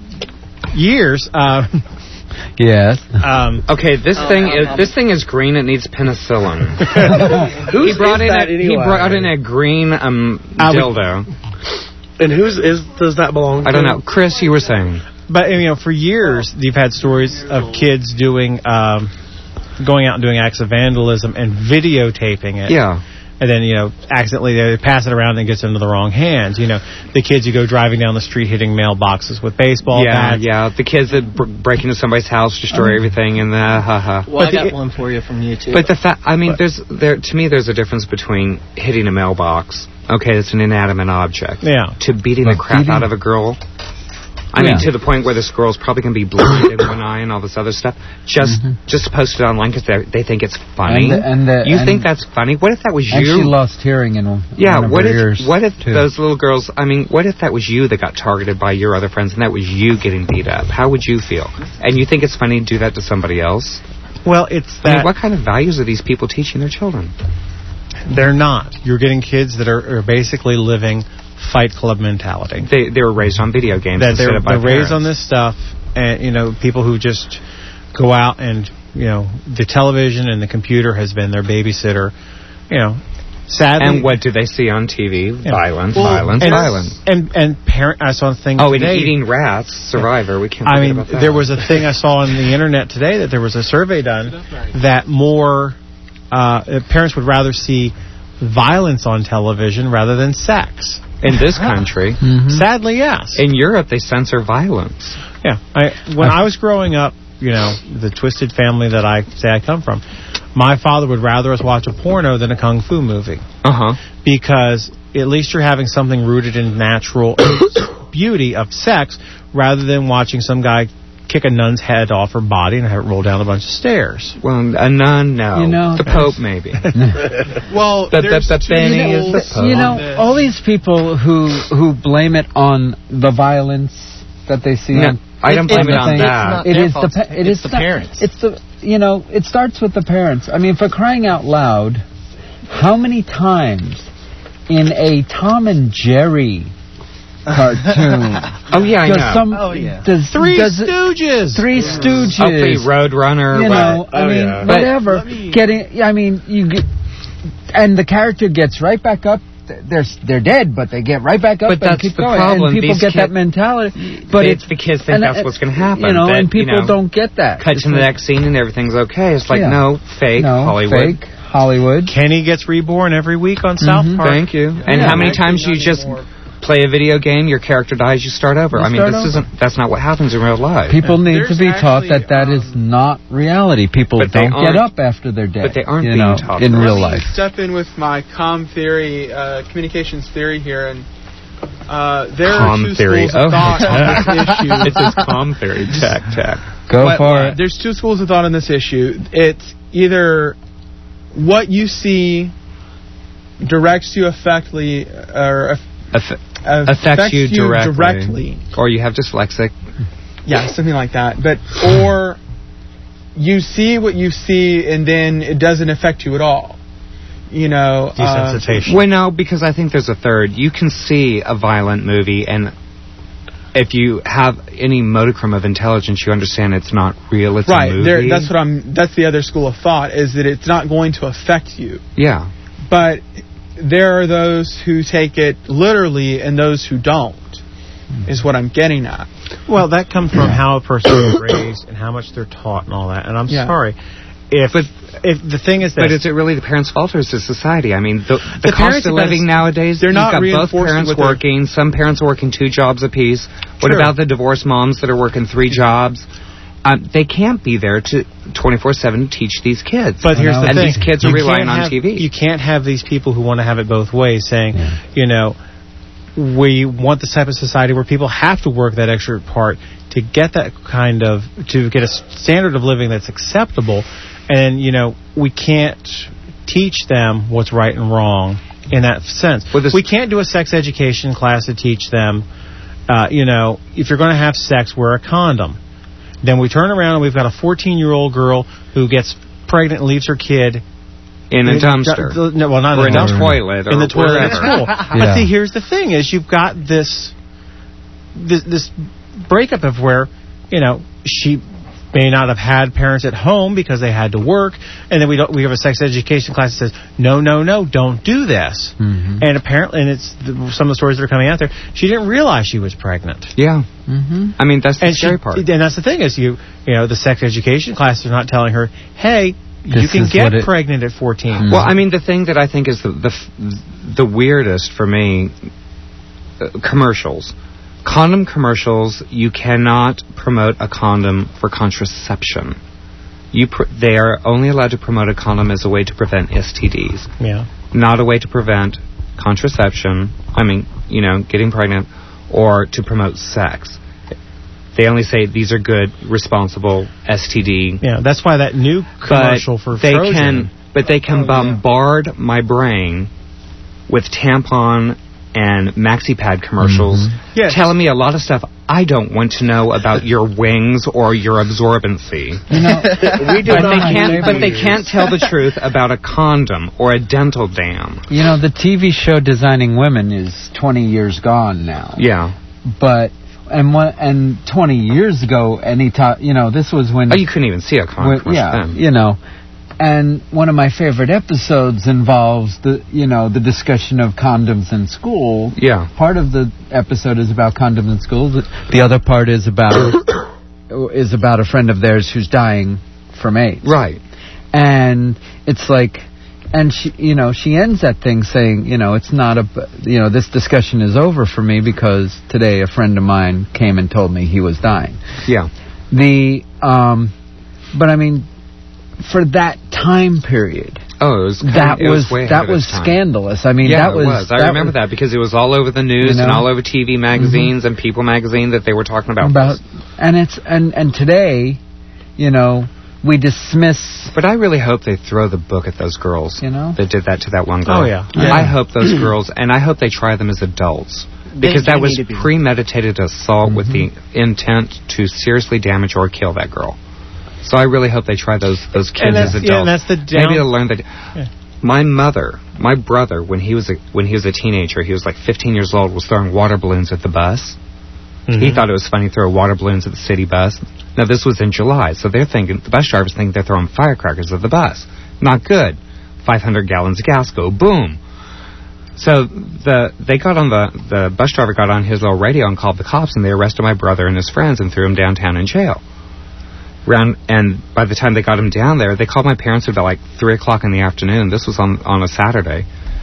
years. Uh, Yes. Um, okay, this Oh, thing no, is no. this thing is green. It needs penicillin. Whose he brought is in that a, he anyway? brought in a green um Uh, we- dildo. And whose is does that belong to? I don't know, Chris. You were saying. But you know, for years you've had stories of kids doing, um, going out and doing acts of vandalism and videotaping it. Yeah. And then, you know, accidentally they pass it around and it gets into the wrong hands. You know, the kids who go driving down the street hitting mailboxes with baseball Yeah, bats. yeah. The kids that br- break into somebody's house, destroy everything, and the ha ha. Well, I But got the- one for you from YouTube. But the fact, I mean, there's there to me, there's a difference between hitting a mailbox. Okay, it's an inanimate object. Yeah. To beating Like the crap beating- out of a girl. I Yeah. mean, to the point where this girl's probably going to be blind in one eye and all this other stuff. Just just to post it online because they think it's funny. And the- and the- you and- think that's funny? What if that was and you? she lost hearing in one Yeah, one of what her if ears, what if too. those little girls? I mean, what if that was you that got targeted by your other friends, and that was you getting beat up? How would you feel? And you think it's funny to do that to somebody else? Well, it's I mean, that what kind of values are these people teaching their children? they're not. You're getting kids that are, are basically living Fight Club mentality. They they were raised on video games That instead they're, of by they're raised parents. on this stuff, and you know, people who just go out and you know, the television and the computer has been their babysitter. You know, sadly. And what do they see on T V? Yeah. Violence, Well, violence, and, violence. And and parent, I saw a thing Oh, and today. eating rats, Survivor. We can't. I forget mean, about that. there was a thing I saw on the internet today that there was a survey done that more uh, parents would rather see violence on television rather than sex. In this country. Sadly, yes. In Europe, they censor violence. Yeah. I, when I was growing up, you know, the twisted family that I say I come from, my father would rather us watch a porno than a kung fu movie. Uh-huh. Because at least you're having something rooted in natural beauty of sex rather than watching some guy kick a nun's head off her body and have it roll down a bunch of stairs. Well, a nun, no. You know, the Pope, maybe. Well, The- the- there's the two Benny is schools the Pope. You know, all these people who who blame it on the violence that they see. No, on, I don't blame the it on thing. that. It their is the fault. pa- it It's is the not- parents. It's the you know it starts with the parents. I mean, for crying out loud, how many times in a Tom and Jerry cartoon? Oh, yeah, I does know. Some, Oh, yeah. Does, Three does it- Stooges! Three Stooges. Hopefully, Roadrunner. You know, what- I oh, mean, yeah. whatever. Getting, I mean, you get, and the character gets right back up. They're they're dead, but they get right back up But and that's keep the going. problem. And people These get kid- that mentality. But They- it's the kids think and, that's uh, what's going to happen. You know, that, and people you know, don't get that. cut It's to the like, next scene and everything's okay. It's like, Yeah. no, fake no, Hollywood. fake Hollywood. Kenny gets reborn every week on South Mhm. Park. Thank you. And Yeah. how many times you just play a video game, your character dies, you start over. You I mean, start this over. isn't. That's not what happens in real life. People need There's to be taught actually, that that is um, not reality. People But they don't get aren't. up after they're dead. But they aren't you being know, taught in that. real Let me life. step in with my com theory, uh, communications theory here, and uh, there Com are two theory. schools of Oh. thought on this issue. It says com theory. Tech, tech. Go But, for uh, it. There's two schools of thought on this issue. It's either what you see directs you effectively, or aff- Aff- affects, affects you directly. directly. Or you have dyslexic. Yeah, something like that. But or you see what you see, and then it doesn't affect you at all. You know, uh, Desensitization. Well, no, because I think there's a third. You can see a violent movie, and if you have any modicum of intelligence, you understand it's not real. It's right. a movie. There, that's what I'm. That's the other school of thought, is that it's not going to affect you. Yeah. But there are those who take it literally and those who don't, is what I'm getting at. Well, that comes from how a person is raised and how much they're taught and all that. And I'm Yeah. sorry. if but, if the thing is that, but is it really the parents' fault or is it society? I mean, the, the, The cost of living nowadays. they're you've not got both reinforcing parents what they're- working. Some parents are working two jobs apiece. What True. about the divorced moms that are working three jobs? Um, they can't be there to twenty-four seven teach these kids. But here's the and thing. these kids You are relying can't on have- T V. You can't have these people who want to have it both ways saying, you know, we want this type of society where people have to work that extra part to get that kind of, to get a standard of living that's acceptable. And, you know, we can't teach them what's right and wrong in that sense. We can't do a sex education class to teach them, uh, you know, if you're going to have sex, wear a condom. Then we turn around and we've got a fourteen-year-old girl who gets pregnant and leaves her kid in a dumpster. Du- no, well, not or in in a a dumpster. toilet or in the toilet at wherever. school. But see, here's the thing: is you've got this, this this breakup of where, you know, she may not have had parents at home because they had to work, and then we don't. We have a sex education class that says, no, no, no, don't do this. Mm-hmm. And apparently, and it's the, some of the stories that are coming out there. She didn't realize she was pregnant. Yeah. Mm-hmm. I mean, that's the and scary she, part. And that's the thing is, you you know, the sex education classes are not telling her, hey, you This can is get what it- pregnant at fourteen. Mm-hmm. Well, I mean, the thing that I think is the the, f- the weirdest for me, uh, commercials. Condom commercials, you cannot promote a condom for contraception. You pr- they are only allowed to promote a condom as a way to prevent S T Ds. Yeah. Not a way to prevent contraception, I mean, you know, getting pregnant, or to promote sex. They only say these are good, responsible S T D. Yeah, that's why that new commercial but for they Frozen. Can, but they can Oh, yeah. bombard my brain with tampon and MaxiPad commercials Mm-hmm. Yes. telling me a lot of stuff I don't want to know about your wings or your absorbency. You know, we do but they can't. But they can't tell the truth about a condom or a dental dam. You know, the T V show Designing Women is twenty years gone now. Yeah. But and one, and twenty years ago, any time, you know, this was when Oh, you couldn't even see a condom when, commercial yeah, then. you know. And one of my favorite episodes involves the, you know, the discussion of condoms in school. Yeah. Part of the episode is about condoms in school. The, the other part is about is about a friend of theirs who's dying from AIDS. Right. And it's like, and she, you know, she ends that thing saying, you know, it's not a, you know, this discussion is over for me because today a friend of mine came and told me he was dying. Yeah. The, um, but I mean, for that time period. Oh, it was kind that of, it was, was way that ahead of was its time. scandalous. I mean, yeah, that was. it was. I that remember was, that because it was all over the news You know? and all over T V magazines and People magazine that they were talking about. about this. and it's and and today, you know, we dismiss. But I really hope they throw the book at those girls. You know, that did that to that one girl. Oh, yeah. Yeah. I hope those girls, and I hope they try them as adults. Because They that do was need to be. premeditated assault with the intent to seriously damage or kill that girl. So I really hope they try those those kids And that's- as adults. yeah, and that's the down- Maybe they'll learn that. Yeah. My mother, my brother, when he was a when he was a teenager, he was like fifteen years old, was throwing water balloons at the bus. Mm-hmm. He thought it was funny to throw water balloons at the city bus. Now this was in July, so they're thinking the bus drivers think they're throwing firecrackers at the bus. Not good. five hundred gallons of gas go boom. So the they got on the the bus driver got on his little radio and called the cops, and they arrested my brother and his friends and threw him downtown in jail. Round, and by the time they got him down there, they called my parents at about like three o'clock in the afternoon. This was on on a Saturday,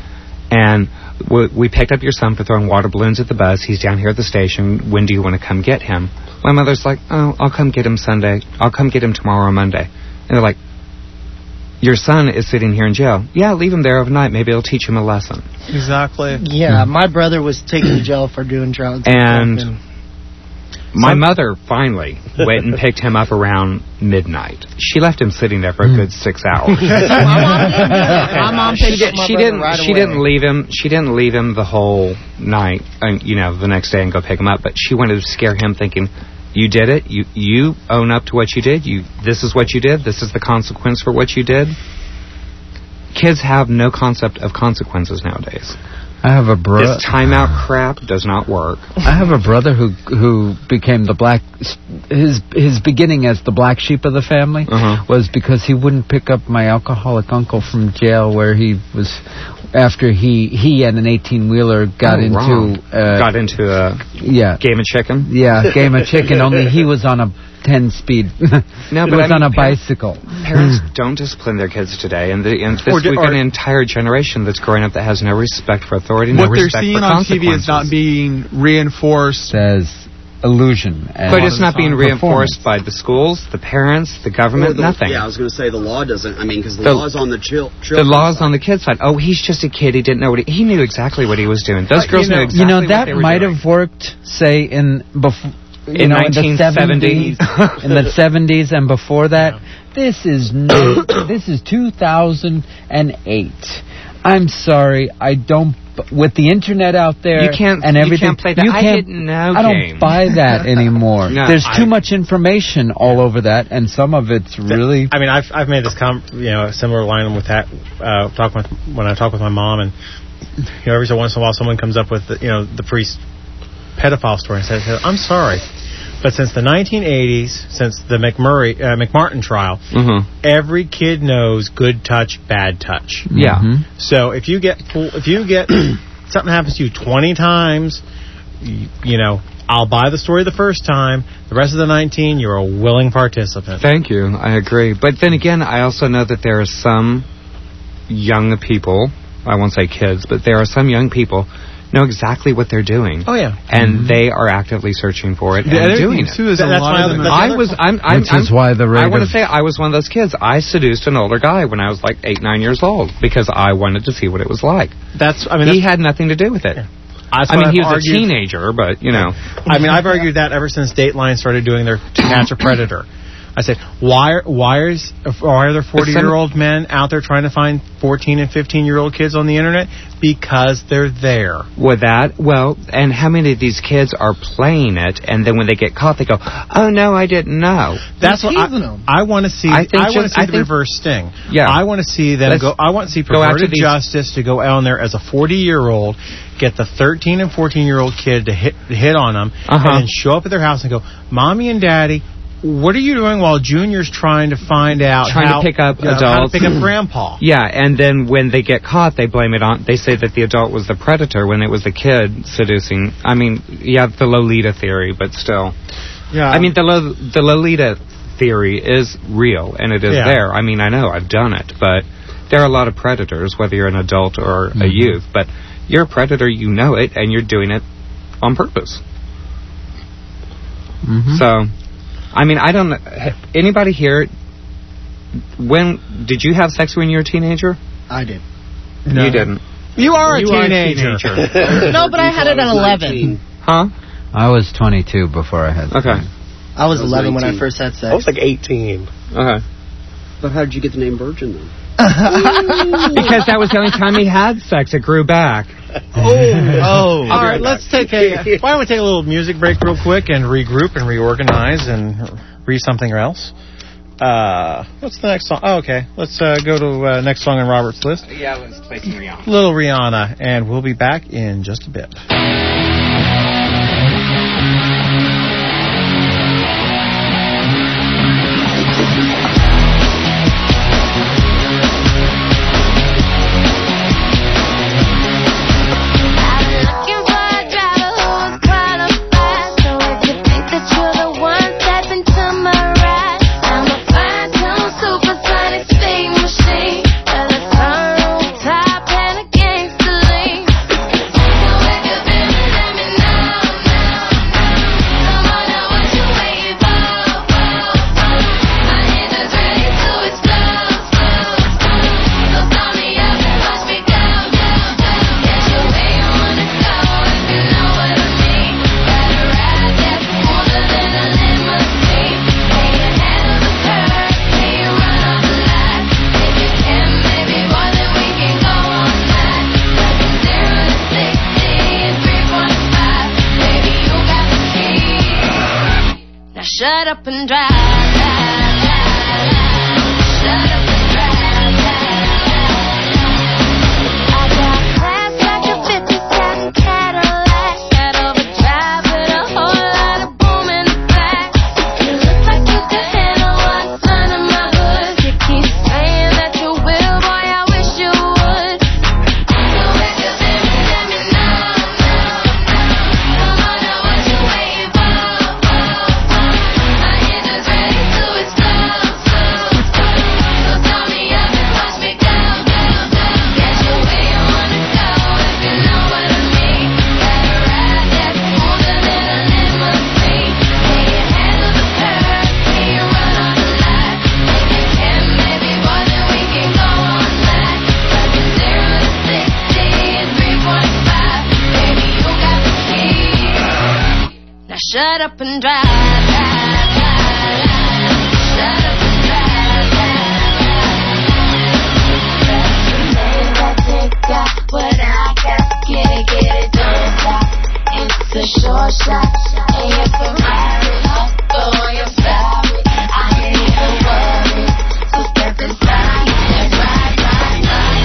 and we, we picked up your son for throwing water balloons at the bus. He's down here at the station. When do you want to come get him? My mother's like, oh, I'll come get him Sunday. I'll come get him tomorrow or Monday. And they're like, your son is sitting here in jail. Yeah, leave him there overnight. Maybe it'll teach him a lesson. Exactly. Yeah, my brother was taken to jail for doing drugs. And stuff, my mother finally went and picked him up around midnight. She left him sitting there for a good six hours. My mom she picked did, up my she brother didn't. right she away. didn't leave him. She didn't leave him the whole night. And you know, the next day and go pick him up. But she wanted to scare him, thinking, "You did it. You you own up to what you did. You this is what you did. This is the consequence for what you did." Kids have no concept of consequences nowadays. I have a brother. This timeout crap does not work. I have a brother who who became the black his his beginning as the black sheep of the family Uh-huh. was because he wouldn't pick up my alcoholic uncle from jail, where he was after he he and an eighteen wheeler got Oh, into wrong. uh, got into a yeah game of chicken. yeah game of chicken. Only he was on a ten speed. No, he but was I mean, on a par- bicycle. Parents don't discipline their kids today, and, the, and this, Or do- we've got or- an entire generation that's growing up that has no respect for authority, no What they're respect seeing for on T V is consequences. not being reinforced. Says illusion. And But it's not being performance. reinforced by the schools, the parents, the government, Or the- nothing. Yeah, I was going to say the law doesn't. I mean, because the, The- law's on the chill. The law's on the kid's side. Oh, he's just a kid. He didn't know what he... He knew exactly what he was doing. Those Uh, girls you know, knew exactly you know what that they were might doing. have worked, say, in before you In know, nineteen seventy. in the seventies, in the seventies, and before that. This is no, this is two thousand eight. I'm sorry, I don't. With the internet out there, You can't- and you everything, can't play that you I can't- didn't know I game. don't buy that anymore. No, There's too I- much information all over that, and some of it's really. I mean, I've I've made this com you know a similar line with that. Uh, talk with when I talk with my mom, and you know every so once in a while someone comes up with the, you know the priest pedophile story and says, "I'm sorry, but since the nineteen eighties, since the McMurray uh, McMartin trial, Mm-hmm. every kid knows good touch, bad touch. Yeah. Mhm. So if you get fool- if you get something happens to you twenty times, you, you know." I'll buy the story the first time. The rest of the nineteen, you're a willing participant. Thank you. I agree. But then again, I also know that there are some young people, I won't say kids, but there are some young people know exactly what they're doing. Oh, yeah. And they are actively searching for it The and other doing thing, it. too, is a That's lot my of other- them. that's are- I another was. I'm. I'm. Which I'm is why the I rate want to of- say I was one of those kids. I seduced an older guy when I was like eight, nine years old because I wanted to see what it was like. That's. I mean, He that's, had nothing to do with it. that's I what mean, he I've was argued. a teenager, but you know. I mean, I've argued that ever since Dateline started doing their To Catch a Predator. I said, why are why is why are there forty-year-old men out there trying to find fourteen and fifteen-year-old kids on the internet? Because they're there. With that, well, and how many of these kids are playing it, and then when they get caught, they go, "Oh no, I didn't know." That's what teasing I, them. I want to see. I think I want to just- see I the think- reverse sting. Yeah. I want to see them Let's go. I want to see go after perverted these- justice to go on there as a forty-year-old, get the thirteen and fourteen-year-old kid to hit hit on them, Uh-huh. and then show up at their house and go, "Mommy and Daddy, what are you doing while Junior's trying to find out Trying to how, pick up you know, how to adults." pick up Grandpa?" Yeah, and then when they get caught, they blame it on. They say that the adult was the predator when it was the kid seducing. I mean, you have the Lolita theory, but still. Yeah. I mean, the Lo- the Lolita theory is real, and it is Yeah. there. I mean, I know, I've done it, but there are a lot of predators, whether you're an adult or Mm-hmm. a youth. But you're a predator, you know it, and you're doing it on purpose. Mhm. So, I mean, I don't know. Anybody here, when, did you have sex when you were a teenager? I did. No. You didn't. You are a You are a teenager. teenager. No, but I had it at eleven. Huh? I was twenty-two before I had. Okay. I was I was eleven when I nineteen. first had sex. I was like eighteen. Okay. But how did you get the name Virgin then? Because that was the only time he had sex. It grew back. Oh. All right, let's take a. Why don't we take a little music break real quick and regroup and reorganize and read something else? Uh, what's the next song? Oh, okay. Let's uh, go to uh, next song on Robert's list. Yeah, let's play some Rihanna. Little Rihanna, and we'll be back in just a bit. Looking for a driver who's kinda fast. So if you think that you're the one, step into my ride. I'm a fine-tuned supersonic speed machine. Got a sunroof top and a gangster lean. So if you're feeling, let me know, know, know. Come on now, what you waiting for, for, for? My engine's ready to explode, explode, explode. So call me up and watch me go, go, go. Get you where you wanna go, if you know what I mean. Got a ride that's smoother than a limousine. Way ahead of the curve, may you run off the lot. If you can, maybe more than we can go all night. Like a zero to sixty in three point five. Baby, you got the key. Now shut up and drive, drive, drive, drive. Shut up and drive, drive, drive. I got class like a fifty-seven Cadillac. Got overdrive with a whole lot of boom in the back. shut up and drive, drive, drive, drive. Shut up and drive, drive, drive. Take got what I got. Get it, get it, don't stop. It's a short shot. And your Ferrari, oh, you're sorry. I ain't even worried. So step inside and ride, ride, ride,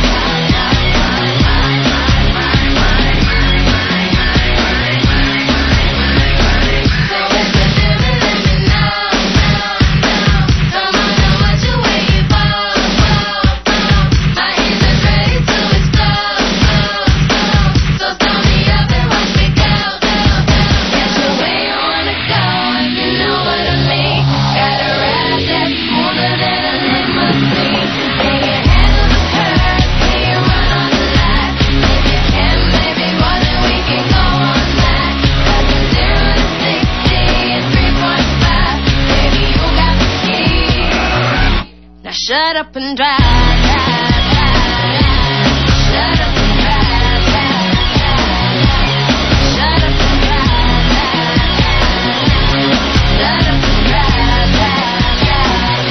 shut up and drive, drive, drive. Shut up and drive, drive, drive. Shut up and drive, drive, drive. Shut up and drive, drive,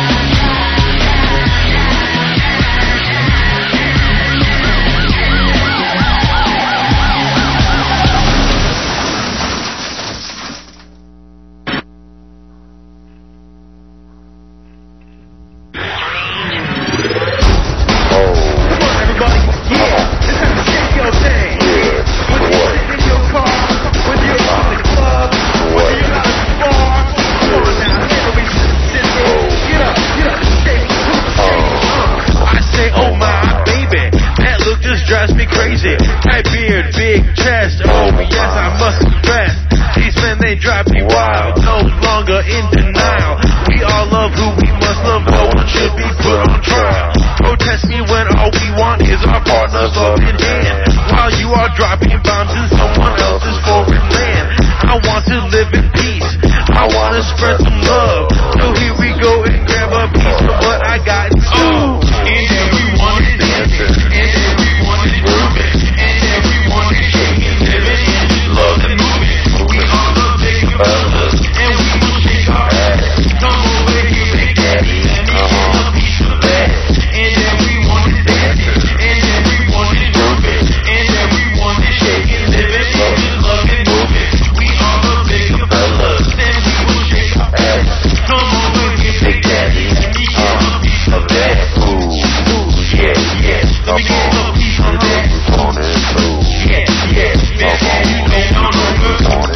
drives me crazy. Tight beard, big chest. Oh, yes, I must confess. These men, they drive me wild. No longer in denial. We all love who we must love. No one should be put on trial. Protest me when all we want is our partners love in hand. While you are dropping bombs in someone else's foreign land. I want to live in peace. I want to spread some love. So here we go and grab a piece of what I got in store. And everyone is dancing. And everyone is moving. And everyone is shaking, living, and love and moving. We are the big fellas, and we will shake our ass. Come over here, Big Daddy, let me get a piece of that. And everyone is dancing. And everyone is moving. And everyone is shaking, living, and love and moving. We are the big fellas, and we will shake our ass. Come over here, Big Daddy, let me get a piece of that. Ooh, ooh, yeah, yeah, let me get a piece of that. Yeah, yeah, Big Daddy, man, on over.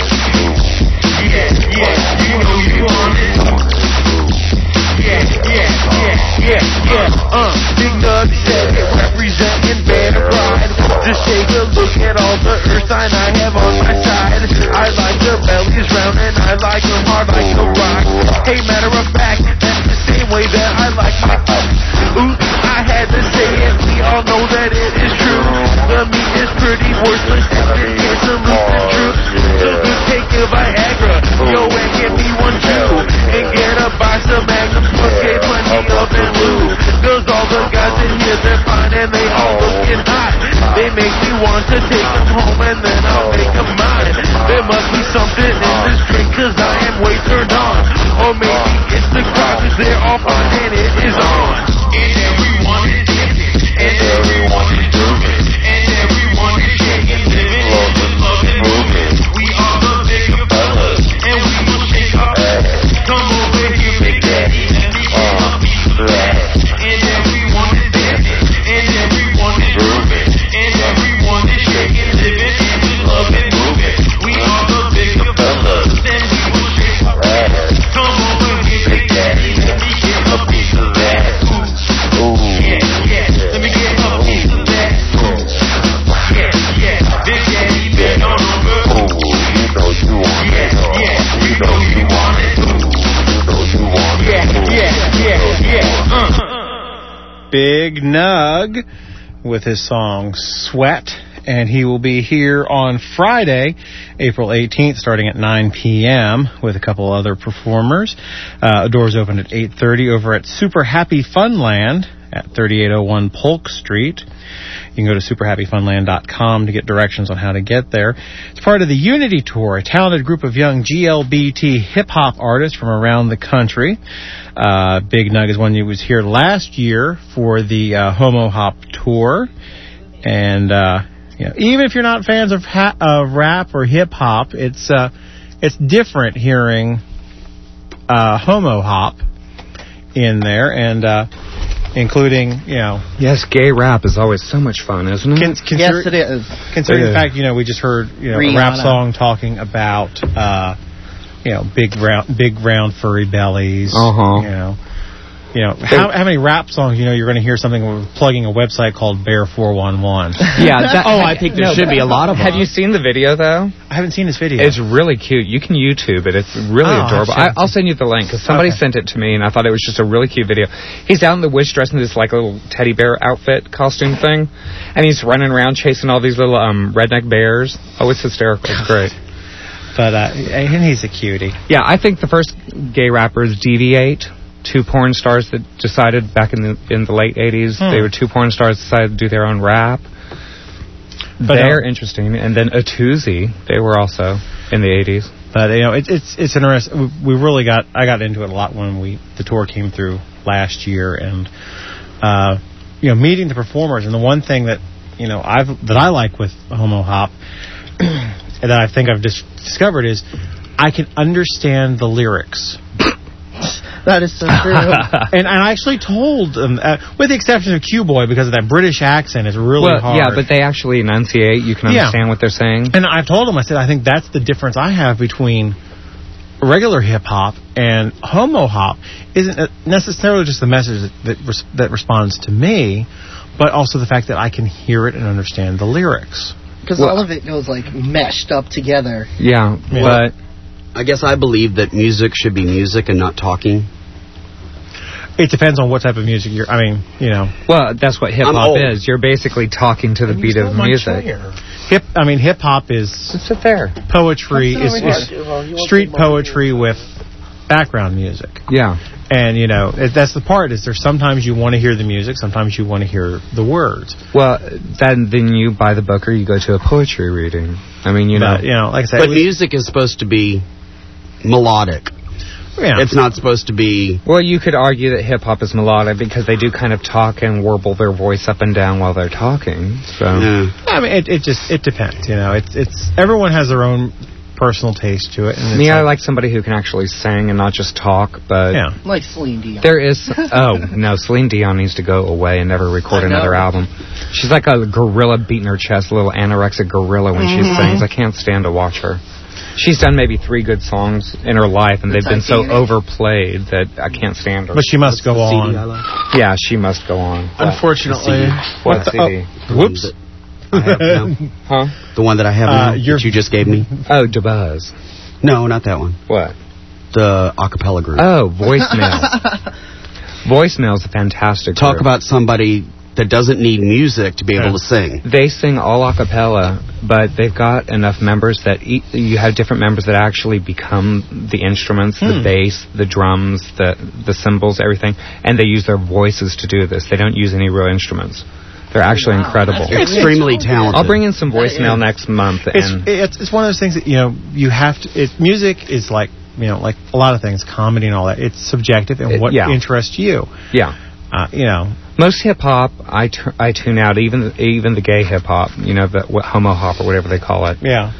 Yeah, yeah, you know you want it. Yeah, yeah, yeah, yeah, yeah, uh, Big Nug said it, representing Better Ride. Just take a look at all the earth sign I have on my side. I like the bellies round and I like them hard like a rock. Hey, matter of fact, that's the same way that I like my ooh, I had to say it, we all know that it is true. The meat is pretty worthless and it is a lucid truth. So just take a Viagra, yo, and give me one too. And get a box of Magnum plus get plenty of it lube. Cause all the guys in here, they're fine and they all looking hot. They make me want to take them home and then I'll make them mine. There must be something in this drink cause I am way turned on. Or maybe it's the crowd cause they're all fine and it is on. And everyone is dancing, and everyone is moving, and everyone is shaking, living, love and love and moving. We are the bigger fellas, and we will shake our ass. Come over here, Big Daddy, let me get a piece of that. And everyone is dancing, and everyone is moving, and everyone is shaking, living, and love and moving. We are the bigger fellas, and we will shake our ass. Come over here, Big Daddy, let me get a piece of that. Ooh, yeah, yeah, let me get a piece of that. Yeah, yeah, Big Daddy, bend on over. Ooh, you know you want it. Yeah, yeah, you know you want it. Ooh, you know you want it. Yeah, yeah, yeah, yeah, uh. Big Nug with his song Sweat, and he will be here on Friday, April eighteenth, starting at nine p.m. with a couple other performers. Uh, doors open at eight thirty over at Super Happy Funland at thirty-eight oh one Polk Street. You can go to super happy fun land dot com to get directions on how to get there. It's part of the Unity Tour, a talented group of young G L B T hip-hop artists from around the country. Uh, Big Nug is one who was here last year for the uh, Homo Hop Tour. And uh, you know, even if you're not fans of, ha- of rap or hip-hop, it's, uh, it's different hearing uh, Homo Hop in there. And... Uh, including, you know... Yes, gay rap is always so much fun, isn't it? Con- consider- yes, it is. Considering Yeah. the fact, you know, we just heard, you know, a rap song talking about, uh, you know, big round, big round furry bellies. Uh-huh. You know, you know, how, how many rap songs, you know, you're going to hear something with plugging a website called Bear four one one? Yeah. That, Oh, I think there no, should be a lot of Have them. you seen the video, though? I haven't seen this video. It's really cute. You can YouTube it. It's really Oh, adorable. I've I, I'll send you the link, because somebody Okay. sent it to me, and I thought it was just a really cute video. He's out in the woods dressed in this, like, little teddy bear outfit costume thing, and he's running around chasing all these little um, redneck bears. Oh, it's hysterical. It's great. But, uh, and he's a cutie. Yeah, I think the first gay rappers, Deviate, two porn stars that decided back in the in the late eighties, Hmm. they were two porn stars decided to do their own rap. But, They're uh, interesting. And then Atuzi, they were also in the eighties. But, you know, it, it's it's interesting. We we really got, I got into it a lot when we the tour came through last year. And, uh, you know, meeting the performers. And the one thing that, you know, I've that I like with Homo Hop, that I think I've just discovered is I can understand the lyrics. That is so true. and, and I actually told them, uh, with the exception of Q-Boy, because of that British accent, it's really well, hard. yeah, but they actually enunciate. You can Yeah. understand what they're saying. And I've told them, I said, I think that's the difference I have between regular hip-hop and Homo Hop. Isn't necessarily just the message that, that, res- that responds to me, but also the fact that I can hear it and understand the lyrics. Because all of it goes, like, meshed up together. Yeah, Yeah. but... I guess I believe that music should be music and not talking. It depends on what type of music you're, I mean, you know. Well, that's what I'm hip-hop old. is. You're basically talking to the beat of music. Hip, I mean, hip-hop is Sit there. poetry, That's is, not is really hard. You won't street take my poetry with background music. Yeah. And, you know, it, that's the part, is there's sometimes you want to hear the music, sometimes you want to hear the words. Well, then then you buy the book or you go to a poetry reading. I mean, you know. But, you know, like I said, But we- music is supposed to be melodic. yeah. It's not supposed to be... Well, you could argue that hip-hop is melodic because they do kind of talk and warble their voice up and down while they're talking. So. Yeah. I mean, it, it just, it depends, you know. It's, it's, everyone has their own personal taste to it. And Me, it's I like somebody who can actually sing and not just talk, but... Yeah. Like Celine Dion. There is... Oh, no, Celine Dion needs to go away and never record I know. another album. She's like a gorilla beating her chest, a little anorexic gorilla when she Mhm. sings. I can't stand to watch her. She's done maybe three good songs in her life, and they've been so Titanic. overplayed that I can't stand her. But she must go C D on. I like. Yeah, she must go on. Unfortunately. What the- C D? oh, whoops. I have now. Huh? The one that I have Uh, now, you're- that you just gave me. Oh, DeBuzz. No, not that one. What? The acapella group. Oh, voicemail. Voicemail's a fantastic Talk group. about somebody that doesn't need music to be able to sing. They sing all a cappella, but they've got enough members that e- you have different members that actually become the instruments, the Hmm. bass, the drums, the the cymbals, everything, and they use their voices to do this. They don't use any real instruments. They're actually incredible. That's extremely talented. I'll bring in some voicemail next month. It's, and it's it's one of those things that, you know, you have to, it, music is like, you know, like a lot of things, comedy and all that. It's subjective and It- what yeah. interests you. yeah. Uh, you know, Most hip hop, I, tu- I tune out, even even the gay hip hop, you know, the what, homo hop or whatever they call it. yeah.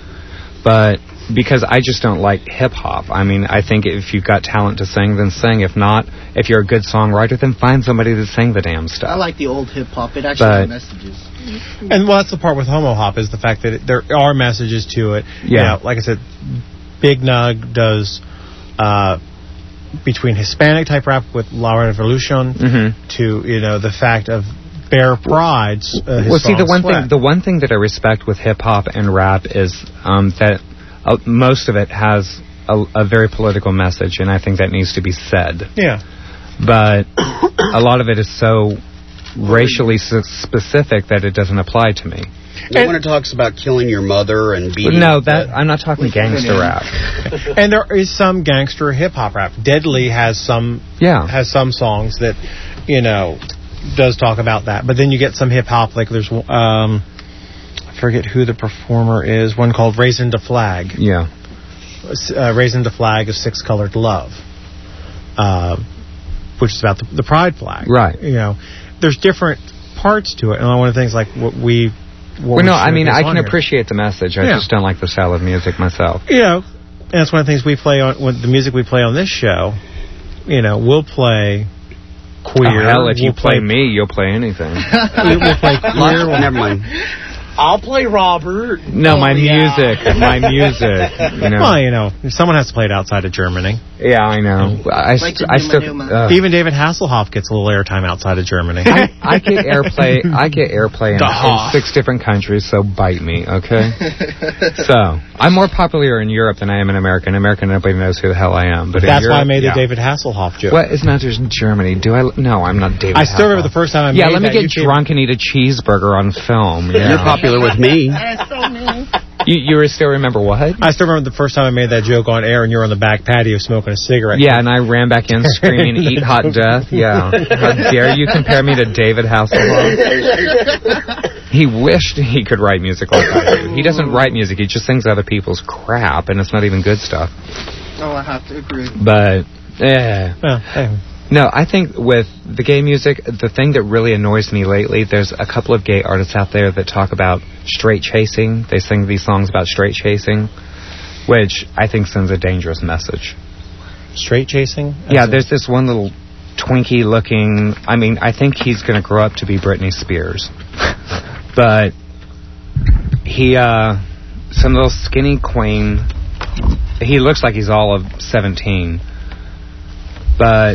But because I just don't like hip hop. I mean, I think if you've got talent to sing, then sing. If not, if you're a good songwriter, then find somebody to sing the damn I stuff. like the old hip hop. It actually But- has messages. And well, that's the part with Homo Hop, is the fact that it, there are messages to it. You Yeah. know, like I said, Big Nug does uh, between Hispanic type rap with La Revolution Mm-hmm. to, you know, the fact of Bear Pride's. Uh, his Well, see, the song one Sweat. thing the one thing that I respect with hip hop and rap is um, that uh, most of it has a, a very political message, and I think that needs to be said. Yeah. But a lot of it is so racially s- specific that it doesn't apply to me. No one talks about killing your mother and beating... No, that I'm not talking gangster rap. And there is some gangster hip hop rap. Deadly has some Yeah. has some songs that, you know, does talk about that. But then you get some hip hop, like there's um, I forget who the performer is. One called Raisin to Flag. Yeah. Uh, Raisin to Flag of Six Colored Love, uh, which is about the, the pride flag. Right. You know, there's different parts to it, and one of the things like what we. What well, no, we I mean I can here. appreciate the message. I yeah. just don't like the style of music myself. You know, and that's one of the things we play on with the music we play on this show. You know, we'll play queer. Oh, hell, if you we'll play, play me, you'll play anything. We'll play queer. Well, never mind. I'll play Robert. No, my oh, music. Yeah. My music. You know. Well, you know, someone has to play it outside of Germany. Yeah, I know. I, Like st- I still. Uh, Even David Hasselhoff gets a little airtime outside of Germany. I, I get airplay. I get airplay in, in six different countries, so bite me, okay? So I'm more popular in Europe than I am in America. In America, nobody knows who the hell I am. But that's in Europe, why I made yeah. the David Hasselhoff joke. What is matters in Germany? Do I? No, I'm not David. I still Hasselhoff. remember the first time I yeah, made let me that, get drunk and eat a cheeseburger on film. Yeah. You're popular with me. You, you still remember what? I still remember the first time I made that joke on air and you were on the back patio smoking a cigarette. Yeah, and I ran back in screaming, eat hot death. Yeah. How dare you compare me to David Hasselhoff? He wished he could write music like I do. He doesn't write music, he just sings other people's crap, and it's not even good stuff. Oh, I have to agree. But, yeah. Well, anyway. No, I think with the gay music, the thing that really annoys me lately, there's a couple of gay artists out there that talk about straight chasing. They sing these songs about straight chasing, which I think sends a dangerous message. Straight chasing? Yeah, there's this one little Twinkie looking, I mean, I think he's going to grow up to be Britney Spears. But he, uh, some little skinny queen, he looks like he's all of seventeen. But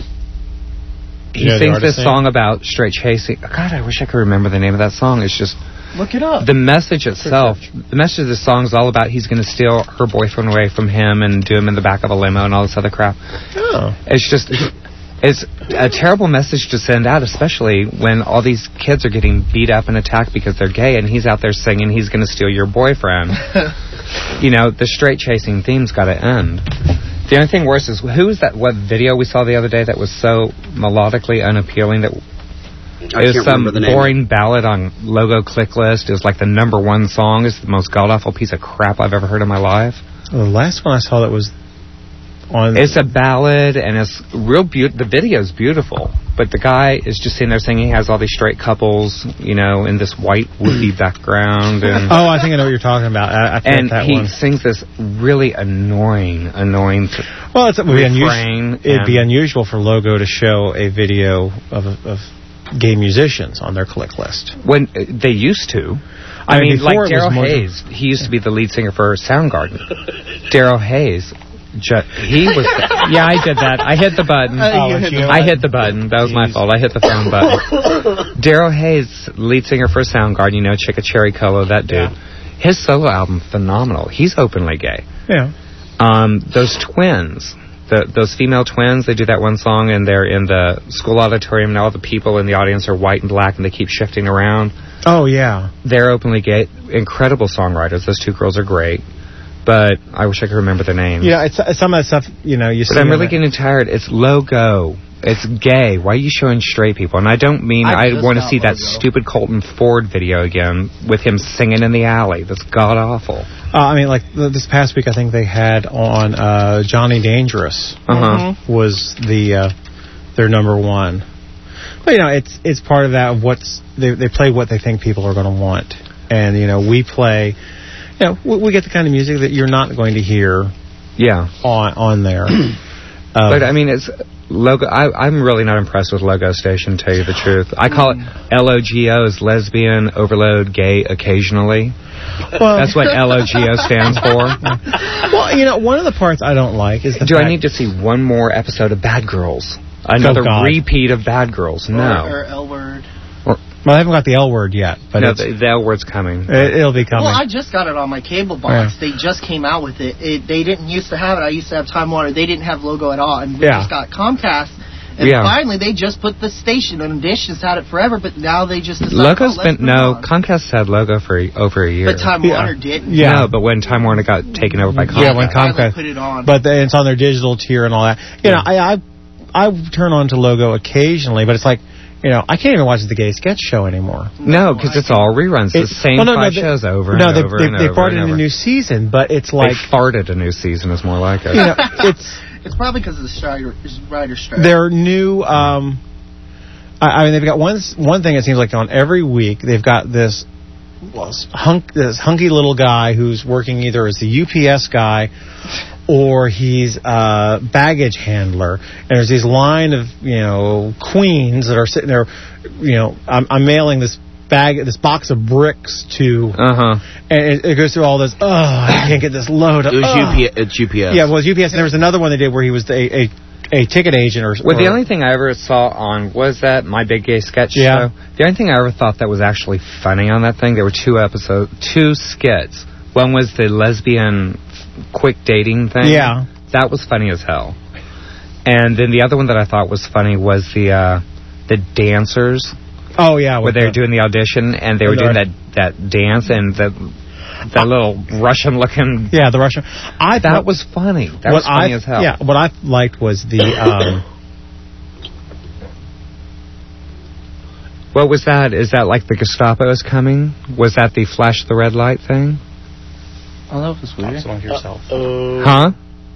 he yeah, sings this name? song about straight chasing. God, I wish I could remember the name of that song. It's just... Look it up. The message itself, the message of the song is all about he's going to steal her boyfriend away from him and do him in the back of a limo and all this other crap. Oh. It's just... It's a terrible message to send out, especially when all these kids are getting beat up and attacked because they're gay, and he's out there singing he's going to steal your boyfriend. You know, the straight chasing theme's got to end. The only thing worse is, who was that, what video we saw the other day that was so melodically unappealing that I it was can't some remember the name. boring ballad on Logo Click List. It was like the number one song. It's the most god-awful piece of crap I've ever heard in my life. Well, the last one I saw that was on... It's a ballad, and it's real beautiful. The video's beautiful, but the guy is just sitting there singing. He has all these straight couples, you know, in this white woofy background. And oh, I think I know what you're talking about. I, I and that he one. sings this really annoying, annoying th- Well, it's, it would be refrain. unusual. It'd be unusual for Logo to show a video of, of gay musicians on their click list. When uh, they used to. I, I mean, mean, like before it was Daryl more- Hayes. He used to be the lead singer for Soundgarden. Daryl Hayes. Ju- he was... Yeah, I did that. I hit the button. Uh, you hit the I hit the button. That was my fault. I hit the phone button. Daryl Hayes, lead singer for Soundgarden, you know, Chicka Cherry Colo, that dude. Yeah. His solo album, phenomenal. He's openly gay. Yeah. Um, those twins, the, those female twins, they do that one song, and they're in the school auditorium, and all the people in the audience are white and black, and they keep shifting around. Oh, yeah. They're openly gay. Incredible songwriters. Those two girls are great. But I wish I could remember their names. Yeah, it's, it's some of that stuff, you know, you see. But I'm really getting tired. It's Logo. It's gay. Why are you showing straight people? And I don't mean I, I want to see that stupid Colton Ford video again with him singing in the alley. That's god-awful. Uh, I mean, like, this past week, I think they had on uh, Johnny Dangerous uh-huh. was the uh, their number one. But, you know, it's it's part of that of what's... They, they play what they think people are going to want. And, you know, we play... You know, we, we get the kind of music that you're not going to hear yeah. on on there. um, but, I mean, it's... Logo. I, I'm really not impressed with Logo Station, to tell you the truth. I call it L O G O, is lesbian, overload, gay, occasionally. Well, that's what L O G O stands for. Well, you know, one of the parts I don't like is the Do fact I need to see one more episode of Bad Girls? Another oh, repeat of Bad Girls? No. Or, or L Word. Or, well, I haven't got the L Word yet. But no, it's, the, the L Word's coming. It, it'll be coming. Well, I just got it on my cable box. Yeah. They just came out with it. it. They didn't used to have it. I used to have Time Warner. They didn't have Logo at all. And we yeah. just got Comcast. And yeah. finally, they just put the station, and Dish has had it forever, but now they just decided, Logo's oh, been, no, on. Comcast had Logo for over a year. But Time yeah. Warner didn't. Yeah, no, but when Time Warner got taken over by Comcast. Yeah, when Comcast put it on. But the, it's on their digital tier and all that. You yeah. know, I, I I turn on to Logo occasionally, but it's like, You know, I can't even watch the gay sketch show anymore. No, because it's all reruns. It's the same well, no, five no, they, shows over no, and they, over they, and they over. They farted and in over. a new season, but it's like they farted a new season is more like it. You know, it's it's probably because of the strider, writer strike. Their new. Um, I, I mean, they've got one one thing. It seems like on every week they've got this well, hunk this hunky little guy who's working either as the U P S guy or he's a baggage handler, and there's this line of, you know, queens that are sitting there, you know, I'm, I'm mailing this bag, this box of bricks to, uh-huh. and it, it goes through all this, oh, I can't get this load. It was oh. U P S, it's U P S. Yeah, well, it's U P S, and there was another one they did where he was a, a, a ticket agent or Well, or, the only thing I ever saw on, was that My Big Gay Sketch yeah. Show? The only thing I ever thought that was actually funny on that thing, there were two episodes, two skits. One was the lesbian quick dating thing. Yeah. That was funny as hell. And then the other one that I thought was funny was the uh, the dancers. Oh, yeah. Where they were the, doing the audition, and they were doing that, that dance, and the that little Russian-looking... Yeah, the Russian... I That thought, was funny. That was funny I, as hell. Yeah, what I liked was the... Um, what was that? Is that like the Gestapo is coming? Was that the flash the red light thing? I don't know if it's weird. Talk to yourself. Uh, Huh?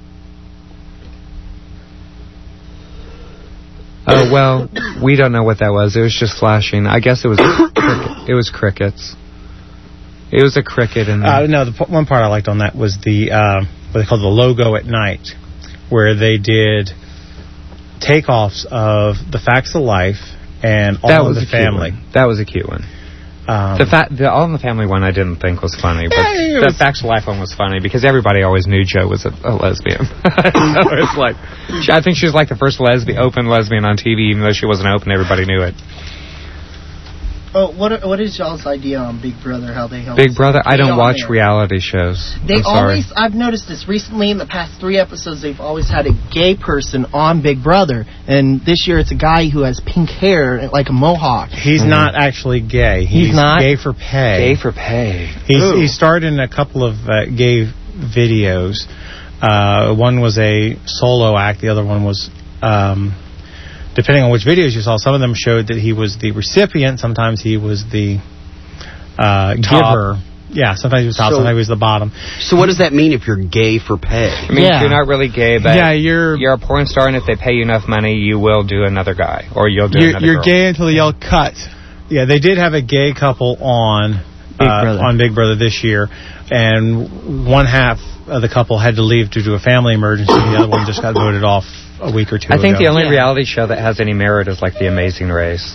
Oh, well, we don't know what that was. It was just flashing. I guess it was cricket. It was crickets. It was a cricket. And uh, no, the p- one part I liked on that was the uh, what they called the logo at night, where they did takeoffs of The Facts of Life and All that in was the a Family. Cute one. That was a cute one. Um, the, fa- the All in the Family one I didn't think was funny, but yeah, the was, Facts of Life one was funny because everybody always knew Joe was a, a lesbian. So it's like, she, I think she was like the first lesbian, open lesbian on T V, even though she wasn't open, everybody knew it. Oh, what are, what is y'all's idea on Big Brother? How they help? Big Brother, I don't watch there? reality shows. They I'm sorry. always, I've noticed this recently in the past three episodes, they've always had a gay person on Big Brother. And this year it's a guy who has pink hair, like a mohawk. He's Mm-hmm. not actually gay. He's, He's not? gay for pay. Gay for pay. He's, he starred in a couple of uh, gay videos. Uh, one was a solo act. The other one was... Um, depending on which videos you saw, some of them showed that he was the recipient. Sometimes he was the uh, giver. Yeah, sometimes he was top, So- sometimes he was the bottom. So what does that mean if you're gay for pay? I mean, Yeah. you're not really gay, but Yeah, you're- you're a porn star, and if they pay you enough money, you will do another guy, or you'll do You're, another you're girl. gay until they yell cut. Yeah, they did have a gay couple on Big uh, Brother. on Big Brother this year, and one half of the couple had to leave due to a family emergency. The other one just got voted off a week or two I think ago. the only Yeah. reality show that has any merit is like The Amazing Race.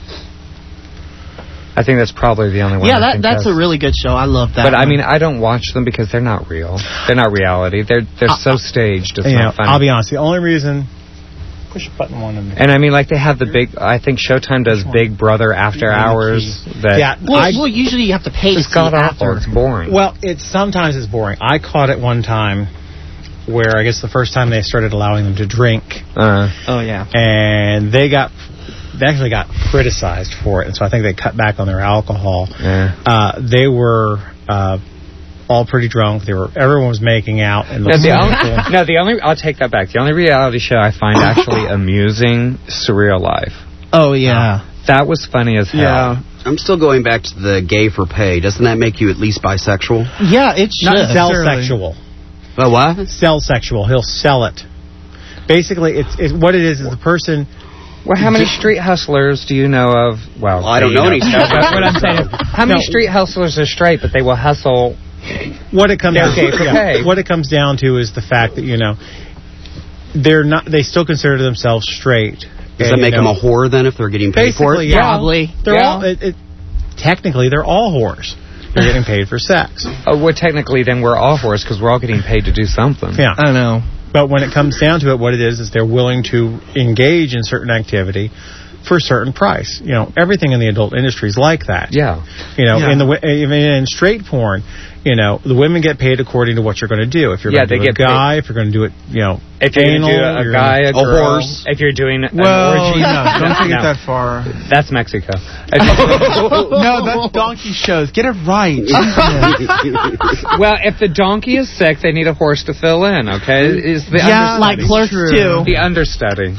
I think that's probably the only one. Yeah, I that think that's has. a really good show. I love that. But I one. mean, I don't watch them because they're not real. They're not reality. They're they're so staged. It's You know, not funny. I'll be honest. The only reason push button one and And I mean, like they have the big. I think Showtime does Big Brother After Hours. That yeah, well, I, well, usually you have to pay to it's see god after. awful. It's boring. well, it's sometimes it's boring. I caught it one time where I guess the first time they started allowing them to drink, Uh, Oh yeah. and they got they actually got criticized for it, and so I think they cut back on their alcohol. yeah. Uh, they were uh, all pretty drunk. They were everyone was making out, and No, the only, no, the only. I'll take that back. The only reality show I find actually amusing, Surreal Life. Oh yeah. That was funny as hell. Yeah. I'm still going back to the gay for pay. Doesn't that make you at least bisexual? Yeah, it should. not sell sexual. Oh, what? Sell sexual. He'll sell it. Basically, it's, it's what it is is the person. Well, how many street hustlers do you know of? Well, Well, I don't you know any street That's what I'm saying. How many No. street hustlers are straight, but they will hustle? What it comes They're down gay for yeah, pay. what it comes down to is the fact that you know they're not. They still consider themselves straight. Does And, that make you know, them a whore then if they're getting paid for Basically, it? yeah. Probably. They're Yeah. all. It, it, technically, they're all whores. They're getting paid for sex. Oh, well, technically, then we're all whores because we're all getting paid to do something. Yeah. I know. But when it comes down to it, what it is is they're willing to engage in certain activity for a certain price. You know, everything in the adult industry is like that. Yeah. You know, Yeah. in the wi- even in straight porn, you know, the women get paid according to what you're going to do. If you're Yeah, going to they do a get guy, if you're going to do it, you know, If you're anal, going to do a you're guy, a gonna- girl, horse. if you're doing an Well, orgy, no, don't take no. it that far. That's Mexico. No, that's donkey shows. Get it right. Well, if the donkey is sick, they need a horse to fill in. Okay, is the Yeah, like understudy. Clerks True. two. The understudy.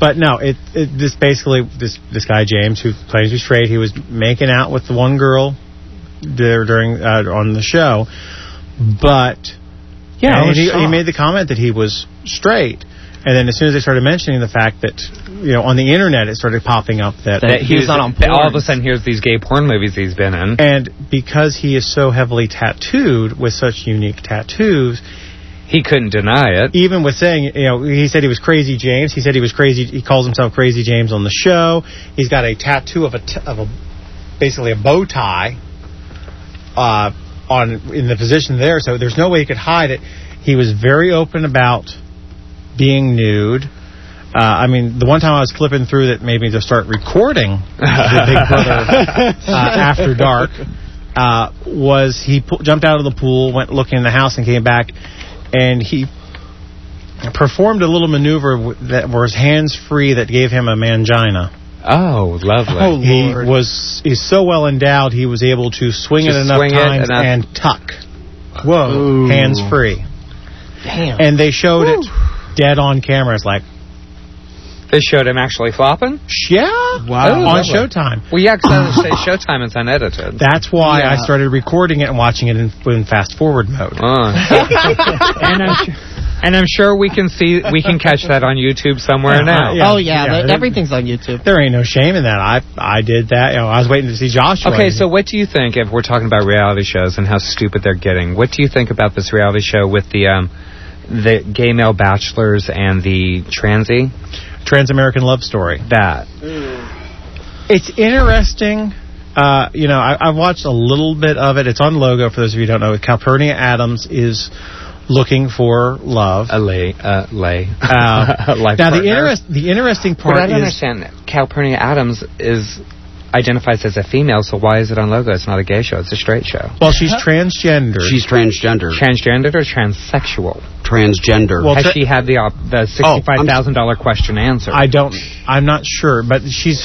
But no, it, it this basically this this guy James, who claims to be straight, he was making out with the one girl there during uh, on the show, but Yeah, and he, he made the comment that he was straight, and then as soon as they started mentioning the fact that, you know, on the internet it started popping up that, that he was on porn. All of a sudden, here's these gay porn movies he's been in, and because he is so heavily tattooed with such unique tattoos. He couldn't deny it. Even with saying, you know, he said he was Crazy James. He said he was crazy. He calls himself Crazy James on the show. He's got a tattoo of a, t- of a basically a bow tie uh, on in the position there. So there's no way he could hide it. He was very open about being nude. Uh, I mean, the one time I was flipping through that made me just start recording the Big Brother uh, After Dark uh, was he pu- jumped out of the pool, went looking in the house, and came back. And he performed a little maneuver w- that was hands-free that gave him a mangina. Oh, lovely. Oh, he Lord. was he's so well endowed, he was able to swing Just it enough swing it times enough. and tuck. Whoa. Hands-free. Damn. And they showed Woo. it dead on camera. It's like... They showed him actually flopping? Yeah. Wow. On lovely. Showtime. Well, yeah, because I say Showtime is unedited. That's why yeah. I started recording it and watching it in, in fast-forward mode. Uh. and, I'm sure, and I'm sure we can see we can catch that on YouTube somewhere yeah, now. Yeah, oh, yeah. yeah there, everything's on YouTube. There ain't no shame in that. I I did that. You know, I was waiting to see Joshua. Okay, so what do you think, if we're talking about reality shows and how stupid they're getting, what do you think about this reality show with the um, the gay male bachelors and the transy? Trans-American Love Story. That. Mm. It's interesting. Uh, you know, I, I've watched a little bit of it. It's on Logo, for those of you who don't know. Calpurnia Adams is looking for love. A lay. Uh, lay. Uh, Life now, partner. the, interest, the interesting part but I don't is... understand. Calpurnia Adams is... identifies as a female, so why is it on Logo? It's not a gay show, it's a straight show. Well, she's transgender. She's transgender. Transgendered or transsexual? Transgender. Well, Has tra- she had the uh, the sixty-five thousand dollars oh, question answered? I don't, I'm not sure, but she's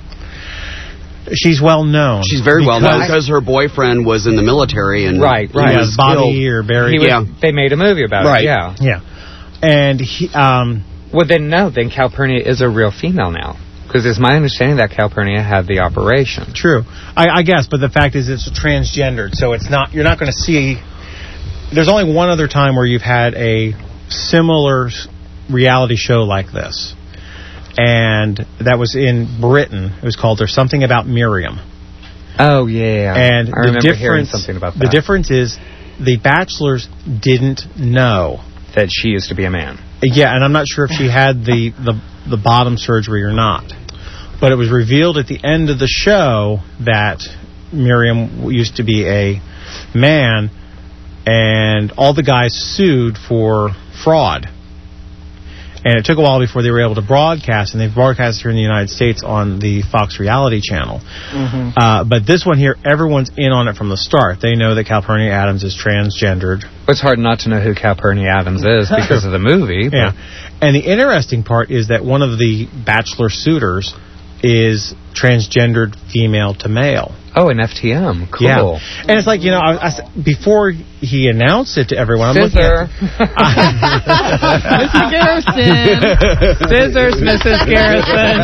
she's well known. She's very well known because her boyfriend was in the military and right, right. Yeah, Bobby or Barry. Was, yeah. They made a movie about right. it, yeah. Yeah. And he, um... Well, then, no, then Calpurnia is a real female now. Because it's my understanding that Calpurnia had the operation. True, I, I guess, but the fact is it's transgendered, so it's not. You're not going to see. There's only one other time where you've had a similar reality show like this, and that was in Britain. It was called "There's Something About Miriam." Oh yeah, and I the remember hearing difference, something about that. The difference is the bachelors didn't know that she used to be a man. Yeah, and I'm not sure if she had the the, the bottom surgery or not. But it was revealed at the end of the show that Miriam used to be a man, and all the guys sued for fraud. And it took a while before they were able to broadcast, and they've broadcast here in the United States on the Fox Reality Channel. Mm-hmm. Uh, but this one here, everyone's in on it from the start. They know that Calpurnia Adams is transgendered. It's hard not to know who Calpurnia Adams is because of the movie. But. Yeah. And the interesting part is that one of the bachelor suitors is transgendered female to male. Oh, an F T M. Cool. Yeah. And it's like, you know, I, I, before he announced it to everyone, I'm Scissor. looking at... Missus Garrison. Scissors, Missus Garrison.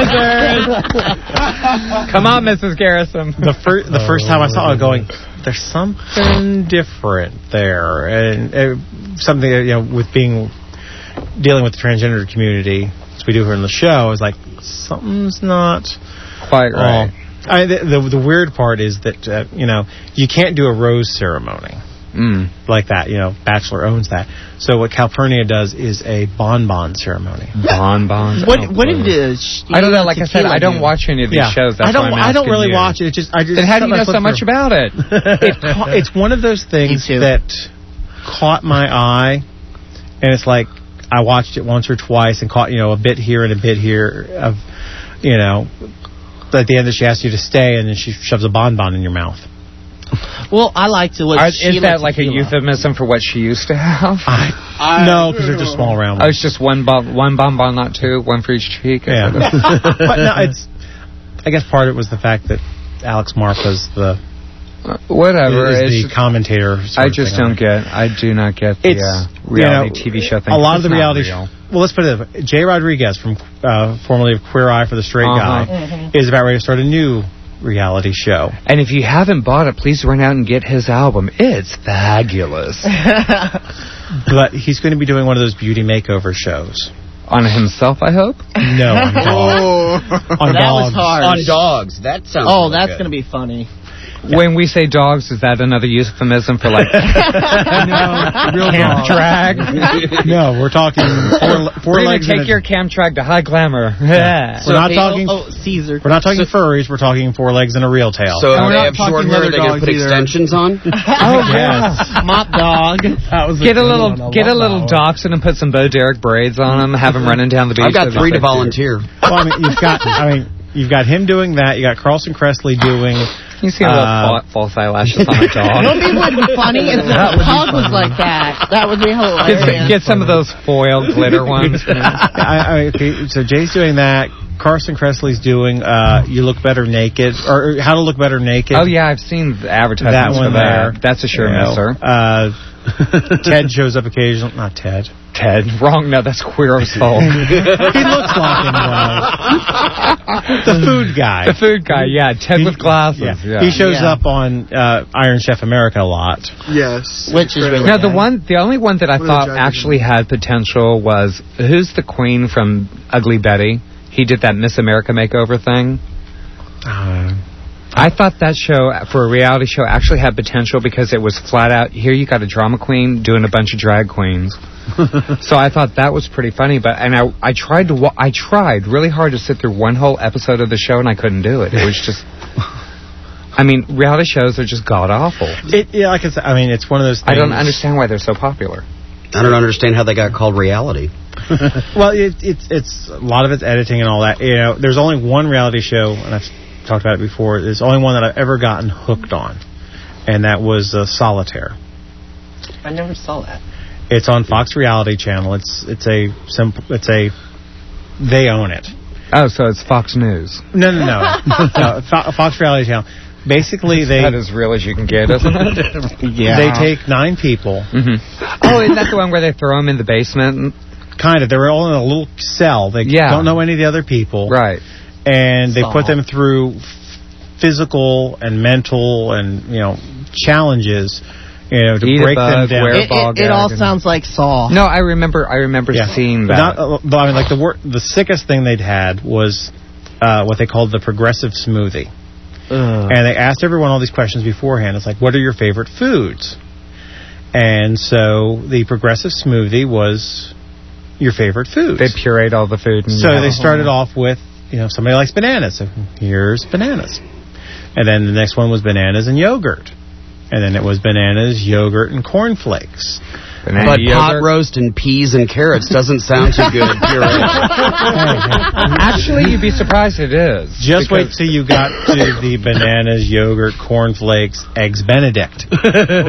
Scissors. Come on, Missus Garrison. The, fir- the first time I saw it, going, there's something different there. And uh, something, you know, with being... dealing with the transgender community, as we do here in the show, is like, something's not quite right. Oh, I, the, the the weird part is that uh, you know, you can't do a rose ceremony mm. like that. You know, Bachelor owns that. So what Calpurnia does is a bonbon ceremony. Bonbons. What oh, what did uh, I don't know. Like I said, I don't do? watch any of these yeah. shows. That's I don't. why I'm I don't really you. watch it. It just. I just. Then how do you know so much through. about it? it ca- it's one of those things that caught my eye, and it's like I watched it once or twice and caught, you know, a bit here and a bit here of, you know, at the end that she asks you to stay and then she shoves a bonbon in your mouth. Well, I like to look. Are, is that like a euphemism for what she used to have? I, I, no, because they're just small round ones. Oh, it's just one bon, one bonbon, not two, one for each cheek. Yeah. But no, it's. I guess part of it was the fact that Alex Marfa's the Uh, whatever. Is it's the just, commentator. sort I of just thing on don't get. I do not get the It's, uh, you reality know, T V show thing. A lot of It's the not reality. real. Well, let's put it this way. Jay Rodriguez, from uh, formerly of Queer Eye for the Straight Uh-huh. Guy, Mhm. is about ready to start a new reality show. And if you haven't bought it, please run out and get his album. It's fabulous. But he's going to be doing one of those beauty makeover shows. On himself, I hope? No, on dogs. On that dogs. was hard. On dogs. That sounds Oh, really that's good. going to be funny. When we say dogs, is that another euphemism for like No, real camp dogs. drag? No, we're talking four, four We're legs. gonna and take a- your camp drag to high glamour. Yeah. We're not talking. Oh, oh, Caesar. We're not talking furries. We're talking four legs and a real tail. So if we're they not have short talking hair, leather they can dogs put either. extensions on? Oh yes. Mop dog. That was Get a good little, one. I get a love little that one. dachshund and put some Bo Derek braids on him. Have him running down the beach. I've got That'd be three to sexy. volunteer. Well, I mean, you've got. I mean, you've got him doing that. You got Carlson Cressley doing. You see a little Uh, fa- false eyelashes on a dog. It'll be would be funny if the hug was like that. That would be hilarious. Get, get some of those foil glitter ones. I, I, okay, so Jay's doing that. Carson Kressley's doing uh, "You Look Better Naked" or "How to Look Better Naked." Oh yeah, I've seen the advertisements that one for that. there. That's a sure You know, misser. Uh, Ted shows up occasionally. Not Ted. Ted, wrong. No, that's Queer as Folk. He looks like him though. The food guy. The food guy, yeah. Ted He- with glasses. Yeah. Yeah. He shows Yeah. up on uh, Iron Chef America a lot. Yes. Which is really No, the bad. one, the only one that I What are thought the judges? actually had potential was who's the queen from Ugly Betty? He did that Miss America makeover thing. Uh, I thought that show for a reality show actually had potential because it was flat out. Here you got a drama queen doing a bunch of drag queens. So I thought that was pretty funny. But and I I tried to wa- I tried really hard to sit through one whole episode of the show and I couldn't do it. It was just. I mean, reality shows are just god awful. it, yeah, like I said, I mean, it's one of those things. I don't understand why they're so popular. I don't understand how they got called reality. Well, it, it's it's a lot of it's editing and all that. You know, there's only one reality show, and I've talked about it before. There's only one that I've ever gotten hooked on, and that was uh, Solitaire. I never saw that. It's on Fox Reality Channel. It's it's a simple. It's a they own it. Oh, so it's Fox News. No, no, no. no Fo- Fox Reality Channel. Basically, they That as real as you can get, isn't it? yeah. They take nine people. Mm-hmm. Oh, isn't that the one where they throw them in the basement? Kind of. They're all in a little cell. They Yeah. don't know any of the other people. Right. And they Saw. put them through f- physical and mental and, you know, challenges, you know, to Eat a break bug, them down. wear a It, ball it, it all gag and- sounds like Saw. No, I remember. I remember Yeah. seeing But that. Not, uh, but I mean, like the wor- the sickest thing they'd had was uh, what they called the progressive smoothie. And they asked everyone all these questions beforehand. It's like, what are your favorite foods? And so the progressive smoothie was your favorite foods. They pureed all the food. And So they started off with, you know, somebody likes bananas, so here's bananas. And then the next one was bananas and yogurt. And then it was bananas, yogurt, and cornflakes. Banana But yogurt. pot roast and peas and carrots doesn't sound too good. Puree. Actually, you'd be surprised it is. Just wait because- till you got to the bananas, yogurt, cornflakes, eggs Benedict. Ooh,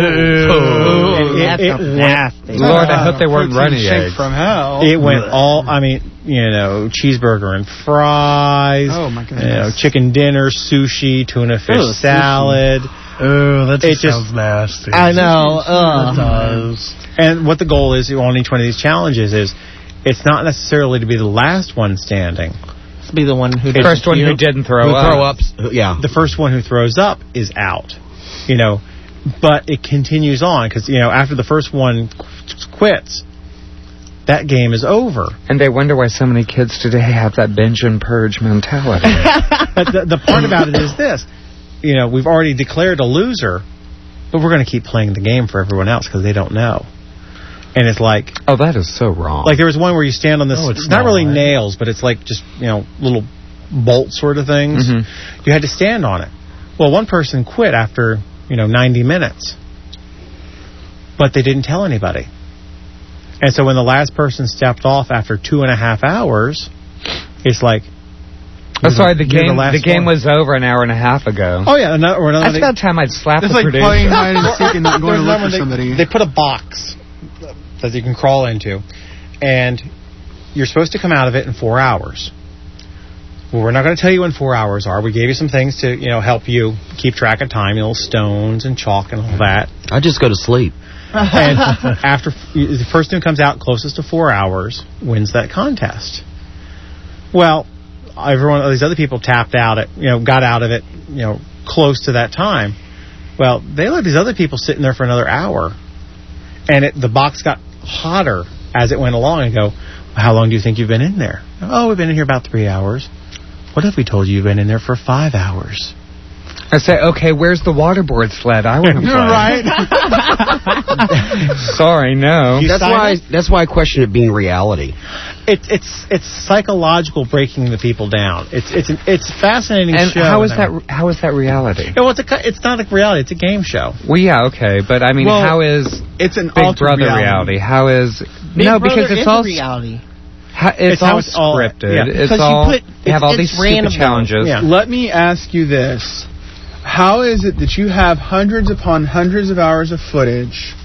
It- it- that's it nasty. Lord, I hope they weren't runny Shake eggs. from hell. It went all, I mean, you know, cheeseburger and fries. Oh, my goodness. You know, chicken dinner, sushi, tuna fish Ooh, sushi. salad. Oh, that It just just- sounds nasty. I know. It Ugh. does. And what the goal is on each one of these challenges is, it's not necessarily to be the last one standing. To be the one who The first one who puke. didn't throw Who up. throw ups? Yeah. The first one who throws up is out. You know, but it continues on because, you know, after the first one qu- quits, that game is over. And they wonder why so many kids today have that binge and purge mentality. But the, the part about it is this. You know, we've already declared a loser, but we're going to keep playing the game for everyone else because they don't know. And it's like... Oh, that is so wrong. Like there was one where you stand on this... Oh, it's, it's not not really right. nails, but it's like just, you know, little bolt sort of things. Mhm. You had to stand on it. Well, one person quit after, you know, ninety minutes. But they didn't tell anybody. And so when the last person stepped off after two and a half hours, it's like... Oh, sorry, the you're game. last The, game one. was over an hour and a half ago. Oh, yeah. Another, or another That's about time I'd slap It's the like producer. playing hide and seek and not going to There's look one for where somebody. They, they put a box that you can crawl into, and you're supposed to come out of it in four hours. well, we're not going to tell you when four hours are. We gave you some things to, you know, help you keep track of time, you know, stones and chalk and all that. I just go to sleep. And after the person who comes out closest to four hours wins that contest. Well, everyone, all these other people tapped out at, you know, got out of it, you know, close to that time. Well, they let these other people sitting there for another hour, and it, the box got hotter as it went along. And go, how long do you think you've been in there? Oh, we've been in here about three hours. What if we told you you've been in there for five hours? I say, okay, where's the waterboard sled? I want to play. Right. Sorry, no. That's why. That's why I question it being reality. It's it's it's psychological, breaking the people down. It's it's an, it's a fascinating and show. how is that? How is that reality? Yeah, well, it's a, it's not a reality. It's a game show. Well, yeah, okay, but I mean, Well, how is it's an Big altered Brother reality? reality. How is Big no? Brother Because it's is all a reality. Ha, it's, It's all how it's all- scripted. yeah. It's Because you all put- they have it's- all these it's stupid random. challenges. Yeah. Let me ask you this. How is it that you have hundreds upon hundreds of hours of footage,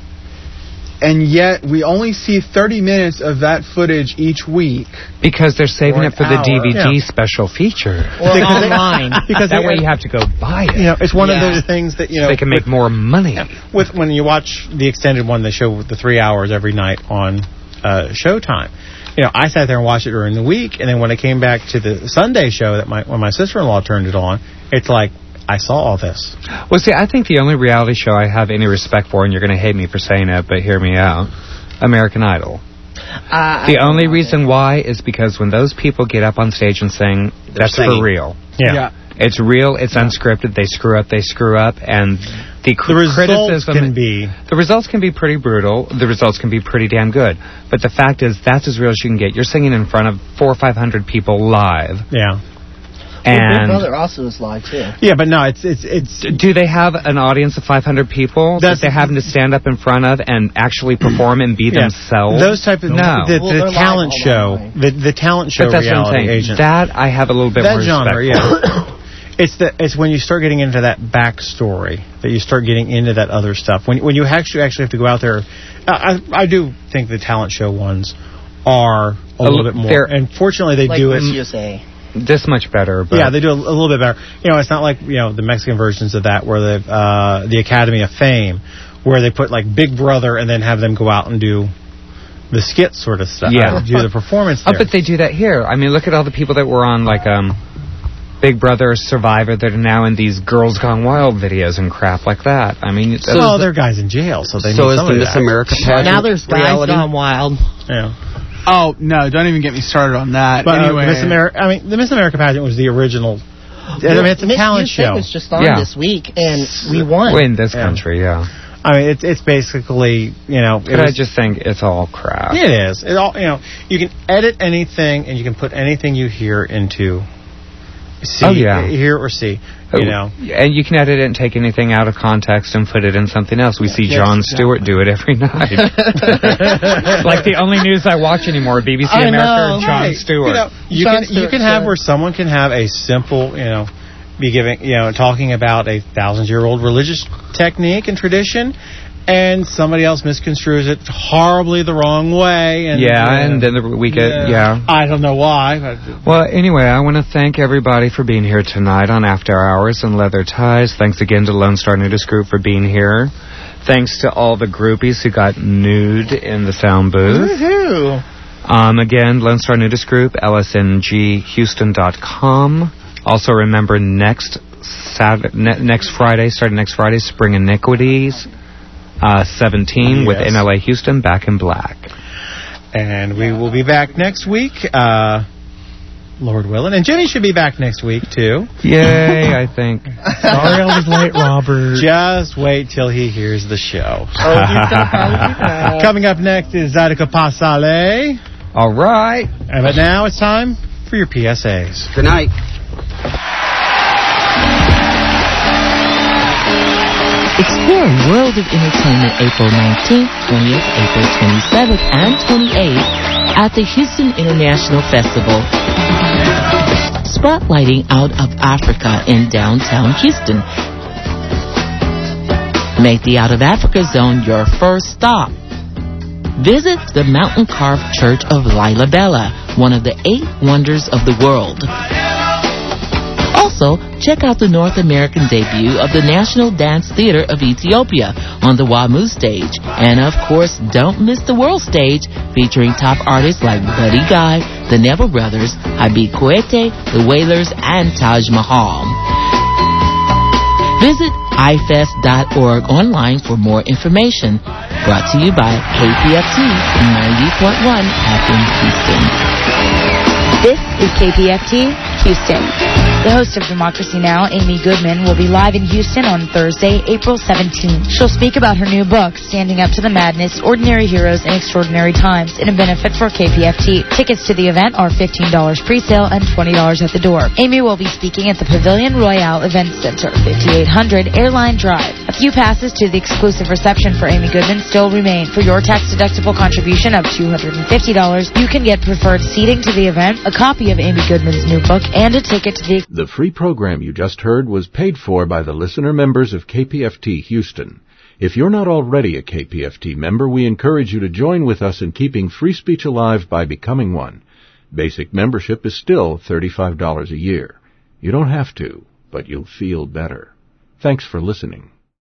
and yet we only see thirty minutes of that footage each week? Because they're saving Or it for an the hour. D V D Yeah. special feature. Or online. Because that they- way you have to go buy it. You know, it's one Yeah. of those things that, you know, they can make with, more money. with when you watch the extended one, they show the three hours every night on uh, Showtime. You know, I sat there and watched it during the week, and then when I came back to the Sunday show that my when my sister-in-law turned it on, it's like I saw all this. Well, see, I think the only reality show I have any respect for, and you're going to hate me for saying it, but hear me out, American Idol. Uh, The only reason why is because when those people get up on stage and sing, that's singing. for real. Yeah. Yeah. It's real, it's unscripted, they screw up, they screw up, and the, cr- The results criticism... can be... The results can be pretty brutal, the results can be pretty damn good. But the fact is, that's as real as you can get. You're singing in front of four or five hundred people live. Yeah. Well, Big And Brother also is live too. Yeah, but no, it's it's it's. do they have an audience of five hundred people That's- that they're having to stand up in front of and actually perform and be Yeah. themselves? Those type of no. the, Well, the they're talent live show, online. the the talent show But that's what I'm reality saying. agent. That I have a little bit that more genre, respect for. yeah. It's the it's when you start getting into that backstory that you start getting into that other stuff. When when you actually actually have to go out there, I I, I do think the talent show ones are a, A little l- bit more. they're- And fortunately, they Like do it. Miss U S A. This much better, but Yeah, they do a, a little bit better. You know, it's not like, you know, the Mexican versions of that where the uh, the Academy of Fame, where they put like Big Brother and then have them go out and do the skit sort of stuff. Yeah. uh, do the performance. Oh, There. but they do that here. I mean, look at all the people that were on, like, um, Big Brother, Survivor, that are now in these Girls Gone Wild videos and crap like that. I mean, it's, So oh, they're guys in jail, so they So need is the somebody Miss to act. America pageant Now there's guys reality? gone wild. Yeah. Oh no! Don't even get me started on that. But anyway, uh, Miss America, I mean, the Miss America pageant was the original. I mean, it's a Miss talent U S A show. was just on Yeah. this week, and we won. in this Yeah. country, yeah. I mean, it's it's basically, you know, it But I was, just think it's all crap. it is. It all, you know, you can edit anything and you can put anything you hear into C, Oh, yeah. hear or see. You know, And you can edit it and take anything out of context and put it in something else. We see Yes, Jon exactly. Stewart do it every night. Like the only news I watch anymore, B B C I America know. or Jon Right. Stewart. You know, you Jon can you Stewart can have said- where someone can have a simple, you know, be giving, you know, talking about a thousand year old religious technique and tradition, and somebody else misconstrues it horribly the wrong way. And yeah, uh, and then the, we get, yeah. I don't know why. But Well, anyway, I want to thank everybody for being here tonight on After Hours and Leather Ties. Thanks again to Lone Star Nudist Group for being here. Thanks to all the groupies who got nude in the sound booth. Woohoo! Um, again, Lone Star Nudist Group, L S N G Houston dot com. Also remember next Saturday, ne- next Friday, starting next Friday, Spring Iniquities, uh, seventeen with Yes. N L A Houston, Back in Black. And we will be back next week, uh, Lord willing. And Jenny should be back next week, too. Yay, I think. Sorry I was late, Robert. Just wait till he hears the show. Oh, he's gonna probably be back. Coming up next is Zydeco Pasale. All right. And but now it's time for your P S As. Good night. Explore World of Entertainment April nineteenth, twentieth, April twenty-seventh, and twenty-eighth at the Houston International Festival. Spotlighting out of Africa in downtown Houston. Make the Out of Africa Zone your first stop. Visit the Mountain Carved Church of Lila Bella, one of the eight wonders of the world. Also, check out the North American debut of the National Dance Theater of Ethiopia on the WAMU stage. And of course, don't miss the World Stage featuring top artists like Buddy Guy, the Neville Brothers, Habib Koete, the Wailers, and Taj Mahal. Visit i fest dot org online for more information. Brought to you by K P F T ninety point one F M Houston. This is K P F T Houston. The host of Democracy Now!, Amy Goodman, will be live in Houston on Thursday, April seventeenth. She'll speak about her new book, Standing Up to the Madness, Ordinary Heroes in Extraordinary Times, in a benefit for K P F T. Tickets to the event are fifteen dollars pre-sale and twenty dollars at the door. Amy will be speaking at the Pavilion Royale Event Center, fifty-eight hundred Airline Drive. A few passes to the exclusive reception for Amy Goodman still remain. For your tax-deductible contribution of two hundred fifty dollars, you can get preferred seating to the event, a copy of Amy Goodman's new book, and a ticket to the... The free program you just heard was paid for by the listener members of K P F T Houston. If you're not already a K P F T member, we encourage you to join with us in keeping free speech alive by becoming one. Basic membership is still thirty-five dollars a year. You don't have to, but you'll feel better. Thanks for listening.